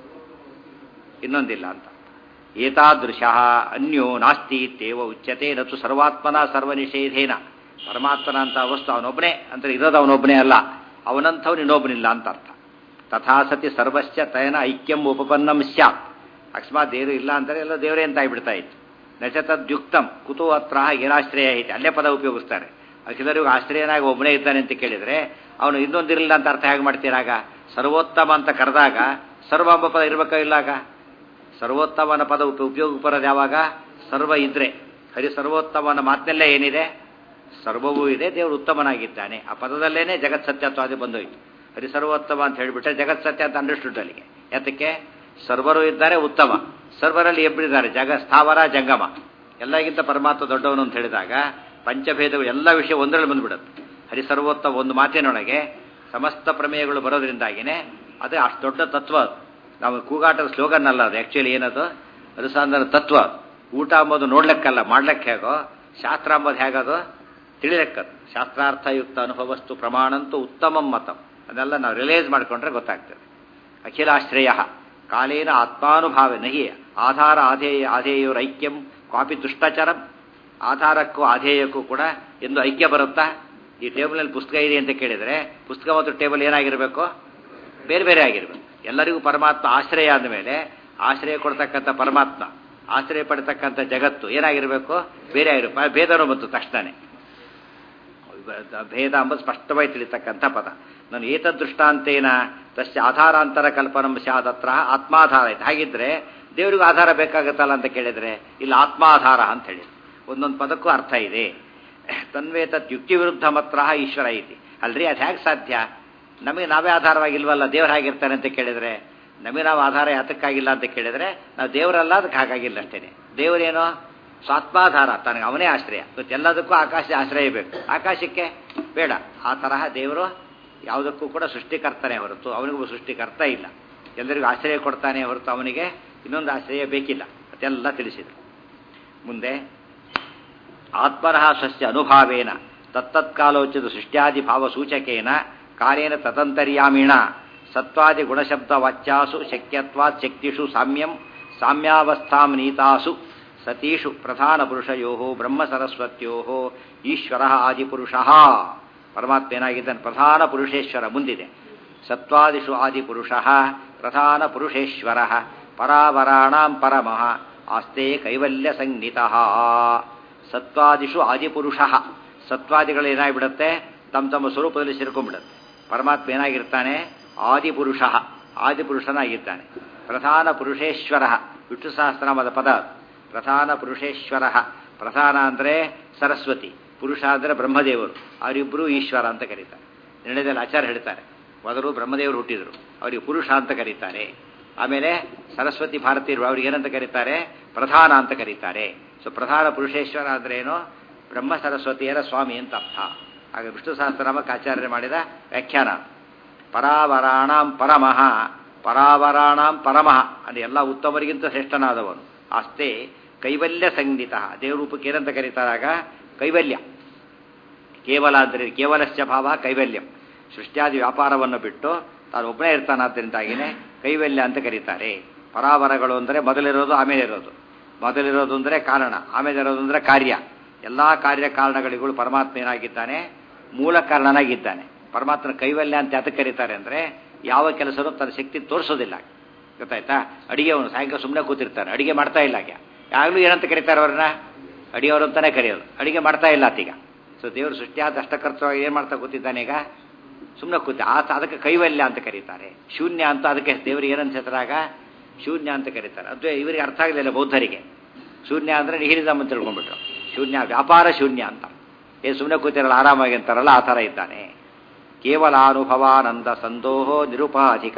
ಇನ್ನೊಂದಿಲ್ಲ ಅಂತ. ಏತಾದೃಶ ಅನ್ಯೋ ನಾಸ್ತಿ ಇತ್ಯೇವ ಉಚ್ಯತೆ ನತು ಸರ್ವಾತ್ಮನ ಸರ್ವನಿಷೇಧೇನ. ಪರಮಾತ್ಮನ ಅಂತ ವಸ್ತು ಅವನೊಬ್ಬನೇ ಅಂದರೆ ಇರೋದು ಅವನೊಬ್ಬನೇ ಅಲ್ಲ, ಅವನಂಥವ್ನು ಇನ್ನೊಬ್ಬನಿಲ್ಲ ಅಂತ ಅರ್ಥ. ತಥಾ ಸತಿ ಸರ್ವಶ್ಚ ತಯನ ಐಕ್ಯಂ ಉಪಪನ್ನಂ ಸ್ಯಾತ್. ಅಕಸ್ಮಾತ್ ದೇವರು ಇಲ್ಲ ಅಂದರೆ ಎಲ್ಲ ದೇವರೇ ಅಂತ ಆಗಿಬಿಡ್ತಾ ಇತ್ತು. ನಚತದ್ಯುಕ್ತಂ ಕುತೋ ಅತ್ರ ಏನಾಶ್ರಯ ಐತೆ, ಅಲ್ಲೇ ಪದ ಉಪಯೋಗಿಸ್ತಾರೆ. ಅಖಿಲರಿಗೂ ಆಶ್ರಯನಾಗಿ ಒಬ್ಬನೇ ಇದ್ದಾನೆ ಅಂತ ಕೇಳಿದರೆ ಅವನು ಇನ್ನೊಂದಿರಲಿಲ್ಲ ಅಂತ ಅರ್ಥ ಹೇಗೆ ಮಾಡ್ತೀರಾಗ? ಸರ್ವೋತ್ತಮ ಅಂತ ಕರೆದಾಗ ಸರ್ವ ಎಂಬ ಪದ ಇರಬೇಕೋ ಇಲ್ಲಾಗ? ಸರ್ವೋತ್ತಮನ ಪದ ಉಪಯೋಗ ಬರೋದು ಯಾವಾಗ? ಸರ್ವ ಇದ್ರೆ. ಹರಿ ಸರ್ವೋತ್ತಮನ ಮಾತಿನಲ್ಲೇ ಏನಿದೆ? ಸರ್ವವೂ ಇದೆ, ದೇವರು ಉತ್ತಮನಾಗಿದ್ದಾನೆ. ಆ ಪದದಲ್ಲೇನೆ ಜಗತ್ ಸತ್ಯತ್ವಾದಿ ಬಂದೋಯ್ತು. ಹರಿ ಸರ್ವೋತ್ತಮ ಅಂತ ಹೇಳಿಬಿಟ್ರೆ ಜಗತ್ ಸತ್ಯ ಅಂತ ಅಂಡರ್ಸ್ಟುಡ್ ಅಲ್ಲಿಗೆ. ಯಾತಕ್ಕೆ? ಸರ್ವರು ಇದ್ದಾರೆ, ಉತ್ತಮ. ಸರ್ವರಲ್ಲಿ ಎಬ್ಬರಿದ್ದಾರೆ, ಜಗ ಸ್ಥಾವರ ಜಂಗಮ. ಎಲ್ಲರಿಗಿಂತ ಪರಮಾತ್ಮ ದೊಡ್ಡವನು ಅಂತ ಹೇಳಿದಾಗ ಪಂಚಭೇದಗಳು ಎಲ್ಲ ವಿಷಯ ಒಂದರಲ್ಲಿ ಬಂದುಬಿಡುತ್ತೆ. ಹರಿ ಸರ್ವೋತ್ತಮ ಒಂದು ಮಾತಿನೊಳಗೆ ಸಮಸ್ತ ಪ್ರಮೇಯಗಳು ಬರೋದ್ರಿಂದಾಗಿನೇ ಅದೇ ಅಷ್ಟು ದೊಡ್ಡ ತತ್ವ. ನಾವು ಕೂಗಾಟದ ಸ್ಲೋಗನ್ ಅಲ್ಲ ಅದು, ಆ್ಯಕ್ಚುಲಿ ಏನದು? ಅದು ಸಾಧಾರಣ ತತ್ವ. ಊಟ ಅಂಬೋದು ನೋಡ್ಲಿಕ್ಕಲ್ಲ, ಮಾಡ್ಲಿಕ್ಕೆ ಹೇಗೋ, ಶಾಸ್ತ್ರ ಅಂಬೋದು ಹೇಗದು ತಿಳಿಲೆಕ್ಕದು. ಶಾಸ್ತ್ರಾರ್ಥಯುಕ್ತ ಅನುಭವಸ್ತು ಪ್ರಮಾಣಂತೂ ಉತ್ತಮಂ ಮತಂ. ಅದೆಲ್ಲ ನಾವು ರಿಯಲೈಸ್ ಮಾಡಿಕೊಂಡ್ರೆ ಗೊತ್ತಾಗ್ತದೆ. ಅಖಿಲಾಶ್ರಯ ಕಾಲೇನ ಆತ್ಮಾನುಭಾವ ನಹಿ ಆಧಾರ ಆಧೇಯ ಆಧೇಯೋರ್ ಐಕ್ಯಂ ಕ್ವಾಪಿ ದುಷ್ಟಚರಂ. ಆಧಾರಕ್ಕೂ ಆಧೇಯಕ್ಕೂ ಕೂಡ ಎಂದು ಐಕ್ಯ ಬರುತ್ತಾ? ಈ ಟೇಬಲ್ನಲ್ಲಿ ಪುಸ್ತಕ ಇದೆ ಅಂತ ಕೇಳಿದರೆ ಪುಸ್ತಕ ಮತ್ತು ಟೇಬಲ್ ಏನಾಗಿರಬೇಕು? ಬೇರೆ ಬೇರೆ ಆಗಿರಬೇಕು. ಎಲ್ಲರಿಗೂ ಪರಮಾತ್ಮ ಆಶ್ರಯ ಅಂದಮೇಲೆ ಆಶ್ರಯ ಕೊಡ್ತಕ್ಕಂಥ ಪರಮಾತ್ಮ, ಆಶ್ರಯ ಪಡ್ತಕ್ಕಂಥ ಜಗತ್ತು ಏನಾಗಿರಬೇಕು? ಬೇರೆ ಆಗಿರಬೇಕು. ಭೇದನೂ ಬಂತು ತಕ್ಷಣನೇ. ಭೇದ ಎಂಬುದು ಸ್ಪಷ್ಟವಾಗಿ ತಿಳಿತಕ್ಕಂಥ ಪದ. ನಾನು ಏತದೃಷ್ಟಾಂತೇನ ತಸ್ಯ ಆಧಾರಾಂತರ ಕಲ್ಪನಂ ಸ್ಯಾದತ್ರ ಆತ್ಮಾಧಾರ ಆಯ್ತು. ಹಾಗಿದ್ರೆ ದೇವರಿಗೂ ಆಧಾರ ಬೇಕಾಗುತ್ತಲ್ಲ ಅಂತ ಕೇಳಿದರೆ ಇಲ್ಲಿ ಆತ್ಮಾಧಾರ ಅಂತ ಹೇಳಿ ಒಂದೊಂದು ಪದಕ್ಕೂ ಅರ್ಥ ಇದೆ. ತನ್ವೇ ತತ್ ಯುಕ್ತಿ ವಿರುದ್ಧ ಮಾತ್ರ ಈಶ್ವರ ಐತಿ. ಅಲ್ರಿ ಅದು ಹೇಗೆ ಸಾಧ್ಯ? ನಮಗೆ ನಾವೇ ಆಧಾರವಾಗಿಲ್ವಲ್ಲ, ದೇವರು ಹೇಗಿರ್ತಾನೆ ಅಂತ ಕೇಳಿದರೆ, ನಮಗೆ ನಾವು ಆಧಾರ ಯಾತಕ್ಕಾಗಿಲ್ಲ ಅಂತ ಕೇಳಿದರೆ ನಾವು ದೇವರಲ್ಲ, ಅದಕ್ಕೆ ಹಾಗಾಗಿಲ್ಲ ಅಷ್ಟೇ. ದೇವರೇನೋ ಸ್ವಾತ್ಮಾಧಾರ, ತನಗೆ ಅವನೇ ಆಶ್ರಯ. ಎಲ್ಲದಕ್ಕೂ ಆಕಾಶ ಆಶ್ರಯ ಬೇಕು, ಆಕಾಶಕ್ಕೆ ಬೇಡ. ಆ ತರಹ ದೇವರು ಯಾವುದಕ್ಕೂ ಕೂಡ ಸೃಷ್ಟಿಕರ್ತನೇ ಹೊರತು ಅವನಿಗೂ ಸೃಷ್ಟಿಕರ್ತ ಇಲ್ಲ. ಎಲ್ಲರಿಗೂ ಆಶ್ರಯ ಕೊಡ್ತಾನೆ ಹೊರತು ಅವನಿಗೆ ಇನ್ನೊಂದು ಆಶ್ರಯ ಬೇಕಿಲ್ಲ. ಅದೆಲ್ಲ ತಿಳಿಸಿದರು. ಮುಂದೆ ಆತ್ಮನಃ ಸ್ವಸ್ಯ ಅನುಭಾವೇನ ತತ್ತತ್ಕಾಲೋಚಿತ ಸೃಷ್ಟ್ಯಾದಿ ಭಾವ ಸೂಚಕೇನ ಕಾಲೇನ ತದಂತರ್ಯಾಮಿಣ ಸತ್ವಾದಿ ಗುಣಶಬ್ದ ವಾಚ್ಯಾಸು ಶಕ್ಯತ್ವಾತ್ ಶಕ್ತಿಷು ಸಾಮ್ಯಂ ಸಾಮ್ಯಾವಸ್ಥಾಂ ನೀತಾಸು ಸತೀಷು ಪ್ರಧಾನ ಪುರುಷಯೋ ಬ್ರಹ್ಮ ಸರಸ್ವತ್ಯೋ ಈಶ್ವರ ಆದಿಪುರುಷ. ಪರಮಾತ್ಮ ಏನಾಗಿದ್ದಾನೆ? ಪ್ರಧಾನ ಪುರುಷೇಶ್ವರ ಮುಂದಿದೆ. ಸತ್ವಾದಿಷು ಆದಿಪುರುಷ ಪ್ರಧಾನ ಪುರುಷೇಶ್ವರ ಪರಾವರಾಣಾಂ ಪರಮಃ ಆಸ್ತೆ ಕೈವಲ್ಯ ಸಂಜ್ಞಿತಃ. ಸತ್ವಾದಿಷು ಆದಿಪುರುಷ, ಸತ್ವಾದಿಗಳೇನಾಗಿಬಿಡುತ್ತೆ? ತಮ್ಮ ತಮ್ಮ ಸ್ವರೂಪದಲ್ಲಿ ಸೇರ್ಕೊಂಡ್ಬಿಡುತ್ತೆ. ಪರಮಾತ್ಮ ಏನಾಗಿರ್ತಾನೆ? ಆದಿಪುರುಷ, ಆದಿಪುರುಷನಾಗಿದ್ದಾನೆ. ಪ್ರಧಾನ ಪುರುಷೇಶ್ವರ, ವಿಷ್ಣು ಸಹಸ್ರನಾಮದ ಪದ. ಪ್ರಧಾನ ಪುರುಷೇಶ್ವರ, ಪ್ರಧಾನ ಅಂದರೆ ಸರಸ್ವತಿ, ಪುರುಷ ಅಂದರೆ ಬ್ರಹ್ಮದೇವರು, ಅವರಿಬ್ಬರು ಈಶ್ವರ ಅಂತ ಕರೀತಾರೆ. ನಿರ್ಣಯದಲ್ಲಿ ಆಚಾರ್ಯ ಹೇಳ್ತಾರೆ, ಮೊದಲು ಬ್ರಹ್ಮದೇವರು ಹುಟ್ಟಿದರು, ಅವರಿಗೆ ಪುರುಷ ಅಂತ ಕರೀತಾರೆ. ಆಮೇಲೆ ಸರಸ್ವತಿ ಭಾರತೀಯರು ಅವ್ರಿಗೆ ಏನಂತ ಕರೀತಾರೆ? ಪ್ರಧಾನ ಅಂತ ಕರೀತಾರೆ. ಸೊ ಪ್ರಧಾನ ಪುರುಷೇಶ್ವರ ಅಂದ್ರೆ ಏನು? ಬ್ರಹ್ಮ ಸರಸ್ವತಿಯರ ಸ್ವಾಮಿ ಅಂತ ಅರ್ಥ. ಹಾಗೆ ವಿಷ್ಣು ಸಹಸ್ರನಾಮಕ್ಕೆ ಆಚಾರ್ಯ ಮಾಡಿದ ವ್ಯಾಖ್ಯಾನ. ಪರಾವರಾಣಾಂ ಪರಮಃ, ಪರಾವರಾಣಾಂ ಪರಮಃ ಅಂದರೆ ಎಲ್ಲ ಉತ್ತಮರಿಗಿಂತ ಶ್ರೇಷ್ಠನಾದವನು. ಅಷ್ಟೇ ಕೈವಲ್ಯ ಸಂಗೀತ, ದೇವರೂಪಕ್ಕೆ ಏನಂತ ಕರೀತಾರಾಗ? ಕೈವಲ್ಯ. ಕೇವಲ ಅಂದರೆ ಕೇವಲಶ್ಚ ಭಾವ ಕೈವಲ್ಯಂ, ಸೃಷ್ಟಿಯಾದಿ ವ್ಯಾಪಾರವನ್ನು ಬಿಟ್ಟು ತಾನು ಒಬ್ಬನೇ ಇರ್ತಾನಾದ್ದರಿಂದಾಗಿನೇ ಕೈವಲ್ಯ ಅಂತ ಕರೀತಾರೆ. ಪರಾವರಗಳು ಅಂದರೆ ಮೊದಲಿರೋದು ಆಮೇಲೆ ಇರೋದು, ಮೊದಲಿರೋದು ಅಂದರೆ ಕಾರಣ, ಆಮೇಲೆ ಇರೋದು ಅಂದರೆ ಕಾರ್ಯ. ಎಲ್ಲ ಕಾರ್ಯ ಕಾರಣಗಳಿಗೂ ಪರಮಾತ್ಮ ಏನಾಗಿದ್ದಾನೆ? ಮೂಲ ಕಾರಣನಾಗಿದ್ದಾನೆ. ಪರಮಾತ್ಮನ ಕೈವಲ್ಯ ಅಂತ ಯಾತಕ್ಕೆ ಕರೀತಾರೆ ಅಂದರೆ ಯಾವ ಕೆಲಸನೂ ತನ್ನ ಶಕ್ತಿ ತೋರಿಸೋದಿಲ್ಲ. ಗೊತ್ತಾಯ್ತಾ? ಅಡಿಗೆವನು ಸಾಯಂಕಾಲ ಸುಮ್ಮನೆ ಕೂತಿರ್ತಾನೆ, ಅಡಿಗೆ ಮಾಡ್ತಾ ಇಲ್ಲ. ಆಗ ಯಾವಾಗಲೂ ಏನಂತ ಕರೀತಾರೆ ಅವ್ರನ್ನ? ಅಡಿಗೆಯವರು ಅಂತಾನೆ ಕರೆಯೋದು. ಅಡಿಗೆ ಮಾಡ್ತಾ ಇಲ್ಲ ಆತೀಗ. ಸೊ ದೇವರು ಸೃಷ್ಟಿಯಾದ ಅಷ್ಟಕರ್ತವಾಗಿ ಏನು ಮಾಡ್ತಾ ಕೂತಿದ್ದಾನೆ? ಈಗ ಸುಮ್ಮನೆ ಕೂತ ಆತ, ಅದಕ್ಕೆ ಕೈವಲ್ಯ ಅಂತ ಕರೀತಾರೆ. ಶೂನ್ಯ ಅಂತ ಅದಕ್ಕೆ ದೇವರಿಗೆ ಏನಂತ ಹೆಸರಾಗ? ಶೂನ್ಯ ಅಂತ ಕರೀತಾರೆ. ಅದು ಇವರಿಗೆ ಅರ್ಥ ಆಗಲಿಲ್ಲ ಬೌದ್ಧರಿಗೆ. ಶೂನ್ಯ ಅಂದರೆ ನಿಹಿರಿದಮ್ ಅಂತ ತಿಳ್ಕೊಂಡ್ಬಿಟ್ರು. ಶೂನ್ಯ ವ್ಯಾಪಾರ ಶೂನ್ಯ ಅಂತ. ಏನು ಸುಮ್ಮನೆ ಕೂತಿರಲ್ಲ ಆರಾಮಾಗಿ ಅಂತಾರಲ್ಲ, ಆ ಥರ ಇದ್ದಾನೆ. ಕೇವಲ ಅನುಭವಾನಂದ ಸಂದೋಹೋ ನಿರುಪಾಧಿಕ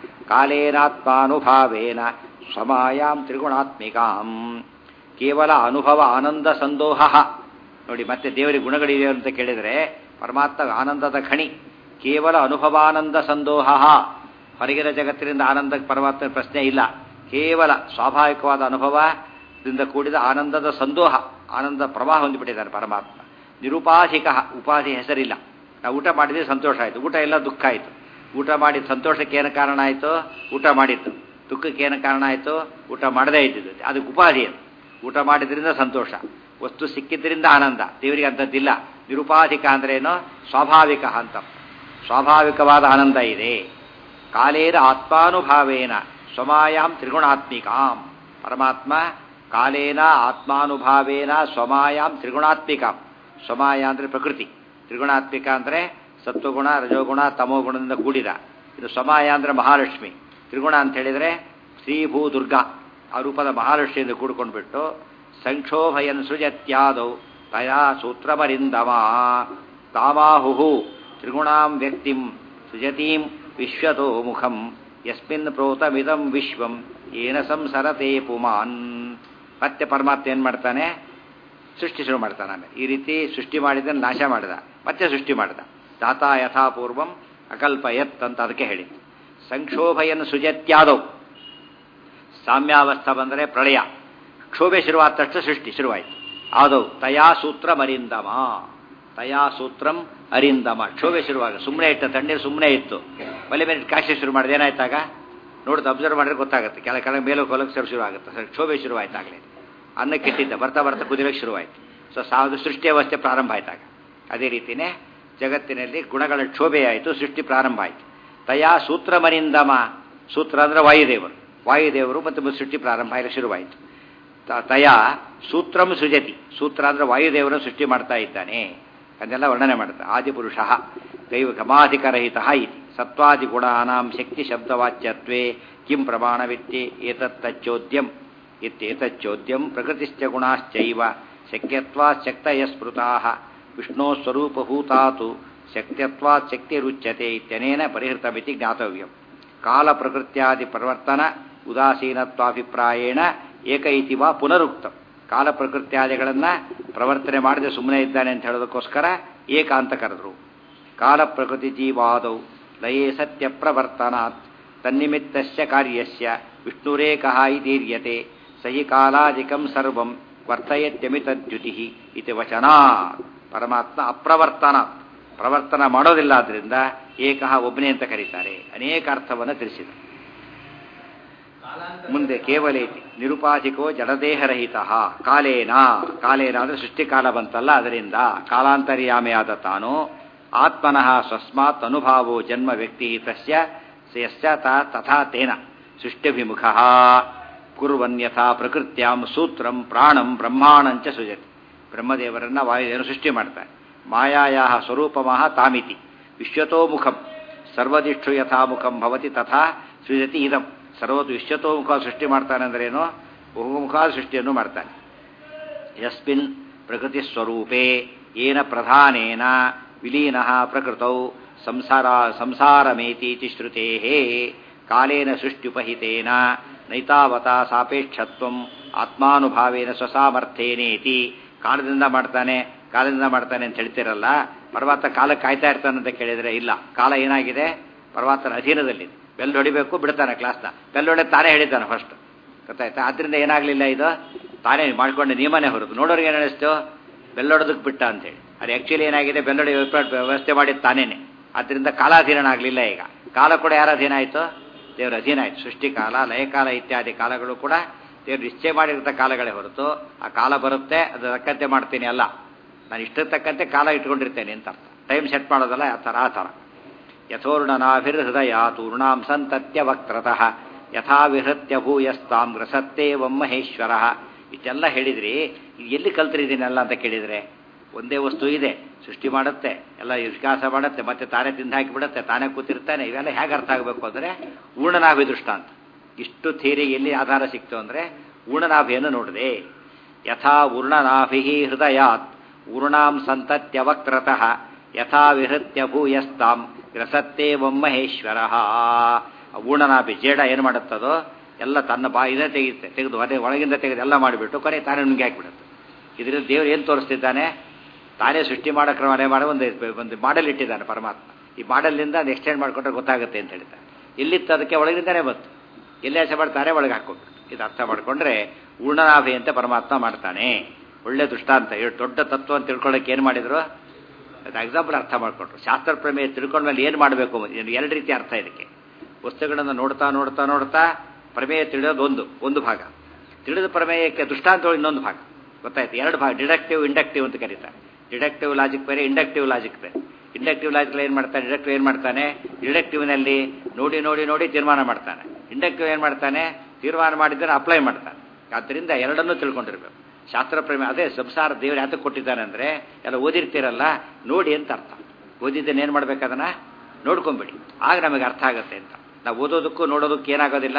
ಕಾಲೇನಾತ್ಮಾನುಭಾವೇನ ಸ್ವಮಾಯಾಂ ತ್ರಿಗುಣಾತ್ಮಿಕಾಂ. ಕೇವಲ ಅನುಭವ ಆನಂದ ಸಂದೋಹ. ನೋಡಿ ಮತ್ತೆ ದೇವರಿಗೆ ಗುಣಗಳಿವೆ ಅಂತ ಕೇಳಿದರೆ ಪರಮಾತ್ಮ ಆನಂದದ ಖಣಿ. ಕೇವಲ ಅನುಭವಾನಂದ ಸಂದೋಹ, ಹೊರಗಿನ ಜಗತ್ತಿನಿಂದ ಆನಂದಕ್ಕೆ ಪರಮಾತ್ಮನ ಪ್ರಶ್ನೆ ಇಲ್ಲ. ಕೇವಲ ಸ್ವಾಭಾವಿಕವಾದ ಅನುಭವದಿಂದ ಕೂಡಿದ ಆನಂದದ ಸಂದೋಹ, ಆನಂದ ಪ್ರವಾಹ ಹೊಂದಿಬಿಟ್ಟಿದ್ದಾನೆ ಪರಮಾತ್ಮ. ನಿರುಪಾಧಿಕ, ಉಪಾಧಿ ಹೆಸರಿಲ್ಲ. ನಾವು ಊಟ ಮಾಡಿದ್ರೆ ಸಂತೋಷ ಆಯಿತು, ಊಟ ಎಲ್ಲ ದುಃಖ ಆಯಿತು. ಊಟ ಮಾಡಿದ ಸಂತೋಷಕ್ಕೆ ಏನು ಕಾರಣ ಆಯಿತು? ಊಟ ಮಾಡಿದ್ದು. ದುಃಖಕ್ಕೆ ಏನು ಕಾರಣ ಆಯಿತು? ಊಟ ಮಾಡದೇ ಇದ್ದಿದ್ದು. ಅದಕ್ಕೆ ಉಪಾಧಿ ಅದು. ಊಟ ಮಾಡಿದ್ರಿಂದ ಸಂತೋಷ, ವಸ್ತು ಸಿಕ್ಕಿದ್ರಿಂದ ಆನಂದ. ದೇವರಿಗೆ ಅಂಥದ್ದಿಲ್ಲ. ನಿರುಪಾಧಿಕ ಅಂದ್ರೇನು? ಸ್ವಾಭಾವಿಕ ಅಂತ. ಸ್ವಾಭಾವಿಕವಾದ ಆನಂದ ಇದೆ. ಕಾಲೇನ ಆತ್ಮಾನುಭಾವೇನ ಸ್ವಮಾಯಾಂ ತ್ರಿಗುಣಾತ್ಮಿಕಾಂ. ಪರಮಾತ್ಮ ಕಾಲೇನ ಆತ್ಮಾನುಭಾವೇನ ಸ್ವಮಾಯಾಂ ತ್ರಿಗುಣಾತ್ಮಿಕಾಂ. ಸ್ವಮಾಯ ಅಂದರೆ ಪ್ರಕೃತಿ, ತ್ರಿಗುಣಾತ್ಮಿಕ ಅಂದರೆ ಸತ್ವಗುಣ ರಜೋಗುಣ ತಮೋಗುಣದಿಂದ ಕೂಡಿದ. ಇದು ಸ್ವಮಾಯ ಅಂದರೆ ಮಹಾಲಕ್ಷ್ಮಿ. ತ್ರಿಗುಣ ಅಂತ ಹೇಳಿದರೆ ಶ್ರೀ ಭೂ ದುರ್ಗಾ, ಆ ರೂಪದ ಮಹಾಲಕ್ಷ್ಮಿಯಿಂದ ಕೂಡ್ಕೊಂಡ್ಬಿಟ್ಟು ಸಂಕ್ಷೋಭಯನ್ ಸೃಜತ್ಯಾದೌ ತಯಾ ಸೂತ್ರಮರಿಂದಮ ತಾಮಾಹುಹು ತ್ರಿಗುಣಾಂ ವ್ಯಕ್ತಿಂ ಸೃಜತೀಂ ವಿಶ್ವತೋ ಮುಖಂ ಯಸ್ಮಿನ್ ಪ್ರೋತಮಿದಂ ವಿಶ್ವಂ ಏನ ಸಂಸರತೆ ಪುಮಾನ್. ಮತ್ತೆ ಪರಮಾತ್ಮ ಏನು ಮಾಡ್ತಾನೆ? ಸೃಷ್ಟಿ ಶುರು ಮಾಡ್ತಾನೆ. ಆಮೇಲೆ ಈ ರೀತಿ ಸೃಷ್ಟಿ ಮಾಡಿದ್ದನ್ನು ನಾಶ ಮಾಡಿದ, ಮತ್ತೆ ಸೃಷ್ಟಿ ಮಾಡಿದ. ದಾತಾ ಯಥಾಪೂರ್ವಂ ಅಕಲ್ಪಯತ್ ಅಂತ ಅದಕ್ಕೆ ಹೇಳಿ. ಸಂಕ್ಷೋಭಯನ್ನು ಸುಜತ್ಯಾದೌ, ಸಾಮ್ಯಾವಸ್ಥಾ ಬಂದರೆ ಪ್ರಳಯ, ಕ್ಷೋಭೆ ಶುರುವಾದ ತಕ್ಷಣ ಸೃಷ್ಟಿ ಶುರುವಾಯಿತು. ಆದೌ ತಯಾ ಸೂತ್ರಂ ಅರಿಂದಮ, ತಯಾ ಸೂತ್ರಂ ಅರಿಂದಮ. ಕ್ಷೋಭೆ ಶುರುವಾಗ ಸುಮ್ಮನೆ ಇಟ್ಟ ತಣ್ಣೀರು ಸುಮ್ಮನೆ ಇತ್ತು, ಮಲೆ ಮೇಲೆ ಕಾಶಿ ಶುರು ಮಾಡಿದೆ. ಏನಾಯ್ತಾಗ ನೋಡಿದ ಅಬ್ಸರ್ವ್ ಮಾಡಿದ್ರೆ ಗೊತ್ತಾಗುತ್ತೆ. ಕೆಳ ಕೆಳ ಮೇಲೆ ಹೊಲಕ್ಕೆ ಸರ್ ಶುರು ಆಗುತ್ತೆ. ಸರ್ ಕ್ಷೋಭೆ ಶುರುವಾಯ್ತಾಗಲೇ ಅನ್ನಕ್ಕಿಟ್ಟಿದ್ದ ಬರ್ತಾ ಬರ್ತಾ ಕುದಿಲಿಕ್ಕೆ ಶುರುವಾಯಿತು. ಸೊ ಸಾವುದು ಸೃಷ್ಟಿ ಅವಸ್ಥೆ ಪ್ರಾರಂಭ ಆಯ್ತಾಗ. ಅದೇ ರೀತಿಯೇ ಜಗತ್ತಿನಲ್ಲಿ ಗುಣಗಳ ಕ್ಷೋಭೆಯಾಯಿತು, ಸೃಷ್ಟಿ ಪ್ರಾರಂಭ ಆಯಿತು. ತಯಾ ಸೂತ್ರಮರಿಂದಮ, ಸೂತ್ರ ಅಂದರೆ ವಾಯುದೇವರು, ವಾಯುದೇವರು ಮತ್ತು ಸೃಷ್ಟಿ ಪ್ರಾರಂಭ ಆಗಿ ಶುರುವಾಯಿತು. ತಯಾ ಸೂತ್ರಂ ಸೃಜತಿ, ಸೂತ್ರ ಅಂದರೆ ವಾಯುದೇವರನ್ನು ಸೃಷ್ಟಿ ಮಾಡ್ತಾ ಇದ್ದಾನೆ. ಅದನ್ನೆಲ್ಲ ವರ್ಣನೆ ಮಾಡುತ್ತೆ. ಆದಿಪುರುಷ ದೈವ ಗಮಾಧಿಕರಹಿತ ಇತಿ ಸತ್ವಾದಿಗುಣಾನಾಂ ಶಕ್ತಿ ಶಬ್ದವಾಚ್ಯತ್ವೇ ಕಿಂ ಪ್ರಮಾಣವಿತ್ತಿ ಏತತ್ತಚ್ಚೋದ್ಯಂ ಇತ್ಯೇತಚ್ಚೋದ್ಯಂ ಪ್ರಕೃತಿಶ್ಚ ಗುಣಾಶ್ಚೈವ ಶಕ್ಯತ್ವಾತ್ ಶಕ್ತಯ ಸ್ಮೃತಾಃ ವಿಷ್ಣೋ ಸ್ವರೂಪಭೂತಾತು ಶಕ್ತ್ಯತ್ವಾತ್ ಶಕ್ತಿರುಚ್ಯತೆ ಇತ್ಯನೇನ ಪರಿಹೃತಮಿತಿ ಜ್ಞಾತವ್ಯಂ. ಕಾಲ ಪ್ರಕೃತ್ಯಾದಿ ಪರಿವರ್ತನ ಉದಾಸೀನತ್ವಾಭಿಪ್ರಾಯೇಣ ಏಕ ಇತಿ ವಾ ಪುನರುಕ್ತಂ. ಕಾಲ ಪ್ರಕೃತ್ಯಾದಿಗಳನ್ನು ಪ್ರವರ್ತನೆ ಮಾಡದೆ ಸುಮ್ಮನೆ ಇದ್ದಾನೆ ಅಂತ ಹೇಳೋದಕ್ಕೋಸ್ಕರ ಏಕ ಅಂತ ಕರೆದರು. ಕಾಲ ಪ್ರಕೃತಿ ಜೀವಾದೌ ಲಯೇ ಸತ್ಯ ಪ್ರವರ್ತನಾತ್ ತನ್ನಿಮಿತ್ತಸ್ಯ ಕಾರ್ಯಸ್ಯ ವಿಷ್ಣುರೇಕಃ ಇದೀರ್ಯತೆ ಸಹಿ ಕಾಲಾದಿಕಂ ಸರ್ವಂ ವರ್ತಯತ್ಯಮಿತದ್ಯುತಿ ಇತಿ ವಚನಾತ್. ಪರಮಾತ್ಮ ಅಪ್ರವರ್ತನಾತ್, ಪ್ರವರ್ತನ ಮಾಡೋದಿಲ್ಲ. ಆದ್ದರಿಂದ ಏಕಃ ಒಬ್ಬನೇ ಅಂತ ಕರೀತಾರೆ. ಅನೇಕ ಅರ್ಥವನ್ನು ತಿಳಿಸಿದ. ಮುಂದೆ ಕೇವಲೇತಿ ನಿರುಪಾಧಿಕೋ ಜಡದೇಹರಹಿತ ಕಾಲೇನ. ಕಾಲೇನ ಅಂದರೆ ಸೃಷ್ಟಿಕಾಲ ಬಂತಲ್ಲ, ಅದರಿಂದ ಕಾಲಾಂತರ್ಯಾಮಿಯಾದ ತಾನು ಆತ್ಮನಃ ಸ್ವಸ್ಮಾತ್ ಅನುಭಾವೋ ಜನ್ಮ ವ್ಯಕ್ತಿ ತಸ್ಯ ಯಸ್ಯ ತಥಾ ತೇನ ಸೃಷ್ಟ್ಯಭಿಮುಖ ಕುರ್ವನ್ಯಥಾ ಪ್ರಕೃತ್ಯಾಂ ಸೂತ್ರಂ ಪ್ರಾಣಂ ಬ್ರಹ್ಮಾಣಂಚ ಸೃಜತಿ. ಬ್ರಹ್ಮದೇವರನ್ನ ವಾಯುದೇವರು ಸೃಷ್ಟಿ ಮಾಡ್ತಾರೆ. ಮಾಯಾಯಾ ಸ್ವರೂಪಮಃ ತಾಮಿತಿ ವಿಶ್ವತೋಮುಖಂ ಸರ್ವದಿಷ್ಠು ಯಥಾಮುಖಂ ಭವತಿ ತಥಾ ಸೃಜತಿ ಇದಂ. ಸರ್ವತು ವಿಶ್ವತೋಮುಖ ಸೃಷ್ಟಿ ಮಾಡ್ತಾನೆ ಅಂದ್ರೇನು? ಬಹುಮುಖ ಸೃಷ್ಟಿಯನ್ನು ಮಾಡ್ತಾನೆ. ಯಸ್ಮಿನ್ ಪ್ರಕೃತಿ ಸ್ವರೂಪೇ ಏನ ಪ್ರಧಾನೇನ ವಿಲೀನಃ ಪ್ರಕೃತೌ ಸಂಸಾರ ಸಂಸಾರಮೇತೀತಿ ಶ್ರುತೇಃ ಕಾಲೇನ ಸೃಷ್ಟ್ಯುಪಹಿತೇನ ನೈತಾವತಾ ಸಾಪೇಕ್ಷತ್ವಂ ಆತ್ಮಾನುಭಾವೇನ ಸ್ವಸಾಮರ್ಥ್ಯೇನೇತಿ. ಕಾಲದಿಂದ ಮಾಡ್ತಾನೆ ಕಾಲದಿಂದ ಮಾಡ್ತಾನೆ ಅಂತ ಹೇಳ್ತಿರಲ್ಲ, ಪರಮಾತ್ಮ ಕಾಲಕ್ಕೆ ಕಾಯ್ತಾ ಇರ್ತಾನೆ ಅಂತ ಕೇಳಿದರೆ ಇಲ್ಲ. ಕಾಲ ಏನಾಗಿದೆ? ಪರಮಾತ್ಮನ ಅಧೀನದಲ್ಲಿದೆ. ಬೆಲ್ ಹೊಡಿಬೇಕು, ಬಿಡ್ತಾನೆ ಕ್ಲಾಸ್ನ. ಬೆಲ್ ಹೊಡೆ ತಾನೇ ಹೇಳಿದ್ದಾನೆ ಫಸ್ಟ್, ಗೊತ್ತಾಯ್ತಾ? ಆದ್ದರಿಂದ ಏನಾಗಲಿಲ್ಲ, ಇದು ತಾನೇ ಮಾಡ್ಕೊಂಡೆ ನಿಯಮನೇ ಹೊರತು. ನೋಡೋರಿಗೆ ಏನು ಅನಿಸ್ತು? ಬೆಲ್ಲೊಡೋದಕ್ಕೆ ಬಿಟ್ಟ ಅಂತೇಳಿ. ಅದು ಆ್ಯಕ್ಚುಲಿ ಏನಾಗಿದೆ? ಬೆಲ್ಲೊಡೆ ವ್ಯವಸ್ಥೆ ಮಾಡಿದ್ದು ತಾನೇನೆ. ಆದ್ದರಿಂದ ಕಾಲಾಧೀನನಾಗಲಿಲ್ಲ. ಈಗ ಕಾಲ ಕೂಡ ಯಾರ ಅಧೀನ ಆಯಿತು? ದೇವರ ಅಧೀನ ಆಯಿತು. ಸೃಷ್ಟಿಕಾಲ, ಲಯಕಾಲ ಇತ್ಯಾದಿ ಕಾಲಗಳು ಕೂಡ ದೇವರು ನಿಶ್ಚಯ ಮಾಡಿರ್ತ ಕಾಲಗಳೇ ಹೊರತು ಆ ಕಾಲ ಬರುತ್ತೆ ಅದು ತಕ್ಕಂತೆ ಮಾಡ್ತೀನಿ ಅಲ್ಲ. ನಾನು ಇಷ್ಟಕ್ಕೆ ತಕ್ಕಂತೆ ಕಾಲ ಇಟ್ಕೊಂಡಿರ್ತೇನೆ ಅಂತ ಅರ್ಥ. ಟೈಮ್ ಸೆಟ್ ಮಾಡೋದಲ್ಲ ಆ ಥರ ಆ ಥರ. ಯಥೋರ್ಣನಾಭಿರ್ ಹೃದಯ ತೂರ್ಣಾಂ ಸಂತತ್ಯ ವಕ್ರತಃ ಯಥಾ ವಿಹೃತ್ಯ ಭೂಯಸ್ತಾಂ ಗ್ರಸತ್ತೇವಂ ಮಹೇಶ್ವರ. ಇಷ್ಟೆಲ್ಲ ಹೇಳಿದ್ರಿ, ಎಲ್ಲಿ ಕಲ್ತಿದ್ದೀನಲ್ಲ ಅಂತ ಕೇಳಿದರೆ, ಒಂದೇ ವಸ್ತು ಇದೆ, ಸೃಷ್ಟಿ ಮಾಡುತ್ತೆ, ಎಲ್ಲ ವಿಕಾಸ ಮಾಡುತ್ತೆ, ಮತ್ತೆ ತಾನೇ ತಿಂದು ಹಾಕಿಬಿಡುತ್ತೆ, ತಾನೇ ಕೂತಿರ್ತಾನೆ. ಇವೆಲ್ಲ ಹೇಗೆ ಅರ್ಥ ಆಗಬೇಕು ಅಂದರೆ ಊರ್ಣನಾಭಿ ದೃಷ್ಟಾಂತ. ಇಷ್ಟು ಥಿಯರಿಗೆ ಎಲ್ಲಿ ಆಧಾರ ಸಿಕ್ತು ಅಂದರೆ ಊರ್ಣನಾಭಿಯನ್ನು ನೋಡಿದೆ. ಯಥಾ ಊರ್ಣನಾಭಿ ಹೃದಯಾತ್ ಊರ್ಣಾಂ ಸಂತತ್ಯವಕ್ರತಃ ಯಥಾ ವಿಹೃತ್ಯ ಭೂಯಸ್ತಾಂ ಗ್ರಸತ್ತೇವಂ ಮಹೇಶ್ವರ. ಊರ್ಣನಾಭಿ ಜೇಡ ಏನು ಮಾಡುತ್ತದೋ ಎಲ್ಲ ತನ್ನ ಬಾ ಇದೇ ತೆಗೆಯುತ್ತೆ, ತೆಗೆದು ಅದೇ ಒಳಗಿಂದ ತೆಗೆದು ಎಲ್ಲ ಮಾಡಿಬಿಟ್ಟು ಕೊನೆ ತಾನೇ ನುಂಗಿ ಹಾಕಿಬಿಡುತ್ತೆ. ಇದರಿಂದ ದೇವರು ಏನು ತೋರಿಸ್ತಿದ್ದಾನೆ? ತಾನೇ ಸೃಷ್ಟಿ ಮಾಡೋ ಕ್ರಮನೇ ಮಾಡೋ ಒಂದು ಒಂದು ಮಾಡೆಲ್ ಇಟ್ಟಿದ್ದಾನೆ ಪರಮಾತ್ಮ. ಈ ಮಾಡೆಲ್ನಿಂದ ಅದು ಎಕ್ಸ್ಟೆಂಡ್ ಮಾಡಿಕೊಂಡ್ರೆ ಗೊತ್ತಾಗುತ್ತೆ ಅಂತ ಹೇಳ್ತಾರೆ. ಎಲ್ಲಿತ್ತು ಅದಕ್ಕೆ ಒಳಗಿಂದಾನೇ ಬಂತು, ಎಲ್ಲಿ ಆಸೆ ಮಾಡ್ತಾರೆ ಒಳಗೆ ಹಾಕ್ಕೊಂಡು. ಇದು ಅರ್ಥ ಮಾಡಿಕೊಂಡ್ರೆ ಊರ್ಣನಾಭಿ ಅಂತ ಪರಮಾತ್ಮ ಮಾಡ್ತಾನೆ. ಒಳ್ಳೆ ದೃಷ್ಟಾಂತ. ಎಷ್ಟು ದೊಡ್ಡ ತತ್ವ ಅಂತ ತಿಳ್ಕೊಳ್ಳೋಕೆ ಏನು ಮಾಡಿದ್ರು? ಅದು ಎಕ್ಸಾಂಪಲ್ ಅರ್ಥ ಮಾಡಿಕೊಂಡ್ರು. ಶಾಸ್ತ್ರ ಪ್ರಮೇಯ ತಿಳ್ಕೊಂಡ್ಮೇಲೆ ಏನು ಮಾಡಬೇಕು? ಎರಡು ರೀತಿ ಅರ್ಥ ಇದಕ್ಕೆ. ವಸ್ತುಗಳನ್ನು ನೋಡ್ತಾ ನೋಡ್ತಾ ನೋಡ್ತಾ ಪ್ರಮೇಯ ತಿಳಿಯೋದು ಒಂದು ಒಂದು ಭಾಗ, ತಿಳಿದ ಪ್ರಮೇಯಕ್ಕೆ ದೃಷ್ಟಾಂತಗಳು ಇನ್ನೊಂದು ಭಾಗ. ಗೊತ್ತಾಯ್ತು? ಎರಡು ಭಾಗ, ಡಿಡಕ್ಟಿವ್ ಇಂಡಕ್ಟಿವ್ ಅಂತ ಕರೀತಾರೆ. ಡಿಡಕ್ಟಿವ್ ಲಾಜಿಕ್ ಬೇರೆ, ಇಂಡಕ್ಟಿವ್ ಲಾಜಿಕ್ ಬೇರೆ. ಇಂಡಕ್ಟಿವ್ ಲಾಜಿಕ್ ಏನು ಮಾಡ್ತಾನೆ? ಡಿಡಕ್ಟಿವ್ ಏನು ಮಾಡ್ತಾನೆ? ಡಿಡಕ್ಟಿವ್ನಲ್ಲಿ ನೋಡಿ ನೋಡಿ ನೋಡಿ ತೀರ್ಮಾನ ಮಾಡ್ತಾನೆ. ಇಂಡಕ್ಟಿವ್ ಏನು ಮಾಡ್ತಾನೆ? ತೀರ್ಮಾನ ಮಾಡಿದರೆ ಅಪ್ಲೈ ಮಾಡ್ತಾನೆ. ಆದ್ದರಿಂದ ಎರಡನ್ನೂ ತಿಳ್ಕೊಂಡಿರ್ಬೇಕು. ಶಾಸ್ತ್ರ ಪ್ರೇಮ ಅದೇ ಸಂಸಾರ ದೇವರು ಯಾತಕ್ಕೆ ಕೊಟ್ಟಿದ್ದಾನೆ ಅಂದರೆ ಎಲ್ಲ ಓದಿರ್ತೀರಲ್ಲ ನೋಡಿ ಅಂತ ಅರ್ಥ. ಓದಿದ್ದೇನೆ ಏನು ಮಾಡ್ಬೇಕು? ಅದನ್ನು ನೋಡ್ಕೊಂಬಿಡಿ, ಆಗ ನಮಗೆ ಅರ್ಥ ಆಗುತ್ತೆ ಅಂತ. ನಾವು ಓದೋದಕ್ಕೂ ನೋಡೋದಕ್ಕೂ ಏನಾಗೋದಿಲ್ಲ,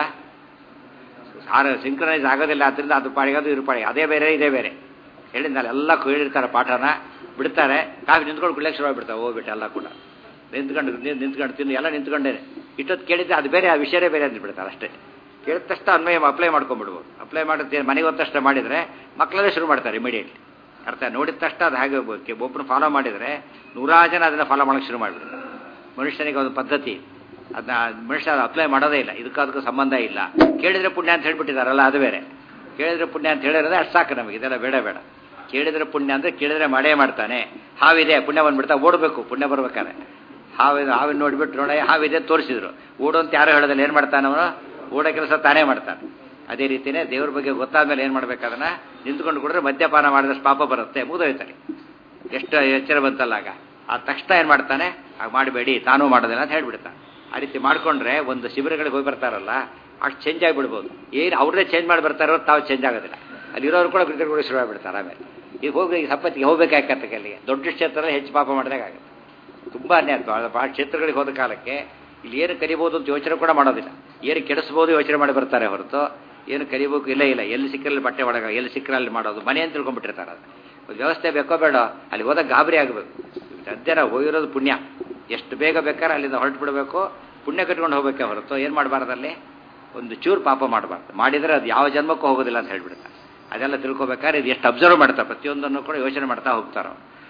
ಆರ ಸಿಂಕ್ರನೈಸ್ ಆಗೋದಿಲ್ಲ. ಆದ್ದರಿಂದ ಅದು ಪಾಡಿಗೋದು ಇರು ಪಾಡಿಗೆ ಅದೇ ಬೇರೆ ಇದೇ ಬೇರೆ. ಹೇಳಿದ್ನಲ್ಲ, ಎಲ್ಲ ಹೇಳಿರ್ತಾರೆ ಪಾಠನ, ಬಿಡ್ತಾರೆ, ಕಾಫಿ ನಿಂತ್ಕೊಂಡು ಕುಳ್ಳೆಕ್ಕೆ ಶುರು ಆಗಿಬಿಡ್ತಾವೆ. ಹೋಗ್ಬಿಟ್ಟು ಎಲ್ಲ ಕೂಡ ನಿಂತ್ಕೊಂಡು ನಿಂತ್ಕೊಂಡು ತಿನ್ನು ಎಲ್ಲ ನಿಂತ್ಕೊಂಡೇನೆ. ಇಷ್ಟೊತ್ತು ಕೇಳಿದ್ದೆ ಅದು ಬೇರೆ, ಆ ವಿಷಯನೇ ಬೇರೆ ಅಂದ್ಬಿಡ್ತಾರೆ ಅಷ್ಟೇ. ಕೇಳಿದ ತಕ್ಷಣ ಅನ್ವಯ ಅಪ್ಲೈ ಮಾಡ್ಕೊಂಡ್ಬಿಡ್ಬೋದು. ಅಪ್ಲೈ ಮಾಡುತ್ತೆ ಮನೆಗೆ ಹೋದ ತಕ್ಷಣ ಮಾಡಿದರೆ ಮಕ್ಕಳಲ್ಲೇ ಶುರು ಮಾಡ್ತಾರೆ ಇಮಿಡಿಯೇಟ್ಲಿ. ಅರ್ಥ ನೋಡಿದ ತಕ್ಷಣ ಅದು ಹಾಗೆ ಒಬ್ಬರು ಫಾಲೋ ಮಾಡಿದರೆ ನೂರಾರು ಜನ ಅದನ್ನು ಫಾಲೋ ಮಾಡೋಕ್ಕೆ ಶುರು ಮಾಡಿಬಿಡ್ತಾರೆ. ಮನುಷ್ಯನಿಗೆ ಒಂದು ಪದ್ಧತಿ, ಅದನ್ನ ಮನುಷ್ಯ ಅಪ್ಲೈ ಮಾಡೋದೇ ಇಲ್ಲ. ಇದಕ್ಕೂ ಅದಕ್ಕೂ ಸಂಬಂಧ ಇಲ್ಲ. ಕೇಳಿದರೆ ಪುಣ್ಯ ಅಂತ ಹೇಳ್ಬಿಟ್ಟಿದಾರಲ್ಲ, ಅದು ಬೇರೆ. ಕೇಳಿದರೆ ಪುಣ್ಯ ಅಂತ ಹೇಳಿರೋದೇ ಅಷ್ಟು ಸಾಕು ನಮಗೆ. ಇದೆಲ್ಲ ಬೇಡ ಬೇಡ. ಕೇಳಿದರೆ ಪುಣ್ಯ ಅಂದರೆ ಕೇಳಿದರೆ ಮಾಡೇ ಮಾಡ್ತಾನೆ. ಹಾವಿದೆ ಪುಣ್ಯ ಬಂದ್ಬಿಡ್ತಾ ಓಡಬೇಕು, ಪುಣ್ಯ ಬರ್ಬೇಕಾದ್ರೆ. ಹಾವಿದೆ, ಹಾವಿನ ನೋಡಿಬಿಟ್ಟು ನೋಡ ಹಾವಿದೆ ತೋರಿಸಿದ್ರು, ಓಡು ಅಂತ ಯಾರು ಹೇಳೋದಿಲ್ಲ. ಏನು ಮಾಡ್ತಾನೆ ಅವನು? ಓಡೋ ಕೆಲಸ ತಾನೇ ಮಾಡ್ತಾನೆ. ಅದೇ ರೀತಿಯೇ ದೇವ್ರ ಬಗ್ಗೆ ಗೊತ್ತಾದ್ಮೇಲೆ ಏನು ಮಾಡ್ಬೇಕು? ಅದನ್ನು ನಿಂತ್ಕೊಂಡು ಕೊಡ್ರೆ ಮದ್ಯಪಾನ ಮಾಡಿದಷ್ಟು ಪಾಪ ಬರುತ್ತೆ, ಮುಗಿದೋಯ್ತಾನೆ. ಎಷ್ಟು ಎಚ್ಚರ ಬಂತಲ್ಲ ಆಗ. ಆ ತಕ್ಷಣ ಏನು ಮಾಡ್ತಾನೆ? ಆಗ ಮಾಡಬೇಡಿ, ತಾನೂ ಮಾಡೋದಿಲ್ಲ ಅಂತ ಹೇಳ್ಬಿಡ್ತಾನೆ. ಆ ರೀತಿ ಮಾಡ್ಕೊಂಡ್ರೆ ಒಂದು ಶಿಬಿರಗಳಿಗೆ ಹೋಗಿ ಬರ್ತಾರಲ್ಲ, ಅಷ್ಟು ಚೇಂಜ್ ಆಗಿಬಿಡ್ಬೋದು. ಏನು ಅವ್ರನ್ನೇ ಚೇಂಜ್ ಮಾಡಿ ಬರ್ತಾರೋ ತಾವು ಚೇಂಜ್ ಆಗೋದಿಲ್ಲ. ಅಲ್ಲಿರೋರು ಕೂಡ ಕ್ರಿಕೆಟ್ ಶುರು ಆಗಿಬಿಡ್ತಾರೆ. ಆಮೇಲೆ ಈಗ ಹೋಗಿ ಈಗ ಸಪ್ಪತ್ತಿಗೆ ಹೋಗ್ಬೇಕಾಗತ್ತೆ. ಅಲ್ಲಿಗೆ ದೊಡ್ಡ ಕ್ಷೇತ್ರದಲ್ಲಿ ಹೆಚ್ಚು ಪಾಪ ಮಾಡಿದಾಗುತ್ತೆ. ತುಂಬ ಅನ್ಯಾಯ. ಭಾಳ ಕ್ಷೇತ್ರಗಳಿಗೆ ಹೋದ ಕಾಲಕ್ಕೆ ಇಲ್ಲಿ ಏನು ಕಲಿಬೋದು ಅಂತ ಯೋಚನೆ ಕೂಡ ಮಾಡೋದಿಲ್ಲ. ಏನು ಕೆಡಿಸ್ಬೋದು ಯೋಚನೆ ಮಾಡಿ ಬರ್ತಾರೆ ಹೊರತು ಏನು ಕಲಿಬೇಕು ಇಲ್ಲ ಇಲ್ಲ. ಎಲ್ಲಿ ಸಿಕ್ಕರಲ್ಲಿ ಬಟ್ಟೆ ಒಳಗ, ಎಲ್ಲಿ ಸಿಕ್ಕರಲ್ಲಿ ಮಾಡೋದು, ಮನೆ ಅಂತ ತಿಳ್ಕೊಂಡ್ಬಿಟ್ಟಿರ್ತಾರೆ. ಅದು ಒಂದು ವ್ಯವಸ್ಥೆ ಬೇಕೋ ಬೇಡ, ಅಲ್ಲಿ ಹೋದಾಗ ಗಾಬರಿ ಆಗಬೇಕು. ಸದ್ಯ ನಾವು ಹೋಗಿರೋದು ಪುಣ್ಯ. ಎಷ್ಟು ಬೇಗ ಬೇಕಾದ್ರೆ ಅಲ್ಲಿಂದ ಹೊರಟು ಬಿಡಬೇಕು, ಪುಣ್ಯ ಕಟ್ಕೊಂಡು ಹೋಗಬೇಕೆ ಹೊರತು ಏನು ಮಾಡಬಾರ್ದಲ್ಲಿ ಒಂದು ಚೂರು ಪಾಪ ಮಾಡಬಾರ್ದು. ಮಾಡಿದರೆ ಅದು ಯಾವ ಜನ್ಮಕ್ಕೂ ಹೋಗೋದಿಲ್ಲ ಅಂತ ಹೇಳ್ಬಿಡ್ತಾರೆ. ಅದೆಲ್ಲ ತಿಳ್ಕೊಬೇಕಾದ್ರೆ ಇದು ಎಷ್ಟು ಅಬ್ಸರ್ವ್ ಮಾಡ್ತಾರೆ, ಪ್ರತಿಯೊಂದನ್ನು ಕೂಡ ಯೋಚನೆ ಮಾಡ್ತಾ ಹೋಗ್ತಾರೋ.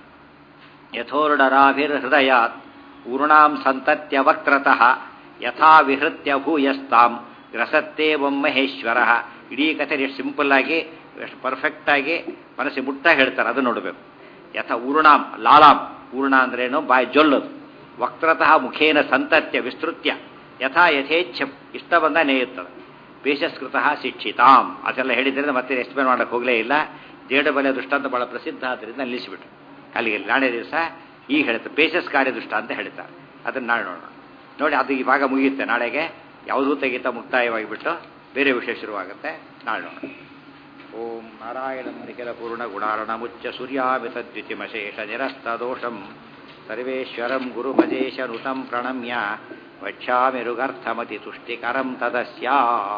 ಯಥೋರ್ಡರಾಭಿರ್ ಹೃದಯಾತ್ ಊರ್ಣಾಂ ಸಂತತ್ಯ ವಕ್ರತಃ ಯಥಾ ವಿಹೃತ್ಯ ಭೂಯಸ್ತಾಂ ಗ್ರಸತ್ತೇವಂ ಮಹೇಶ್ವರ. ಇಡೀ ಕಥೆ ಎಷ್ಟು ಸಿಂಪಲ್ಲಾಗಿ ಎಷ್ಟು ಪರ್ಫೆಕ್ಟಾಗಿ ಮನಸ್ಸಿಗೆ ಮುಟ್ಟ ಹೇಳ್ತಾರೆ, ಅದು ನೋಡಬೇಕು. ಯಥ ಊರ್ಣಾಂ ಲಾಲಾಂ, ಪೂರ್ಣ ಅಂದ್ರೇನು ಬಾಯಿ ಜೊಲ್ಲದು. ವಕ್ರತಃ ಮುಖೇನ ಸಂತತ್ಯ ವಿಸ್ತೃತ್ಯ ಯಥಾ ಯಥೇಚ್ಛಂ ಇಷ್ಟ ಬಂದ ನೇಯುತ್ತದೆ. ಪೇಶಸ್ಕೃತಃ ಶಿಕ್ಷಿತಾಂ ಅದೆಲ್ಲ ಹೇಳಿದ್ರಿಂದ ಮತ್ತೆ ಎಕ್ಸ್ಪ್ಲೇನ್ ಮಾಡೋಕ್ಕೆ ಹೋಗಲೇ ಇಲ್ಲ. ಜೇಡಬಲೆ ದೃಷ್ಟಾಂತ ಬಹಳ ಪ್ರಸಿದ್ಧ ಆದ್ದರಿಂದ ನಿಲ್ಲಿಸಿಬಿಟ್ರು. ಅಲ್ಲಿಗೆ ನಾಳೆ ದಿವಸ ಈಗ ಹೇಳುತ್ತೆ ಪೇಶಸ್ ಕಾರ್ಯ ದೃಷ್ಟ ಅಂತ ಹೇಳ್ತಾರೆ. ಅದನ್ನು ನಾಳೆ ನೋಡೋಣ. ನೋಡಿ ಅದು ಈ ಭಾಗ ಮುಗಿಯುತ್ತೆ. ನಾಳೆಗೆ ಯಾವುದೂ ತೆಗಿತಾ ಮುಕ್ತಾಯವಾಗಿಬಿಟ್ಟು ಬೇರೆ ವಿಷಯ ಶುರುವಾಗುತ್ತೆ. ನಾಳೆ ನೋಡೋಣ. ಓಂ ನಾರಾಯಣ ನಿಖಿಲ ಪೂರ್ಣ ಗುಣಾರ್ಣ ಮುಚ್ಚ ಸೂರ್ಯಾಮಿತದ್ವಿತಿಮಶೇಷ ನಿರಸ್ತದೋಷಂ ಸರ್ವೇಶ್ವರಂ ಗುರುಭಜೇಶ ನುತಂ ಪ್ರಣಮ್ಯ ವಕ್ಷ್ಯಾಮಿರುಗರ್ಥಮತಿ ತುಷ್ಟಿಕರಂ ತದಸ್ಯ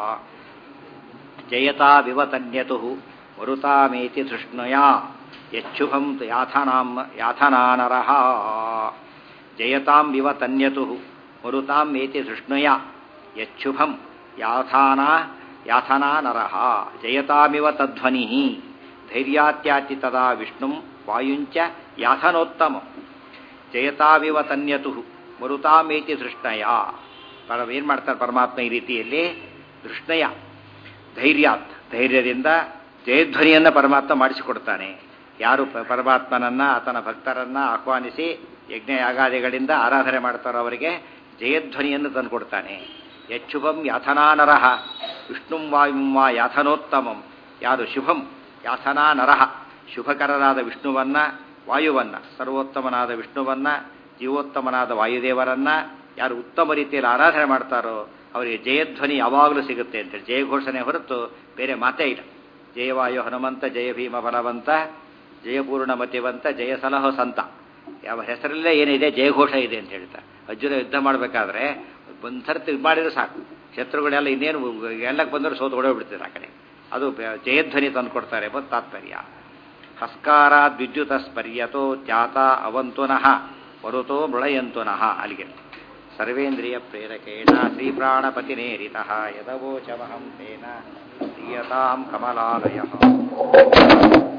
ಜಯತಾ ವಿವತನ್ಯತು ಮರುತಾಮೇತಿ ತೃಷ್ಣಯಾ ಯಚ್ಛುಭಂ ಯಾಥನಾಂ ಯಾಥನಾನರಃ ಜಯತಾಂ ವಿವತನ್ಯತು ಮರುತಾಂ ಏತಿ ತೃಷ್ಣಯಾ ಯಚ್ಛುಭಂ ಯಾಥಾನ ಯಾಥನಾನರಃ ಜಯತಾಮಿವ ತಧ್ವನಿ ಧೈರ್ಯಾತ್ಯಾತಿ ತದಾ ವಿಷ್ಣುಂ ವಾಯುಂಚ ಯಾಥನೋತ್ತಮಂ ಜಯತಾವಿವ ತನ್ಯತು ಮರುತಾಮೇತಿ ತೃಷ್ಣಯ. ಪರ ಏನು ಮಾಡ್ತಾರೆ ಪರಮಾತ್ಮ ಈ ರೀತಿಯಲ್ಲಿ ತೃಷ್ಣಯ ಧೈರ್ಯಾತ್ ಧೈರ್ಯದಿಂದ ಜಯಧ್ವನಿಯನ್ನು ಪರಮಾತ್ಮ ಮಾಡಿಸಿಕೊಡ್ತಾನೆ. ಯಾರು ಪರಮಾತ್ಮನನ್ನ ಆತನ ಭಕ್ತರನ್ನ ಆಹ್ವಾನಿಸಿ ಯಜ್ಞ ಯಾಗಾದಿಗಳಿಂದ ಆರಾಧನೆ ಮಾಡ್ತಾರೋ ಅವರಿಗೆ ಜಯಧ್ವನಿಯನ್ನು ತಂದುಕೊಡ್ತಾನೆ. ಯಚ್ಛುಭಂ ಯಾಥನಾನರಃ ವಿಷ್ಣುಂ ವಾಯುಂ ವಾ ಯಾಥನೋತ್ತಮಂ. ಯಾರು ಶುಭಂ ಯಾಥನಾನರಃ ಶುಭಕರನಾದ ವಿಷ್ಣುವನ್ನ ವಾಯುವನ್ನ ಸರ್ವೋತ್ತಮನಾದ ವಿಷ್ಣುವನ್ನ ಜೀವೋತ್ತಮನಾದ ವಾಯುದೇವರನ್ನ ಯಾರು ಉತ್ತಮ ರೀತಿಯಲ್ಲಿ ಆರಾಧನೆ ಮಾಡ್ತಾರೋ ಅವರಿಗೆ ಜಯಧ್ವನಿ ಯಾವಾಗಲೂ ಸಿಗುತ್ತೆ ಅಂತೇಳಿ ಜಯ ಘೋಷಣೆ ಹೊರತು ಬೇರೆ ಮಾತೇ ಇಲ್ಲ. ಜಯವಾಯು ಹನುಮಂತ ಜಯ ಭೀಮ ಬಲವಂತ ಜಯಪೂರ್ಣ ಮತಿವಂತ ಜಯ ಸಲಹೋ ಸಂತ. ಯಾವ ಹೆಸರಲ್ಲೇ ಏನಿದೆ ಜಯಘೋಷ ಇದೆ ಅಂತ ಹೇಳ್ತಾರೆ. ಅರ್ಜುನ ಯುದ್ಧ ಮಾಡಬೇಕಾದ್ರೆ ಒಂದು ಸರ್ತಿ ಇದು ಮಾಡಿದ್ರೆ ಸಾಕು, ಶತ್ರುಗಳೆಲ್ಲ ಇನ್ನೇನು ಎಲ್ಲಕ್ಕೆ ಬಂದರೂ ಸೋತು ಓಡೋಗ್ಬಿಡ್ತಾರೆ ಆ ಕಡೆ. ಅದು ಜಯಧ್ವನಿ ತಂದು ಕೊಡ್ತಾರೆ ಎಂಬುದು ತಾತ್ಪರ್ಯ. ಹಸ್ಕಾರಾದ್ ವಿದ್ಯುತ ಸ್ಪರ್ಯತೋ ತ್ಯಾತ ಅವಂತುನಃ ವರುತೋ ಮೃಳಯಂತುನಃ. ಅಲ್ಲಿಗೆ ಸರ್ವೇಂದ್ರಿಯ ಪ್ರೇರಕೇಣ ಶ್ರೀಪ್ರಾಣಪತಿನೇರಿತಃ ಯದವೋಚಮಹಂ ತೇನ ಪ್ರಿಯತಾಂ ಕಮಲಾಲಯಃ.